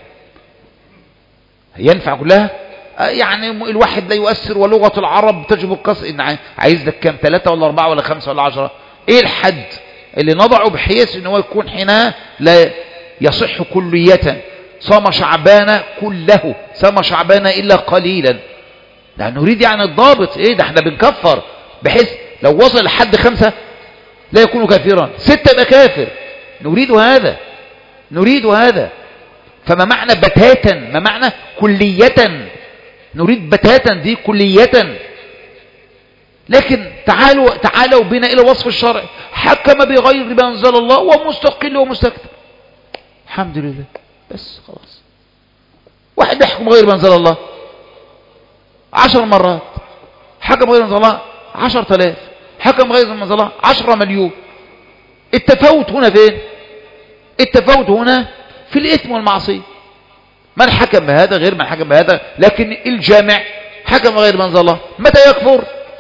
S1: ينفع كلها؟ يعني الواحد لا يؤثر، ولغة العرب تجب القصر. ان عايز لك كام، 3 ولا 4 ولا 5 ولا 10؟ ايه الحد اللي نضعه بحيث ان هو يكون حينها لا يصح كلية؟ صام شعبان كله، صام شعبان الا قليلا. لا نريد يعني الضابط. ايه ده؟ احنا بنكفر بحيث لو وصل لحد 5 لا يكون كافرا، 6 يبقى كافر. نريد هذا، نريد هذا. فما معنى بتاتا؟ ما معنى كلية؟ نريد بتاتا دي كلية. لكن تعالوا بنا إلى وصف الشرع، حكم بغير ما أنزل الله ومستقل ومستكتر. الحمد لله، بس خلاص. واحد يحكم غير ما أنزل الله 10 مرات، حكم غير ما أنزل الله 10,000، حكم غير ما أنزل الله 10 مليون. التفاوت هنا فين؟ التفاوت هنا في الإثم والمعصية. من حكم بهذا غير من حكم بهذا، لكن الجامع حكم غير من أنزل الله. متى يكفر؟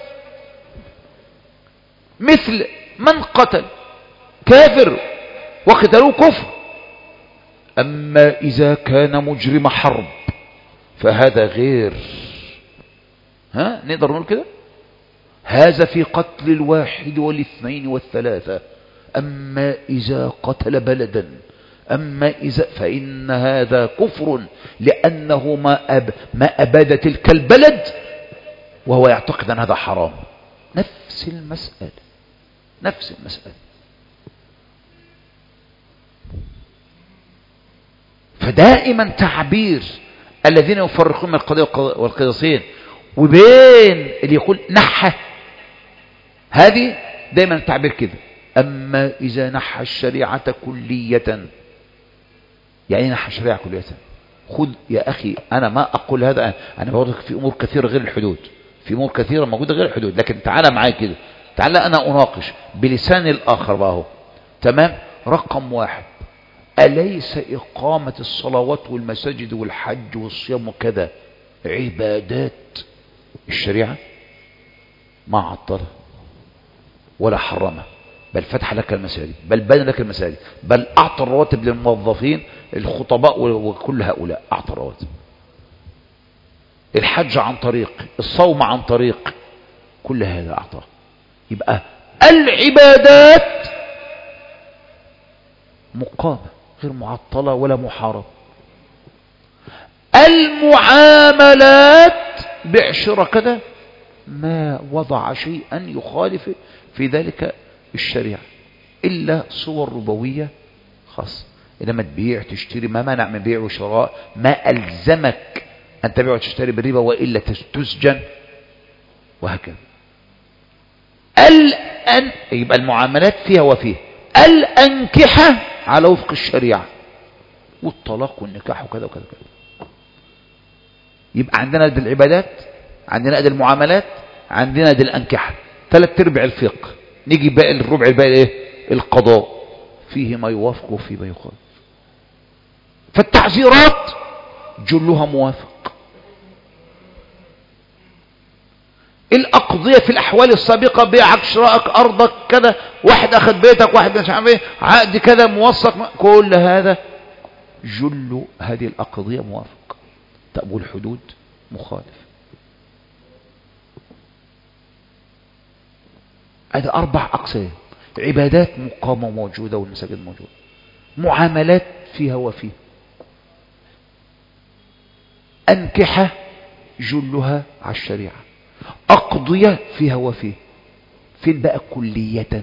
S1: مثل من قتل كافر وقتلوه كفر. أما إذا كان مجرم حرب فهذا غير. نقدر نقول كده؟ هذا في قتل الواحد والاثنين والثلاثة. أما إذا قتل بلدا، أما إذا فإن هذا كفر، لأنه ما أباد تلك البلد وهو يعتقد أن هذا حرام. نفس المسألة، نفس المسألة. فدائما تعبير الذين يفرقون من القضية والقياسين وبين اللي يقول نحى، هذه دائما التعبير كده. أما إذا نحى الشريعة كلية، يعني نحى الشريعة كلية. خذ يا أخي، أنا ما أقول هذا، أنا بقولك في أمور كثيرة غير الحدود، في أمور كثيرة موجودة غير الحدود. لكن تعالى معي كده، تعالى أنا أناقش بلسان الآخر بقى. تمام؟ رقم 1، أليس إقامة الصلوات والمساجد والحج والصيام وكذا عبادات الشريعة؟ ما عطلها ولا حرمها، بل فتح لك المساجد، بل بنى لك المساجد، بل أعطى الرواتب للموظفين الخطباء وكل هؤلاء أعطى الرواتب. الحج عن طريق، الصوم عن طريق، كل هذا أعطاه. يبقى العبادات مقامة غير معطلة ولا محاربة. المعاملات بيع شراء كذا ما وضع شيئا يخالف في ذلك الشريعة إلا صور ربوية خاصة. إنما تبيع تشتري، ما منع من بيع وشراء، ما ألزمك أن تبيع وتشتري بالربا وإلا تسجن، وهكذا. يبقى المعاملات فيها وفيها. الأنكحة على وفق الشريعة، والطلاق والنكاح وكذا وكذا وكذا. يبقى عندنا دي العبادات، عندنا دي المعاملات، عندنا دي الأنكحة، 3/4 الفقه. نيجي بقى الربع الباقي ايه؟ القضاء، فيه ما يوافق وفيه ما يخالف. فالتعزيرات جلها موافق. الأقضية في الأحوال السابقة، بيعك شرائك أرضك كذا، واحد أخذ بيتك، واحد مش عارف ايه، عقد كذا موثق، كل هذا جل هذه الأقضية موافق. طب والحدود مخالف. هذا 4 أقسام. عبادات مقامة موجودة والمساجد موجودة، معاملات فيها وفيها، أنكحة جلها على الشريعة، أقضية فيها وفيها. فين بقى كلية؟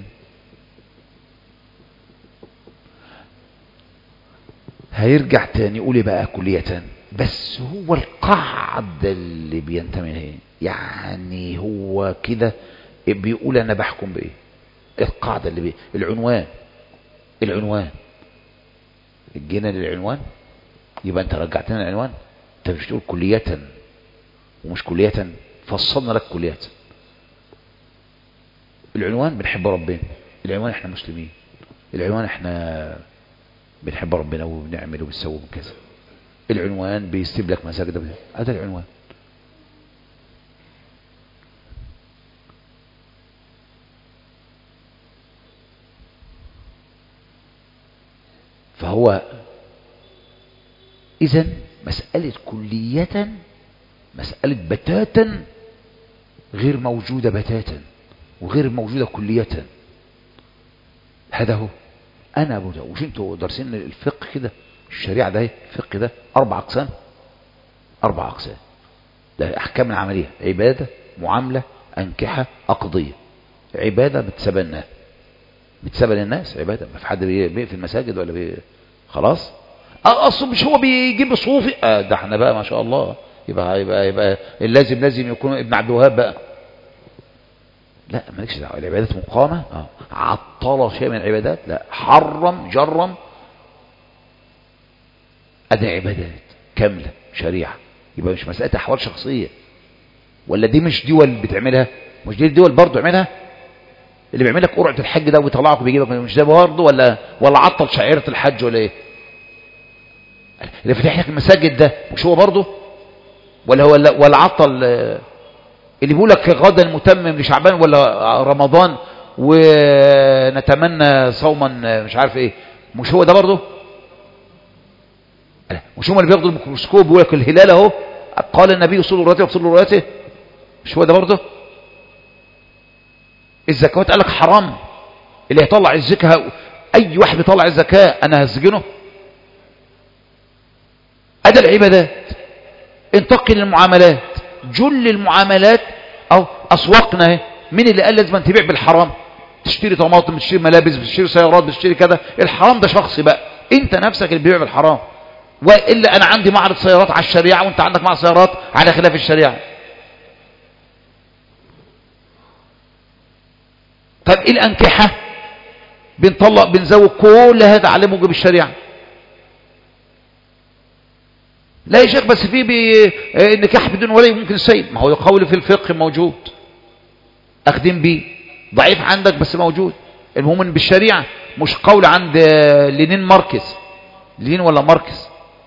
S1: هيرجع تاني يقول بقى كلية، بس هو القاعدة اللي بينتمي إليه، يعني هو كده بيقول أنا بحكم بإيه. القاعدة اللي العنوان الجينا للعنوان، يبقى أنت رجعتنا العنوان. أنت مش تقول كلية ومش كلية، فصلنا لك كلية. العنوان بنحب ربنا، العنوان احنا مسلمين، العنوان احنا بنحب ربنا وبنعمل وبنسوي كذا. العنوان بيسيب لك مساجد، هذا العنوان. فهو إذن مسألة كلية، مسألة بتاتا غير موجودة بتاتا، وغير موجودة كلية. هذا هو. أنا أبو ده، وش انتوا دارسين الفقه كده، الشريعة ده الفقه ده 4 أقسام. 4 أقسام. ده أحكام العملية: عبادة، معاملة، أنكحة، أقضية. عبادة بتسبب الناس عبادة. ما في حد في المساجد ولا خلاص. أصلا مش هو بيجيب صوفي، ده احنا بقى ما شاء الله يبقى لازم يكون ابن عبد الوهاب بقى. لا، مالكش دعوه. العبادات مقامه. عطل شيء من العبادات؟ لا. حرم جرم، ادي عبادات كامله شريعه. يبقى مش مساله احوال شخصيه. ولا دي مش دول بتعملها؟ مش دي الدول برضه عملها؟ اللي بيعمل لك قرعه الحج ده وبيطلعك وبيجيبك، مش ده برضه؟ ولا عطل شعيره الحج ولا ايه؟ اللي فتح لك المساجد ده مش هو برضه؟ ولا عطل اللي بيقول لك غدا المتمم لشعبان ولا رمضان ونتمنى صوما مش عارف ايه، مش هو ده برضه؟ مش هم اللي بياخدوا الميكروسكوب ويقول لك الهلال اهو، قال النبي صلى الله عليه وسلم مش هو ده برضه؟ الزكاه قال لك حرام، اللي يطلع الزكاه اي واحد بيطلع الزكاه انا هسجنه. ادي العبادات. انتقل للمعاملات. جل المعاملات او اسواقنا اهي. مين اللي قال لازم تبيع بالحرام؟ تشتري طماطم، تشتري ملابس، بتشتري سيارات، بتشتري كذا. الحرام ده شخصي بقى، انت نفسك اللي بيبيع بالحرام. والا انا عندي معرض سيارات على الشريعه وانت عندك معرض سيارات على خلاف الشريعه. طب الانكحه بنطلق بنزوج، كل هذا على موجب الشريعه. لا يا شيخ، بس في النكاح بدون ولي ممكن السيد. ما هو القول في الفقه موجود، اخدم بيه، ضعيف عندك بس موجود. المهم بالشريعه، مش قول عند لينين ولا ماركس.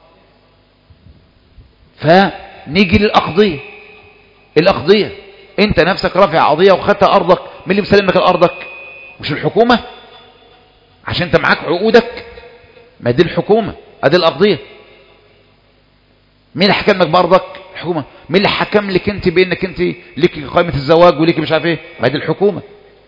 S1: فنيجي للأقضية. الأقضية انت نفسك رافع قضية وخدت أرضك، مين اللي مسلم لك الأرضك؟ مش الحكومة؟ عشان انت معاك عقودك، ما دي الحكومة. ادي الأقضية. مين اللي حكم لك بأرضك؟ الحكومة. مين اللي حكم لك انت بانك انت ليك قائمة الزواج وليك مش عارف ايه؟ ما دي الحكومة.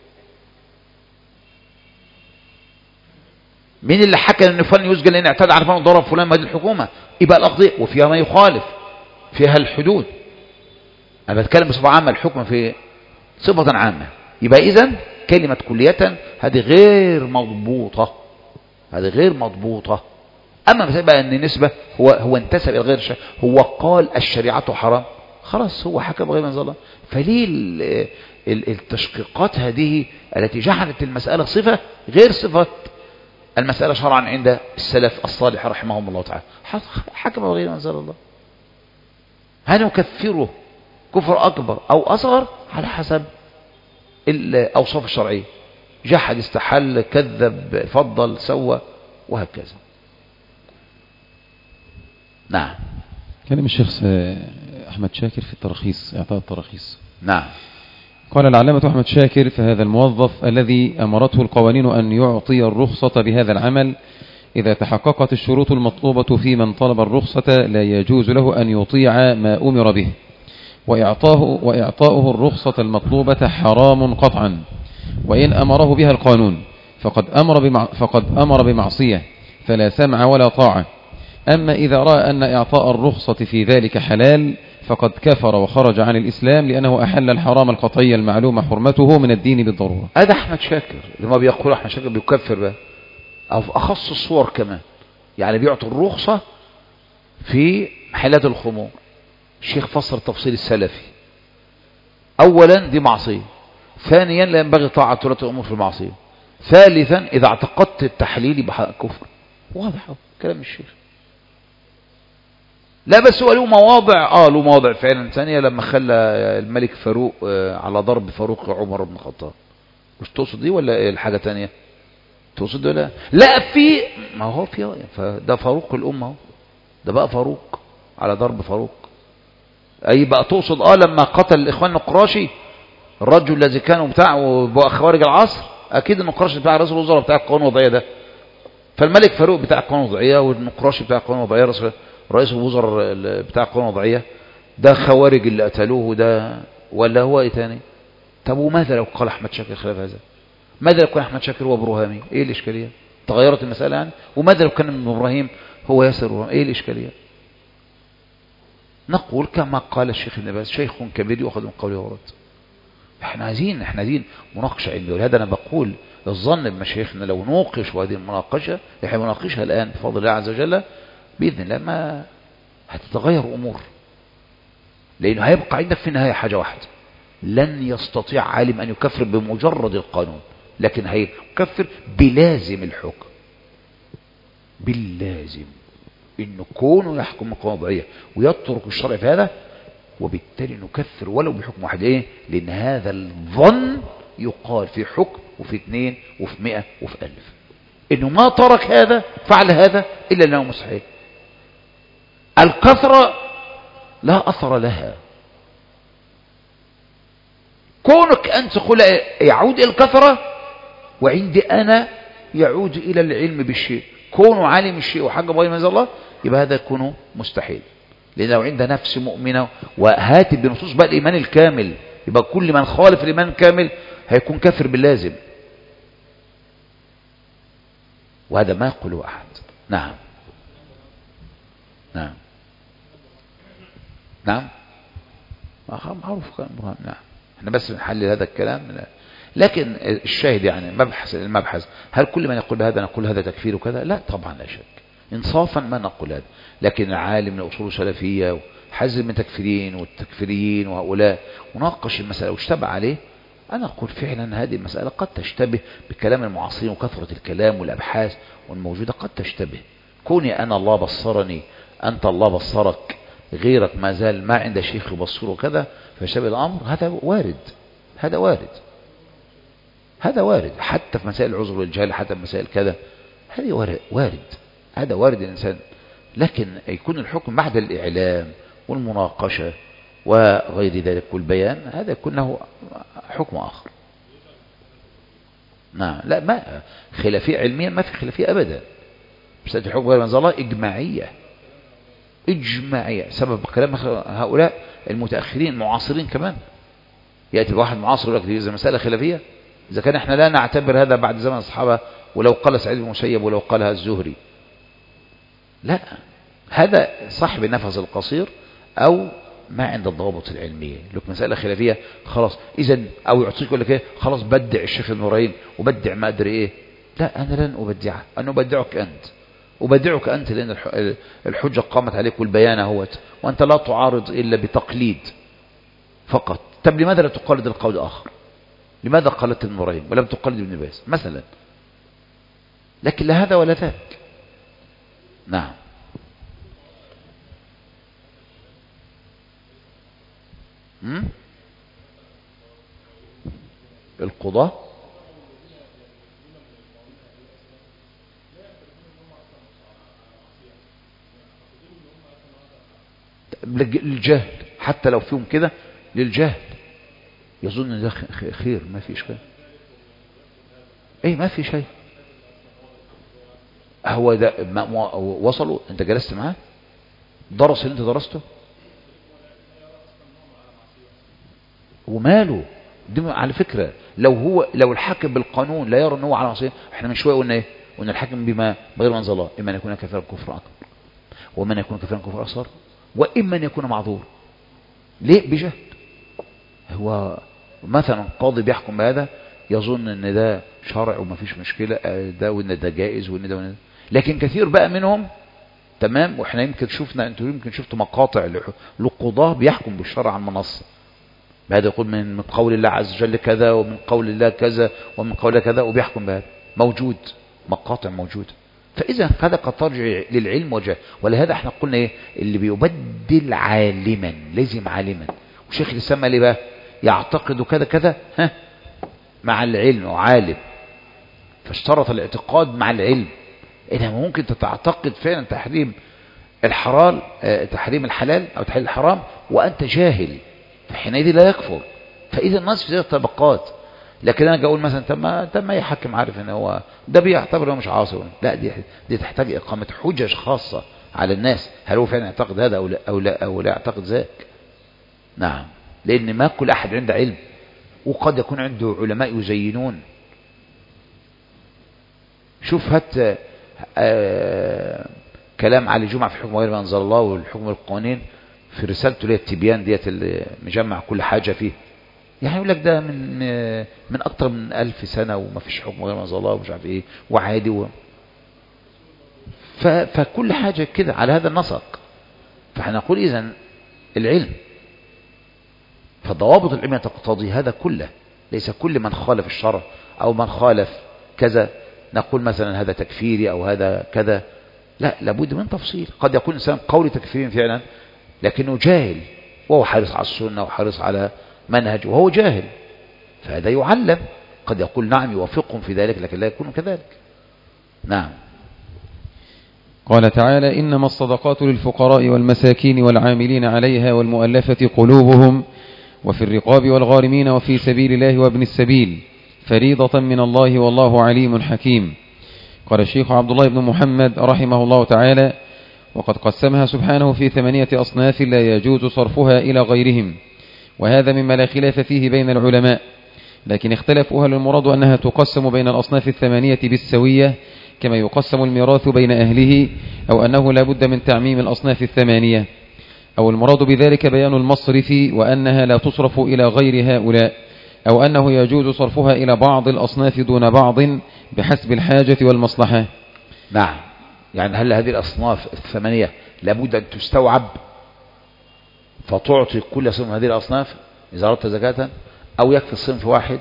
S1: مين اللي حكم ان فلان يسجن لان اعتدى على فلان ضرب فلان؟ ما دي الحكومة. يبقى الأقضية وفيها ما يخالف، فيها الحدود. انا بتكلم بصفة عامة، الحكم في صفة عامة. يبقى اذا كلمة كلية هذه غير مضبوطة، هذه غير مضبوطة. اما مثلا بقى ان نسبة هو انتسب الى غير الشريعة، هو قال الشريعة حرام، خلاص هو حكم غير منزل الله. فليه التشقيقات هذه التي جعلت المسألة صفة غير صفة المسألة شرعا عند السلف الصالح رحمهم الله تعالى، حكم بغير ما أنزل الله، هل نكفره كفر أكبر أو أصغر على حسب الأوصاف الشرعية، جحد، استحل، كذب، فضل، سوى، وهكذا. نعم.
S3: كلام الشيخ أحمد شاكر في الترخيص، إعطاء الترخيص.
S1: نعم.
S3: قال العلامة أحمد شاكر: فهذا الموظف الذي أمرته القوانين أن يعطي الرخصة بهذا العمل إذا تحققت الشروط المطلوبة في من طلب الرخصة لا يجوز له أن يطيع ما أمر به، وإعطاؤه الرخصة المطلوبة حرام قطعا، وإن أمره بها القانون فقد أمر بمعصية فلا سمع ولا طاعة. أما إذا رأى أن إعطاء الرخصة في ذلك حلال فقد كفر وخرج عن الإسلام، لأنه أحل الحرام القطعي المعلوم حرمته من الدين بالضرورة.
S1: هذا أحمد شاكر لما بيقول أحمد شاكر بيكفر بقى، أو في أخص الصور كمان، يعني بيعطي الرخصة في محلات الخمور. الشيخ فسر تفصيل السلفي: أولا دي معصية، ثانيا لا ينبغي طاعة ولاة الأمور في المعصية، ثالثا إذا اعتقدت التحليل يبقى كفر. واضح كلام الشيخ. لا بس هو له مواضع، له مواضع فعلا ثانية، لما خلى الملك فاروق على ضرب فاروق عمر بن الخطاب. مش تقصد دي ولا الحاجة ثانية؟ تقصد ولا لا؟ في ما هو في ده فاروق الأمة، ده بقى فاروق على ضرب فاروق. أي بقى تقصد لما قتل الإخوان النقراشي، الرجل الذي كانوا بتاعه خوارج العصر، أكيد النقراشي بتاع رئيس الوزراء بتاع القانون الوضعية ده، فالملك فاروق بتاع القانون الوضعية، والنقراشي بتاع القانون الوضعية، رئيس الوزراء بتاع القانون الوضعية ده خوارج اللي قتلوه ده، ولا هو ايه تاني؟ طب وماذا لو قال أحمد شاكر خلاف هذا؟ ماذا لو كان أحمد شاكر هو برهامي؟ ايه الإشكالية؟ تغيرت المسألة يعني؟ وماذا لو كان ابن إبراهيم هو ياسر برهامي؟ ايه الإشكالية؟ نقول كما قال الشيخ ابن باز: شيخ كبير يؤخذ من قوله ورد. احنا عايزين مناقشة علمية، ولهذا أنا بقول الظن بمشايخنا لو نوقشوا هذه المناقشة، احنا مناقشها الآن بفضل الله عز وجل بإذن الله، ما هتتغير أمور، لأنه هيبقى عندك في النهاية حاجة واحدة: لن يستطيع عالم أن يكفر بمجرد القانون، لكن هيكفر بلازم الحكم، باللازم إنه كونه يحكم القانون الوضعية ويترك الشرع في هذا، وبالتالي نكفر ولو بحكم واحد. ايه؟ لأن هذا الظن يقال في حكم وفي 2 وفي 100 وفي 1000، إنه ما ترك هذا فعل هذا إلا أنه مستحيل. الكثرة لا أثر لها، كونك أن تقول يعود إلى الكثرة، وعندي أنا يعود إلى العلم بالشيء، كونه عالم الشيء وحاجة بغير ما أنزل الله، يبقى هذا يكون مستحيل. لأن لو عنده نفس مؤمنة وهاتف بنصوص بقى الإيمان الكامل، يبقى كل من خالف الإيمان الكامل هيكون كافر باللازم، وهذا ما يقوله أحد. نعم نعم نعم، معروف كلام برهان. نعم، احنا بس بنحلل هذا الكلام، لكن الشاهد يعني المبحث هل كل من يقول هذا نقول هذا تكفير وكذا؟ لا طبعا، لا شك، انصافا ما نقول هذا. لكن العالم من اصول سلفيه وحزب من تكفيرين والتكفيريين وهؤلاء وناقش المساله واشتبه عليه، انا اقول فعلا هذه المساله قد تشتبه بكلام المعاصرين وكثره الكلام والابحاث والموجوده، قد تشتبه. كوني انا الله بصرني، انت الله بصرك، غيرك ما زال ما عند شيخ يبصره كذا، فشبه الامر، هذا وارد، هذا وارد، هذا وارد، حتى في مسائل العذر والجهل، حتى في مسائل كذا، هذه وارد، هذا وارد الإنسان. لكن يكون الحكم بعد الإعلام والمناقشة وغير ذلك والبيان، هذا يكون له حكم آخر. نعم، لا، ما خلافية علميا، ما في خلافية أبدا. مسألة الحكم غير منزل الله إجماعية، سبب كلام هؤلاء المتأخرين معاصرين كمان. يأتي واحد معاصر يقول لك دي مسألة خلافية، إذا كان احنا لا نعتبر هذا بعد زمن الصحابة، ولو قال سعيد بن المسيب ولو قالها الزهري، لا، هذا صاحب النفس القصير أو ما عند الضوابط العلمية. لك مسألة خلافية خلاص، إذا أو يعطيك يقول لك ايه، خلاص بدع الشيخ ابن إبراهيم وبدع ما أدري ايه. لا، أنا لن أبدعه، أنا أبدعك أنت، أبدعك أنت، لأن الحجة قامت عليك والبيان اهوت، وأنت لا تعارض إلا بتقليد فقط. طب لماذا لا تقلد القول الآخر؟ لماذا قالت ابن إبراهيم ولم تقلد ابن باز مثلا؟ لكن لا هذا ولا ذاك. نعم. القضاء للجهل، حتى لو فيهم كده للجهل، يظن ان ده خير، ما فيش خير. ايه ما في شيء. هو ده وصلوا، انت جلست معاه درس اللي انت درسته وماله. دي على فكرة لو الحاكم بالقانون لا يرى ان هو على معصية، احنا من شوية قلنا ايه؟ قلنا الحاكم بما بغير ما انزل الله، اما ان يكون كافرا كفر اكبر، واما ان يكون كافرا كفر اصغر، واما ان يكون معذور. ليه؟ بجهل. هو مثلا قاضي بيحكم بهذا يظن ان ده شرع وما فيش مشكلة، ده وان ده جائز وان ده وان ده. لكن كثير بقى منهم تمام، واحنا يمكن شفنا، انتوا يمكن شفتوا مقاطع للقضاة بيحكم بالشرع عن منصة، بهذا يقول من قول الله عز وجل كذا، ومن قول الله كذا، ومن قول الله كذا، وبيحكم بهذا. موجود مقاطع موجودة. فإذا هذا قد ترجع للعلم وجه. ولهذا احنا قلنا ايه؟ اللي بيبدل عالما لازم عالما. وشيخ الإسلام قال ايه بقى؟ يعتقد كذا كذا مع العلم وعالم، فاشترط الاعتقاد مع العلم. انما ممكن تعتقد فعلا تحريم الحلال، تحريم الحلال او تحريم الحرام وانت جاهل، فحينئذ لا يكفر. فاذا الناس في ذات الطبقات. لكن انا اقول مثلا طب ما يحكم عارف ان هو ده بيعتبر مش عاصي، لا، دي تحتاج اقامه حجج خاصه على الناس، هل هو فعلا يعتقد هذا او لا يعتقد ذاك. نعم. لان ما كل احد عنده علم، وقد يكون عنده علماء يزينون. شوف هات كلام علي جمعة في حكم غير ما انزل الله والحكم القوانين في رسالته ليه التبيان ديت اللي مجمع كل حاجة فيه. يعني يقول لك ده من اكتر من 1000 سنة وما فيش حكم غير ما انزل الله ومش عارف ايه وعادي فكل حاجة كده على هذا النسق. فهنقول اذا العلم، فضوابط العلم تقتضي هذا كله. ليس كل من خالف الشرع او من خالف كذا نقول مثلا هذا تكفيري او هذا كذا، لا، لابد من تفصيل. قد يكون الانسان قول تكفيري فعلا لكنه جاهل، وهو حريص على السنة وحريص على منهج وهو جاهل، فهذا يعلم. قد يقول نعم يوافقهم في ذلك لكن لا يكون كذلك. نعم.
S3: قال تعالى: إنما الصدقات للفقراء والمساكين والعاملين عليها والمؤلفة قلوبهم وفي الرقاب والغارمين وفي سبيل الله وابن السبيل فريضة من الله والله عليم حكيم. قال الشيخ عبد الله بن محمد رحمه الله تعالى: وقد قسمها سبحانه في 8 أصناف لا يجوز صرفها إلى غيرهم، وهذا مما لا خلاف فيه بين العلماء، لكن اختلفوا هل المراد أنها تقسم بين الأصناف 8 بالسوية كما يقسم الميراث بين أهله، أو أنه لا بد من تعميم الأصناف 8، أو المراد بذلك بيان المصرف وأنها لا تصرف إلى غير هؤلاء، أو أنه يجوز صرفها إلى بعض الأصناف دون بعض بحسب الحاجة والمصلحة.
S1: نعم. يعني هل هذه الأصناف 8 لابد أن تستوعب فتعطي كل صنف من هذه الأصناف إذا أردت زكاة، أو يكفي الصنف واحد؟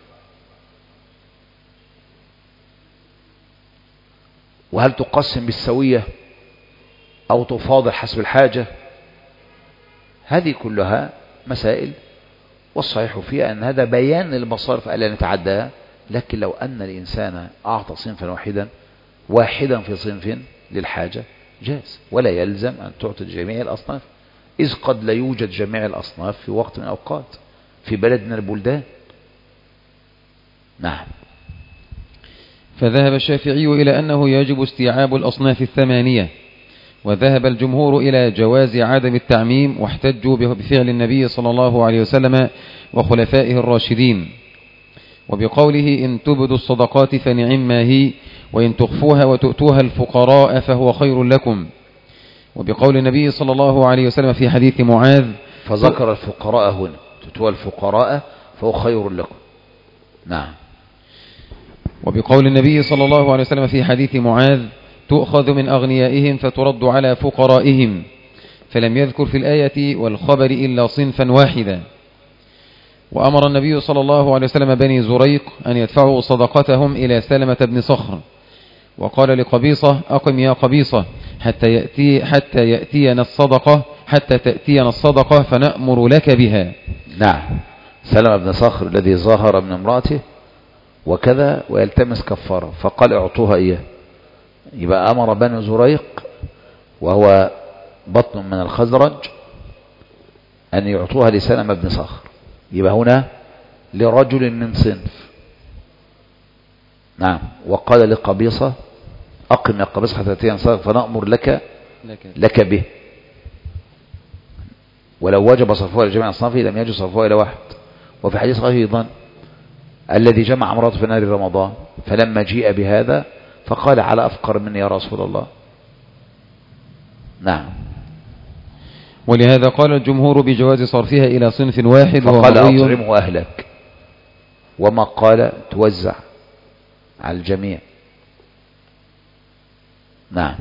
S1: وهل تقسم بالسوية أو تفاضل حسب الحاجة؟ هذه كلها مسائل، والصحيح فيها أن هذا بيان للمصارف ألا نتعداها. لكن لو أن الإنسان أعطى صنفا واحدا في صنف للحاجة جاز، ولا يلزم أن تعطي جميع الأصناف، إذ قد لا يوجد جميع الأصناف في وقت من الأوقات في بلد من البلدان. نعم.
S3: فذهب الشافعي إلى أنه يجب استيعاب الأصناف 8، وذهب الجمهور إلى جواز عدم التعميم، واحتجوا بفعل النبي صلى الله عليه وسلم وخلفائه الراشدين، وبقوله: إن تبدوا الصدقات فنعم ما هي، وإن تخفوها وتؤتوها الفقراء فهو خير لكم. وبقول النبي صلى الله عليه وسلم في حديث معاذ،
S1: فذكر الفقراء هنا، تؤتوها الفقراء فهو خير لكم. نعم.
S3: وبقول النبي صلى الله عليه وسلم في حديث معاذ: تؤخذ من أغنيائهم فترد على فقرائهم، فلم يذكر في الآية والخبر إلا صنفا واحدا. وأمر النبي صلى الله عليه وسلم بني زريق أن يدفعوا صدقتهم إلى سلمة بن صخر، وقال لقبيصة أقم يا قبيصة حتى تأتينا الصدقة فنأمر لك بها.
S1: نعم. سلمة بن صخر الذي ظاهر من امرأته وكذا ويلتمس كفارة، فقال اعطوها إياه. يبقى أمر بني زريق وهو بطن من الخزرج أن يعطوها لسلمة بن صخر. يبقى هنا لرجل من صنف. نعم. وقال لقبيصة أقم يا قبيصة حتى تأتينا الصدقة فنأمر لك به. ولو وجب صرفها لجميع أصنافه لم يجب صرفها إلى واحد. وفي حديث أيضا الذي جمع امرأته في نار رمضان فلما جيء بهذا فقال على أفقر مني يا رسول الله. نعم.
S3: ولهذا قال الجمهور بجواز صرفها إلى صنف واحد
S1: فقال أطعمه أهلك، وما قال توزع على الجميع. نعم.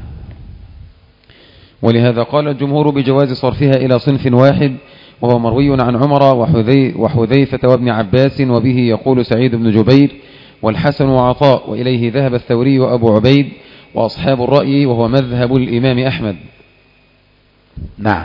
S3: ولهذا قال الجمهور بجواز صرفها إلى صنف واحد وهو مروي عن عمر وحذيفة وابن عباس، وبه يقول سعيد بن جبير والحسن وعطاء، وإليه ذهب الثوري وأبو عبيد وأصحاب الرأي، وهو مذهب الإمام أحمد.
S1: نعم.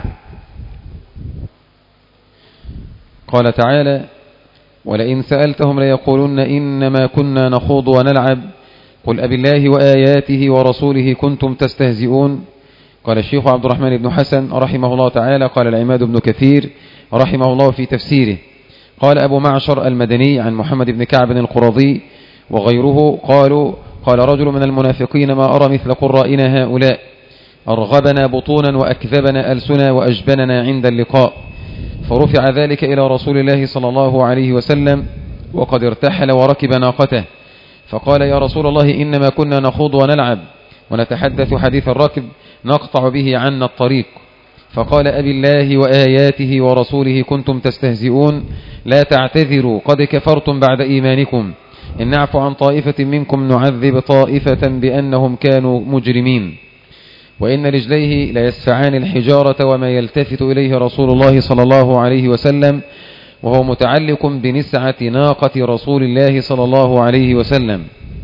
S3: قال تعالى ولئن سألتهم ليقولن إنما كنا نخوض ونلعب قل أبالله وآياته ورسوله كنتم تستهزئون. قال الشيخ عبد الرحمن بن حسن رحمه الله تعالى قال العماد بن كثير رحمه الله في تفسيره قال أبو معشر المدني عن محمد بن كعب القرظي وغيره قال رجل من المنافقين ما أرى مثل قرائنا هؤلاء أرغبنا بطونا وأكذبنا ألسنا وأجبننا عند اللقاء. فرفع ذلك إلى رسول الله صلى الله عليه وسلم وقد ارتحل وركب ناقته، فقال يا رسول الله إنما كنا نخوض ونلعب ونتحدث حديث الركب نقطع به عنا الطريق. فقال أبي الله وآياته ورسوله كنتم تستهزئون لا تعتذروا قد كفرتم بعد إيمانكم إن نعفو عن طائفة منكم نعذب طائفة بأنهم كانوا مجرمين. وإن رجليه ليسفعان الحجارة وما يلتفت إليه رسول الله صلى الله عليه وسلم وهو متعلق بنسعة ناقة رسول الله صلى الله عليه وسلم.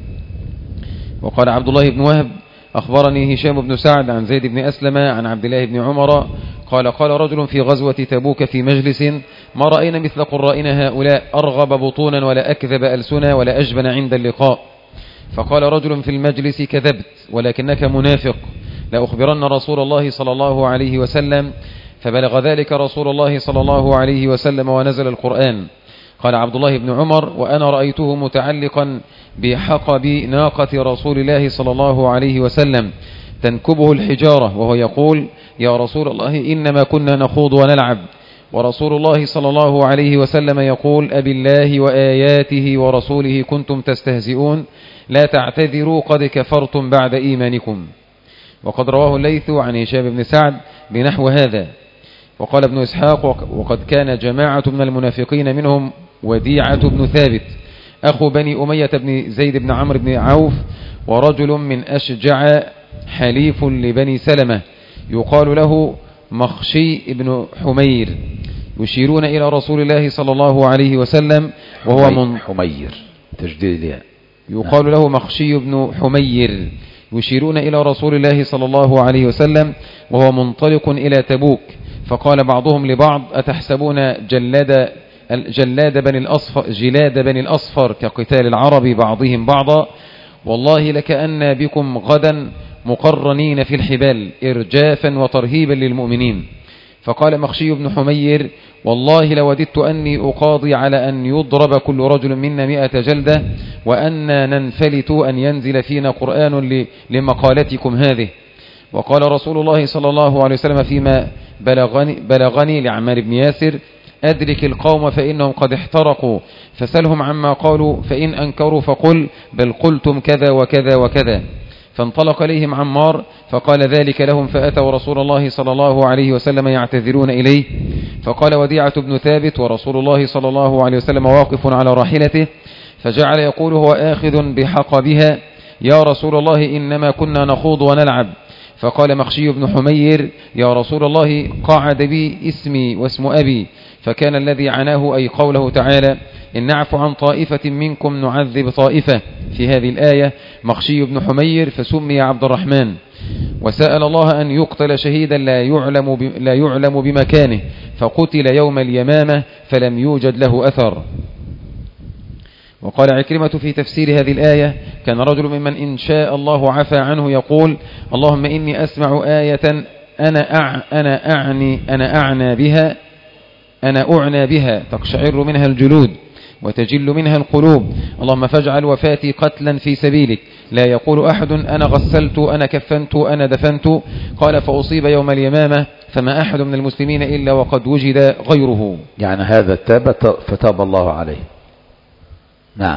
S3: وقال عبد الله بن وهب أخبرني هشام بن سعد عن زيد بن أسلم عن عبد الله بن عمر قال رجل في غزوة تبوك في مجلس ما رأينا مثل قرائنا هؤلاء أرغب بطونا ولا أكذب ألسنا ولا أجبن عند اللقاء. فقال رجل في المجلس كذبت ولكنك منافق لأخبرن رسول الله صلى الله عليه وسلم. فبلغ ذلك رسول الله صلى الله عليه وسلم ونزل القرآن. قال عبد الله بن عمر وأنا رأيته متعلقا بحقب ناقة رسول الله صلى الله عليه وسلم تنكبه الحجارة وهو يقول يا رسول الله إنما كنا نخوض ونلعب، ورسول الله صلى الله عليه وسلم يقول أبي الله وآياته ورسوله كنتم تستهزئون لا تعتذروا قد كفرتم بعد إيمانكم. وقد رواه الليث عن هشام بن سعد بنحو هذا. وقال ابن إسحاق وقد كان جماعة من المنافقين منهم وديعة بن ثابت أخو بني أمية بن زيد بن عمرو بن عوف ورجل من أشجع حليف لبني سلمة يقال له مخشي بن حمير يشيرون إلى رسول الله صلى الله عليه وسلم وهو
S1: حمير تجديد
S3: يقال له مخشي بن حمير يشيرون إلى رسول الله صلى الله عليه وسلم وهو منطلق إلى تبوك. فقال بعضهم لبعض أتحسبون جلاد بني الأصفر كقتال العرب بعضهم بعضا والله لكأن بكم غدا مقرنين في الحبال إرجافا وترهيبا للمؤمنين. فقال مخشي بن حمير والله لوددت أني أقاضي على أن يضرب كل رجل منا 100 جلدة وأن ننفلت أن ينزل فينا قرآن لمقالتكم هذه. وقال رسول الله صلى الله عليه وسلم فيما بلغني لعمار بن ياسر أدرك القوم فإنهم قد احترقوا فسلهم عما قالوا فإن أنكروا فقل بل قلتم كذا وكذا وكذا. فانطلق إليهم عمار فقال ذلك لهم فأتوا رسول الله صلى الله عليه وسلم يعتذرون إليه. فقال وديعة بن ثابت ورسول الله صلى الله عليه وسلم واقف على راحلته فجعل يقول هو آخذ بحقبها يا رسول الله إنما كنا نخوض ونلعب. فقال مخشي بن حمير يا رسول الله قعد بي اسمي واسم أبي. فكان الذي عناه أي قوله تعالى إن نعفو عن طائفة منكم نعذب طائفة. في هذه الآية مخشي بن حمير فسمي عبد الرحمن، وسأل الله أن يقتل شهيدا لا يعلم بمكانه، فقتل يوم اليمامة فلم يوجد له أثر. وقال عكرمة في تفسير هذه الآية: كان رجل ممن إن شاء الله عفى عنه يقول: اللهم إني أسمع آية أنا أعنى بها تقشعر منها الجلود وتجل منها القلوب، اللهم فاجعل وفاتي قتلا في سبيلك، لا يقول أحد أنا غسلت أنا كفنت أنا دفنت. قال: فأصيب يوم اليمامة فما أحد من المسلمين إلا وقد وجد غيره.
S1: يعني هذا تاب فتاب الله عليه. نعم.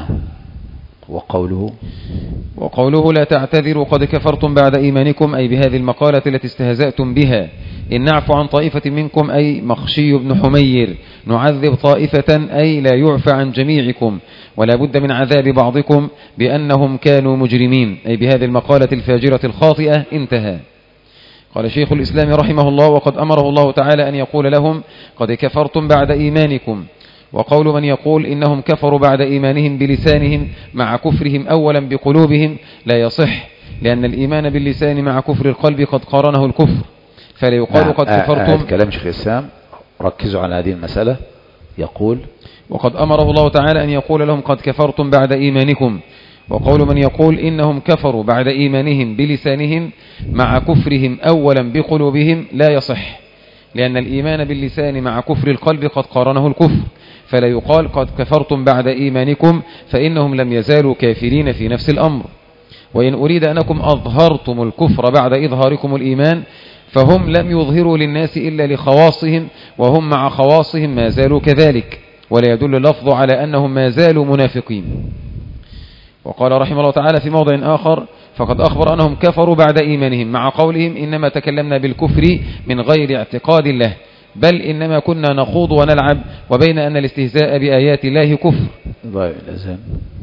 S1: وقوله
S3: لا تعتذروا قد كفرتم بعد إيمانكم، أي بهذه المقالة التي استهزأتم بها. إن نعفو عن طائفة منكم أي مخشي بن حمير، نعذب طائفة أي لا يعفى عن جميعكم، ولا بد من عذاب بعضكم بأنهم كانوا مجرمين، أي بهذه المقالة الفاجرة الخاطئة. انتهى. قال شيخ الإسلام رحمه الله: وقد أمره الله تعالى أن يقول لهم قد كفرتم بعد إيمانكم. وقول من يقول إنهم كفروا بعد إيمانهم بلسانهم مع كفرهم أولا بقلوبهم لا يصح، لأن الإيمان باللسان مع كفر القلب قد قارنه الكفر، فلا يقال قد كفرتم.
S1: كلام شيخ الإسلام، ركزوا على هذه المسألة. يقول:
S3: وقد أمره الله تعالى أن يقول لهم قد كفرتم بعد إيمانكم. وقول من يقول إنهم كفروا بعد إيمانهم بلسانهم مع كفرهم أولا بقلوبهم لا يصح، لأن الإيمان باللسان مع كفر القلب قد قارنه الكفر، فلا يقال قد كفرتم بعد إيمانكم، فإنهم لم يزالوا كافرين في نفس الأمر. وإن أريد أنكم أظهرتم الكفر بعد إظهاركم الإيمان، فهم لم يظهروا للناس إلا لخواصهم، وهم مع خواصهم ما زالوا كذلك، ولا يدل اللفظ على أنهم ما زالوا منافقين. وقال رحمه الله تعالى في موضع آخر: فقد أخبر أنهم كفروا بعد إيمانهم، مع قولهم إنما تكلمنا بالكفر من غير اعتقاد له، بل إنما كنا نخوض ونلعب، وبين أن الاستهزاء بآيات الله كفر.